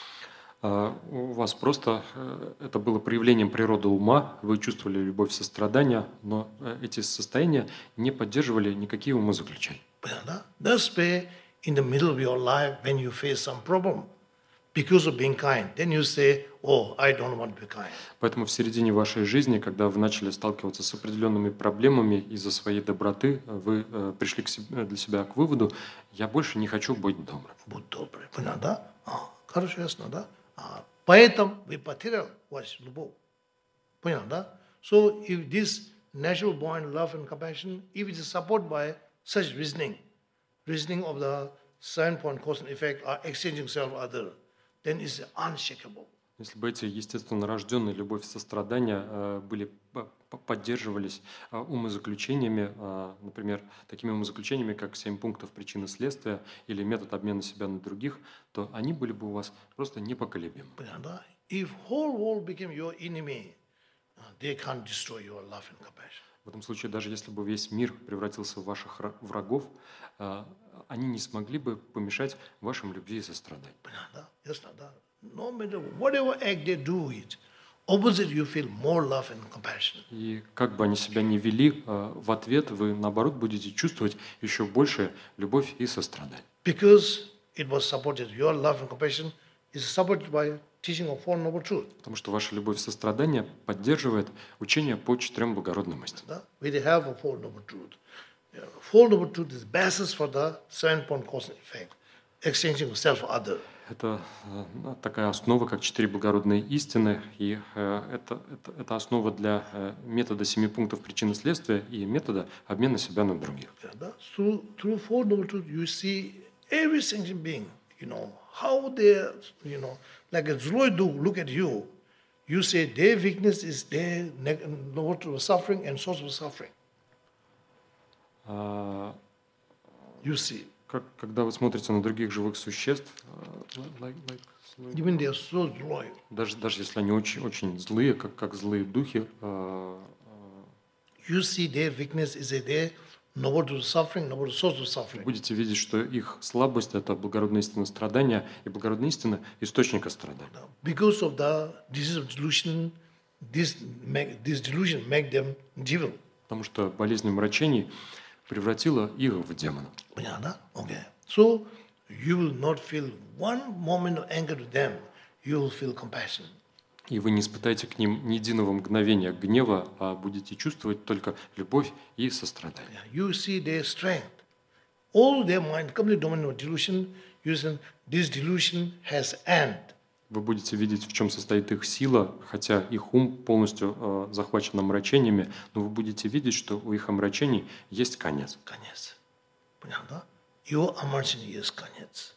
Speaker 2: А у вас просто э, это было проявлением природы ума, вы чувствовали любовь, сострадание, но э, эти состояния не поддерживали никакие умозаключения.
Speaker 1: Понятно? That's why in the middle of your life, when you face some problem, because of being kind, then you say, oh, I don't want to be kind.
Speaker 2: Поэтому в середине вашей жизни, когда вы начали сталкиваться с определенными проблемами из-за своей доброты, вы э, пришли к себе, для себя к выводу, я больше не хочу быть добрым.
Speaker 1: Будь добрый. Понятно? А, хорошо, ясно, да? А, поэтому вы потеряли вашу любовь. Понятно? So if this natural born love and compassion, if it is supported by such reasoning, reasoning of the seven point cause and effect are exchanging self other, then it's unshakable.
Speaker 2: Если бы эти естественно рожденные любовь и сострадание э, были, п- п- поддерживались э, умозаключениями, э, например, такими умозаключениями, как семь пунктов причины следствия или метод обмена себя на других, то они были бы у вас просто непоколебимы.
Speaker 1: Понятно? If whole world became your enemy, uh, they can't destroy your love and compassion.
Speaker 2: В этом случае, даже если бы весь мир превратился в ваших ра- врагов, э, они не смогли бы помешать вашим любви и состраданию.
Speaker 1: Понятно? Ясно, да? No matter whatever act they do it, opposite you feel more love and compassion.
Speaker 2: И как бы они себя ни вели, э, в ответ вы, наоборот, будете чувствовать еще больше любовь и сострадание.
Speaker 1: Because it was supported, your love and compassion is supported by teaching of Four Noble Truths.
Speaker 2: Потому что ваша любовь и сострадание поддерживает учение по четырем благородным истинам.
Speaker 1: Да? We have a Four Noble Truths. Yeah, Four Noble Truths is basis for the seven point cause and effect, exchanging of self for other.
Speaker 2: Это э, такая основа, как четыре благородные истины, и э, это, это, это основа для э, метода семи пунктов причины следствия и метода обмена себя на других.
Speaker 1: Yeah, да? Through, through Four Noble Truths, you see every sentient being, you know, how they, you know, like a Zoroy do look at you, you say their weakness is their neg- noble truth of suffering and source of suffering.
Speaker 2: А,
Speaker 1: You see.
Speaker 2: как, когда вы смотрите на других живых существ, э, like- like злые-
Speaker 1: Even they are so Zoroy.
Speaker 2: даже, даже если они очень, очень злые, как, как злые духи, э,
Speaker 1: You see their weakness is a their noble to suffering, noble to source of suffering.
Speaker 2: будете видеть, что их слабость – это благородная истина страдания, и благородная истина – источника страдания.
Speaker 1: Now, because of the disease of delusion, this make, this delusion make them devil.
Speaker 2: Потому что болезнь омрачений превратила их в демона.
Speaker 1: Понятно? Okay. So you will not feel one moment of anger to them. You will feel compassion.
Speaker 2: И вы не испытаете к ним ни единого мгновения гнева, а будете чувствовать только любовь и сострадание.
Speaker 1: Yeah, you see their strength. All their mind completely dominant of delusion. You see this delusion has end.
Speaker 2: Вы будете видеть, в чем состоит их сила, хотя их ум полностью э, захвачен омрачениями, но вы будете видеть, что у их омрачений есть конец.
Speaker 1: Конец. Понятно? Его омрачение есть конец.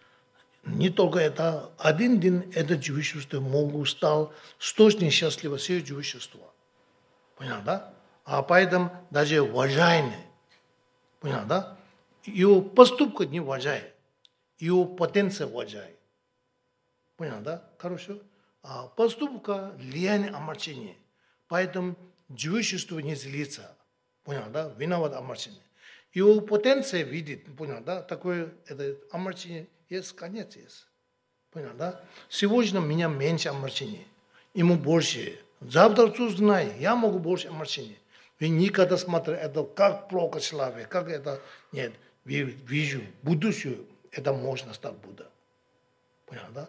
Speaker 1: Не только это, один день это человечество могу стал столь счастливо все человечество. Понятно? А поэтому даже уважаемый, понятно? Его поступка не уважает, его потенция уважает. Понятно? Хорошо? А поступка влияние омрачения. Поэтому человечество не злится. Понятно? Виноват омрачение. Его потенция видит, понятно? Такое это омрачение есть, конец есть. Понятно? Сегодня у меня меньше омрачения, ему больше. Завтра кто знает, я могу больше омрачения. Вы никогда смотрите, это как плохо человек, как это... Нет, вижу будущее, это можно стать Будда. Понятно?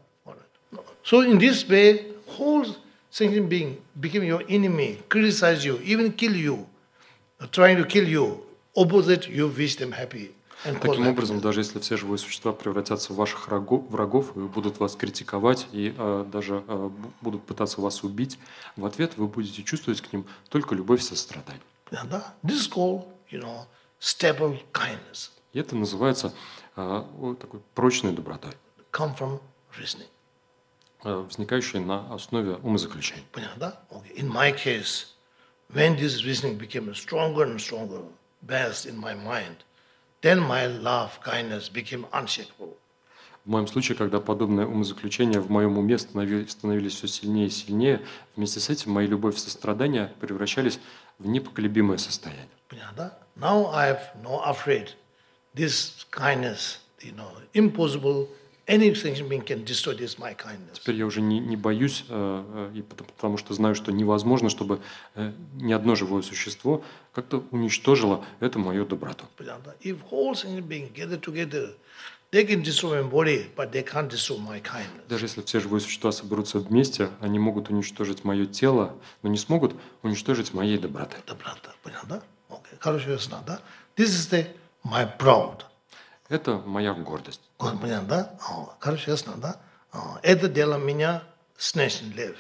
Speaker 1: So in this way, whole sentient being became your enemy, criticize you, even kill you, trying to kill you. Opposite, you wish them happy. And
Speaker 2: Таким образом, даже если все живые существа превратятся в ваших врагов, врагов и будут вас критиковать и э, даже э, будут пытаться вас убить, в ответ вы будете чувствовать к ним только любовь и сострадание.
Speaker 1: This is called you know, stable kindness.
Speaker 2: И это называется а, вот такой прочной добротой,
Speaker 1: Come from reasoning.
Speaker 2: а, возникающей на основе умозаключений.
Speaker 1: Понятно? Okay. In my case, when this reasoning became stronger and stronger, based in my mind, then my love, kindness became unshakable.
Speaker 2: В моем случае, когда подобные умозаключения в моем уме становились, становились все сильнее и сильнее, вместе с этим моя любовь и сострадание превращались в непоколебимое состояние.
Speaker 1: Понятно? Now I have no afraid. This kindness, you know, impossible. Any sentient being can destroy this my kindness.
Speaker 2: Теперь я уже не, не боюсь, э, э, и потому, потому что знаю, что невозможно, чтобы э, ни одно живое существо как-то уничтожило эту мою доброту.
Speaker 1: Понятно? If whole sentient being gather together, they can destroy my body, but they can't destroy my kindness.
Speaker 2: Даже если все живые существа соберутся вместе, они могут уничтожить мое тело, но не смогут уничтожить моей доброты.
Speaker 1: Доброта. Понятно? Okay. Хорошо, ясно, да? This is the my proud.
Speaker 2: Это моя гордость.
Speaker 1: Понятно, да? О, хорошо, ясно, да? О, это дело меня снежный лев.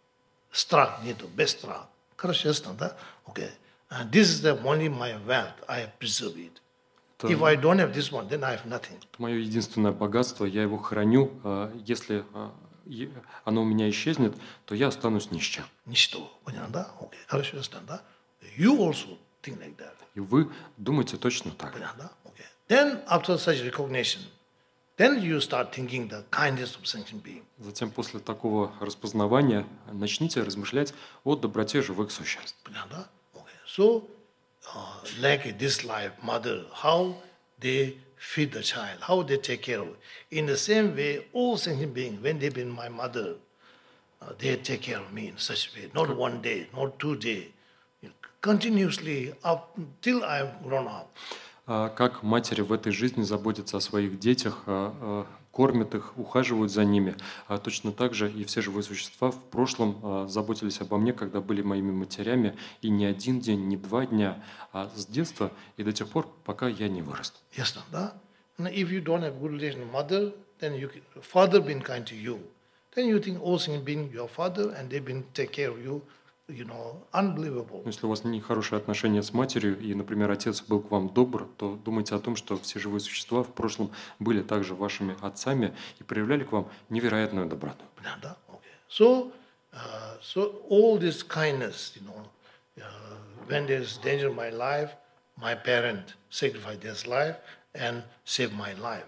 Speaker 1: Страх нету, без страха. Хорошо, ясно, да? Okay. And this is the only my wealth. I have preserved it.
Speaker 2: Это,
Speaker 1: If I don't have this one, then I have nothing.
Speaker 2: это мое единственное богатство, я его храню. а Если а, е- оно у меня исчезнет, то я останусь ни с чем.
Speaker 1: Ничто. Понятно, да? Okay. Хорошо, ясно, да? You also think like that.
Speaker 2: И вы думаете точно так.
Speaker 1: Понятно, да? Okay. Then after such recognition, then you start thinking the kindness of sentient being.
Speaker 2: Затем после такого распознавания начните размышлять о доброте живых существ.
Speaker 1: Понятно, да? Okay. So, uh, like this life, mother, how they feed the child, how they take care of it. In the same way, all sentient beings, when they've been my mother, uh, they take care of me in such a way. Not one day, not two days, continuously up till I have grown up.
Speaker 2: А Как матери в этой жизни заботятся о своих детях, а, а, кормят их, ухаживают за ними. А точно так же и все живые существа в прошлом а, заботились обо мне, когда были моими матерями, и не один день, не два дня, а с детства и до тех пор, пока я не вырос.
Speaker 1: Yes, no, да? And if you don't have good relation with mother, then you can, father been kind to you. Then you think all sentient being your father, and they've been take care of you, you know, unbelievable.
Speaker 2: Если у вас нехорошие отношения с матерью, и, например, отец был к вам добр, то думайте о том, что все живые существа в прошлом были также вашими отцами и проявляли к вам невероятную доброту.
Speaker 1: Понятно, да? Okay. So, uh, so all this kindness, you know, uh, when there's danger in my life, my parent sacrificed their life and saved my life.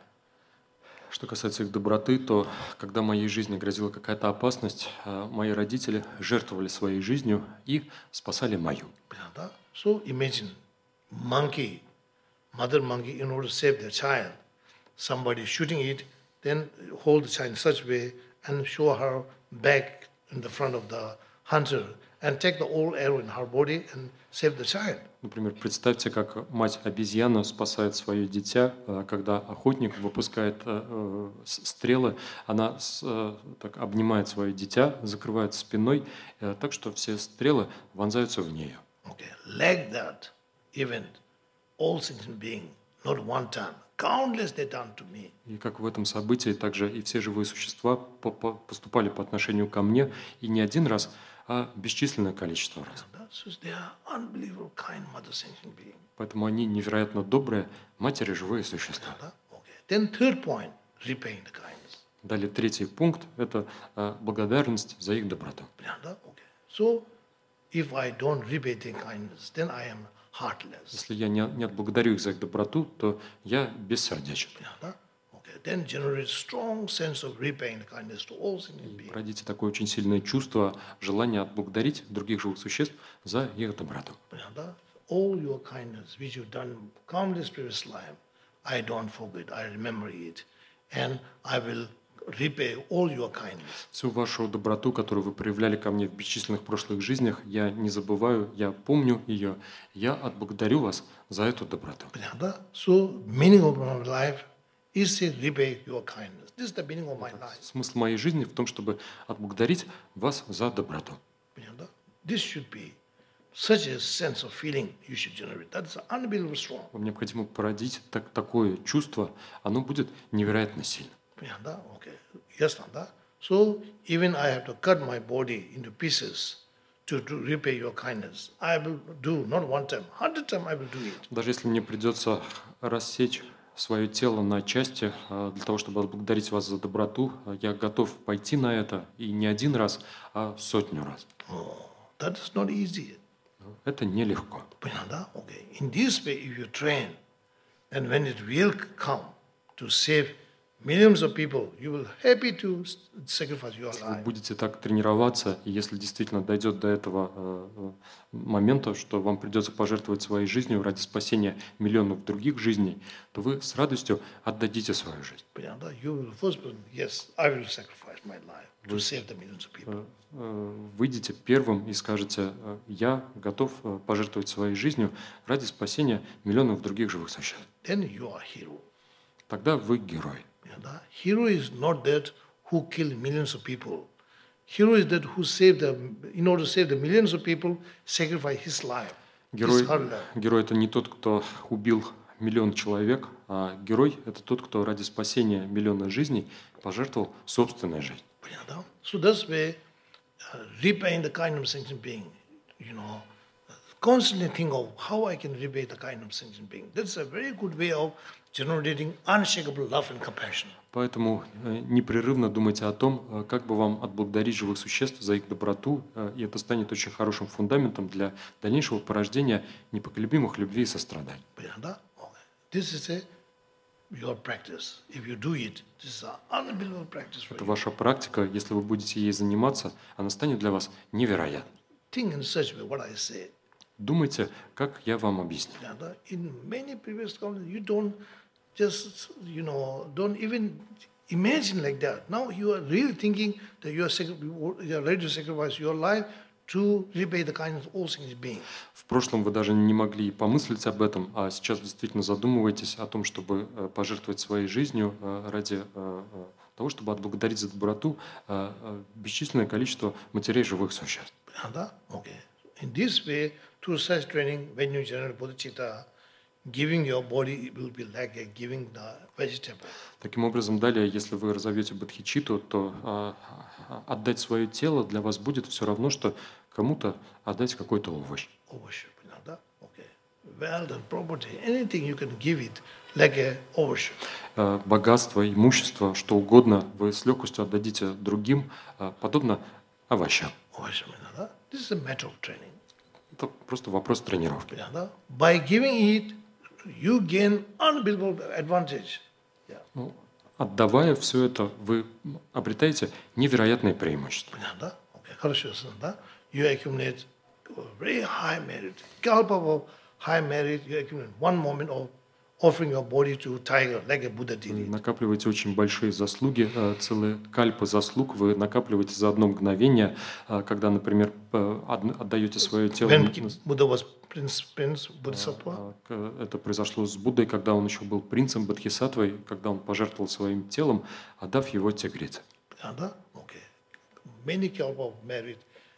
Speaker 2: Что касается их доброты, то когда моей жизни грозила какая-то опасность, а, мои родители жертвовали своей жизнью и спасали мою.
Speaker 1: Понятно, да? So imagine monkey, mother monkey, in order to save their child, somebody shooting it, then hold the child in such way and show her back in the front of the hunter and take the old arrow in her body and save the child.
Speaker 2: Например, представьте, как мать обезьяна спасает свое дитя, а, когда охотник выпускает э, э, с- стрелы, она с- э, так обнимает свое дитя, закрывает спиной, э, так что все стрелы вонзаются в нее.
Speaker 1: Okay, like that event, all sentient being, not one time, countless they done to me.
Speaker 2: И как в этом событии, также и все живые существа по- по- поступали по отношению ко мне, и не один раз, а бесчисленное количество раз.
Speaker 1: So they are unbelievable kind mother sentient being.
Speaker 2: Поэтому они невероятно добрые матери живые существа.
Speaker 1: Okay. Then third point, repaying the kindness.
Speaker 2: Далее третий пункт – это а, благодарность за их доброту.
Speaker 1: Okay. So if I don't repay their kindness, then I am heartless.
Speaker 2: Если я не, не отблагодарю их за их доброту, то я бессердечен.
Speaker 1: Okay. Then generate strong sense of repaying the kindness to all sentient beings.
Speaker 2: Родите такое очень сильное чувство, желание отблагодарить других живых существ за их доброту.
Speaker 1: All your kindness which you've done countless previous life, I don't forget, I remember it, and I will repay all your kindness.
Speaker 2: Всю вашу доброту, которую вы проявляли ко мне в бесчисленных прошлых жизнях, я не забываю, я помню ее, я отблагодарю вас за эту доброту.
Speaker 1: So meaning of my life is to repay your kindness. This is the meaning of my life.
Speaker 2: Смысл моей жизни в том, чтобы отблагодарить вас за доброту.
Speaker 1: This should be such a sense of feeling you should generate. That's unbelievably strong.
Speaker 2: Вам необходимо породить так, такое чувство, оно будет невероятно сильным.
Speaker 1: Okay. Yes, Nanda. So even I have to cut my body into pieces to, to repay your kindness, I will do not one time, hundred time I will do it.
Speaker 2: Даже если мне придется рассечь свое тело на части а, для того, чтобы отблагодарить вас за доброту, а, я готов пойти на это и не один раз, а сотню раз.
Speaker 1: Oh, that is not easy.
Speaker 2: Это нелегко.
Speaker 1: Pinanda, okay. In this way, if you train, then when it will come to save millions of people, you will happy to s- sacrifice your
Speaker 2: Если вы
Speaker 1: life.
Speaker 2: будете так тренироваться, и если действительно дойдет до этого э, э, момента, что вам придется пожертвовать своей жизнью ради спасения миллионов других жизней, то вы с радостью отдадите свою жизнь.
Speaker 1: Pinanda, you will first, be, yes, I will sacrifice my life to save the millions of people.
Speaker 2: Э, э, Выйдете первым и скажете, э, я готов э, пожертвовать своей жизнью ради спасения миллионов других живых существ.
Speaker 1: Then you are hero.
Speaker 2: Тогда вы герой.
Speaker 1: Pinanda, hero is not that who killed millions of people. Hero is that who saved the, in order to save the millions of people, sacrifice his life.
Speaker 2: Герой,
Speaker 1: His her life.
Speaker 2: герой – это не тот, кто убил миллион человек, а герой – это тот, кто ради спасения миллиона жизней пожертвовал собственной жизнью.
Speaker 1: Pinanda. So that's why uh, repaying the kind of sentient being, you know, constantly think of how I can repay the kind of sentient being. That's a very good way of generating unshakable love and compassion.
Speaker 2: Поэтому э, непрерывно думайте о том, э, как бы вам отблагодарить живых существ за их доброту, э, и это станет очень хорошим фундаментом для дальнейшего порождения непоколебимых любви и состраданий.
Speaker 1: Pinanda. Okay. This is a your practice. If you do it, this is an unbelievable practice for
Speaker 2: Это
Speaker 1: you.
Speaker 2: ваша практика, если вы будете ей заниматься, она станет для вас невероятной.
Speaker 1: Think in such a way what I say.
Speaker 2: Думайте, как я вам объясню.
Speaker 1: Pinanda. In many previous conferences, you don't just, you know, don't even imagine like that. Now you are really thinking that you are, sacri- you are ready to sacrifice your life to repay the kindness of all sentient beings.
Speaker 2: В прошлом вы даже не могли и помыслить об этом, а сейчас действительно задумываетесь о том, чтобы э, пожертвовать своей жизнью э, ради э, э, того, чтобы отблагодарить за доброту э, э, бесчисленное количество матерей живых существ.
Speaker 1: Pinanda. Okay. In this way, through such training, when you generate bodhicitta, giving your body will be like a giving the vegetable.
Speaker 2: Таким образом, далее, если вы разовьете бодхичитту, то а, а, отдать свое тело для вас будет все равно, что кому-то отдать какой-то овощ.
Speaker 1: Overshoot. Pinanda. Okay. Wealth and property, anything you can give it like a overshoot.
Speaker 2: Э, Богатство, имущество, что угодно вы с легкостью отдадите другим, а, подобно овощам.
Speaker 1: Overshoot. Pinanda. This is a matter of training.
Speaker 2: Это просто вопрос тренировки.
Speaker 1: Pinanda. By giving it, you gain unbelievable advantage. Yeah.
Speaker 2: Ну, отдавая все это, вы обретаете невероятные преимущества.
Speaker 1: Pinanda. Okay. Хорошо, да? You accumulate very high merit. Kalpa of high merit, you accumulate one moment of offering your body to tiger, like a Buddha did
Speaker 2: Вы
Speaker 1: it.
Speaker 2: накапливаете очень большие заслуги, э, целые кальпы заслуг вы накапливаете за одно мгновение, э, когда, например, э, од- отдаете свое тело.
Speaker 1: When Buddha was prince, prince Bodhisattva,
Speaker 2: Э, к- Это произошло с Буддой, когда он еще был принцем Бодхисаттвой, когда он пожертвовал своим телом, отдав его тигрице.
Speaker 1: Pinanda. Okay. Many kalpa of merit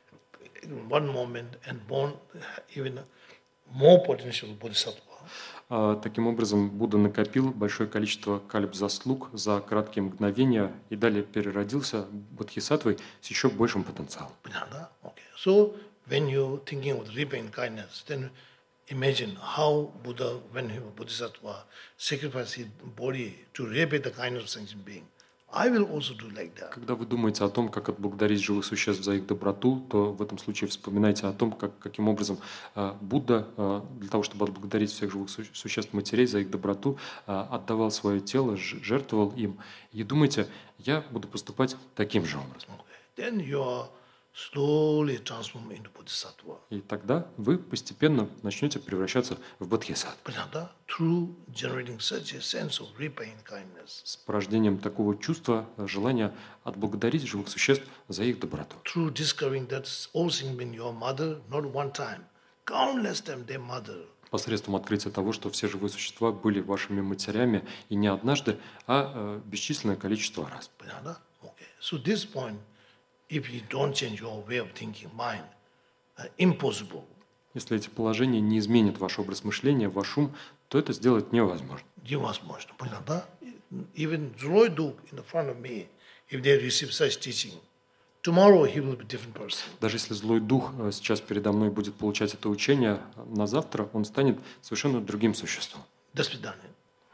Speaker 1: in one moment and born even more potential Bodhisattva.
Speaker 2: А, Таким образом, Будда накопил большое количество кальп заслуг за краткие мгновения и далее переродился Бодхисаттвой с еще большим потенциалом.
Speaker 1: Pinanda. Okay. So when you thinking of repaying kindness, then imagine how Buddha, when he was Bodhisattva, sacrificed his body to repay the kindness of sentient being. I will also do like that.
Speaker 2: Когда вы думаете о том, как отблагодарить живых существ за их доброту, то в этом случае вспоминайте о том, как, каким образом э, Будда, э, для того, чтобы отблагодарить всех живых су- существ матерей за их доброту, э, отдавал свое тело, ж- жертвовал им. И думайте, я буду поступать таким же образом.
Speaker 1: Okay. Then you are slowly transformed into Bodhisattva.
Speaker 2: И тогда вы постепенно начнете превращаться в бодхисаттву.
Speaker 1: Pinanda, through generating such a sense of repaying kindness,
Speaker 2: С порождением такого чувства, э, желания отблагодарить живых существ за их доброту.
Speaker 1: through discovering that all things been your mother, not one time, countless times their mother.
Speaker 2: Посредством открытия того, что все живые существа были вашими матерями и не однажды, а э, бесчисленное количество раз.
Speaker 1: Pinanda. Okay. So this point, if you don't change your way of thinking, mind, uh, impossible.
Speaker 2: Если эти положения не изменят ваш образ мышления, ваш ум, то это сделать невозможно.
Speaker 1: Невозможно. Pinanda. Even Zoloy Duke in the front of me, if they receive such teaching, tomorrow he will be a different person.
Speaker 2: Даже если злой дух э, сейчас передо мной будет получать это учение, на завтра он станет совершенно другим существом.
Speaker 1: До свидания.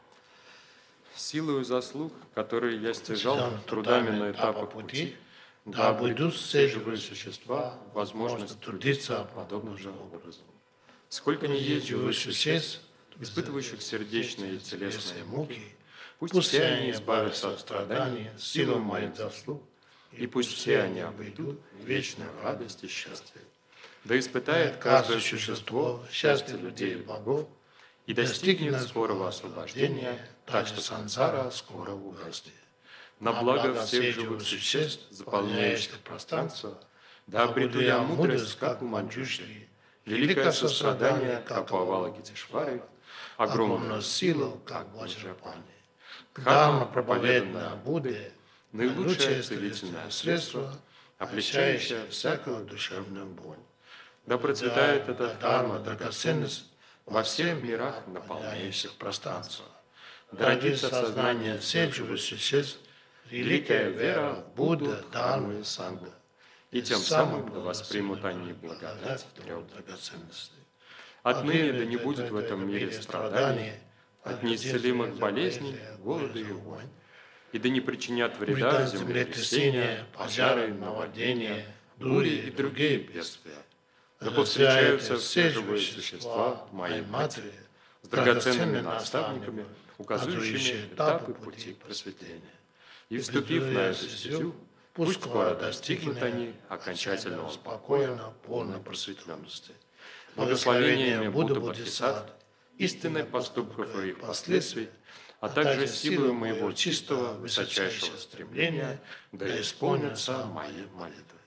Speaker 2: Силою заслуг, которые я стяжал трудами на этапах пути, да
Speaker 1: да
Speaker 2: обретут
Speaker 1: обойдут
Speaker 2: все
Speaker 1: все
Speaker 2: живые
Speaker 1: живые
Speaker 2: существа возможность трудиться подобным же образом. Сколько
Speaker 1: не
Speaker 2: ни есть
Speaker 1: езжу
Speaker 2: живых
Speaker 1: выше
Speaker 2: существ,
Speaker 1: сесть,
Speaker 2: испытывающих сердечные и телесные муки, пусть
Speaker 1: пусть
Speaker 2: все они избавятся от страданий силой
Speaker 1: силой
Speaker 2: моих
Speaker 1: моих
Speaker 2: заслуг, и пусть все они обретут вечную радость и счастье. Да испытает каждое существо счастье людей и богов, и достигнет скорого освобождения, так что сансара скоро угаснет. На благо всех живых существ, заполняющих пространство, да обрету я мудрость, как у Манджушри, великое сострадание, как у Авалокитешвары, огромную силу, как в Ваджрапане. Дхарма, проповеданная Будде, наилучшее целительное средство, облегчающее всякую душевную боль. Да процветает эта дхарма драгоценность во всех мирах, наполняющих пространство. Да родится в сознании всех живых существ великая вера в Будда, Дхарму и Сангу, и тем самым да воспримут они благодать трех драгоценностей. Отныне да не будет в этом мире страданий, от неисцелимых болезней, голода и войн, и да не причинят вреда землетрясения, пожары, наводнения, бури и другие бедствия. Да повстречаются все живые существа моей матери с драгоценными наставниками, указывающими этапы пути просветления. И вступив на эту стезю, пусть скоро достигнут они окончательного спокойно, полной просветленности. Благословениями Будды Бодхисаттв, истинной поступков и их последствий, а также силой моего чистого, высочайшего стремления, да исполнятся мои молитвы.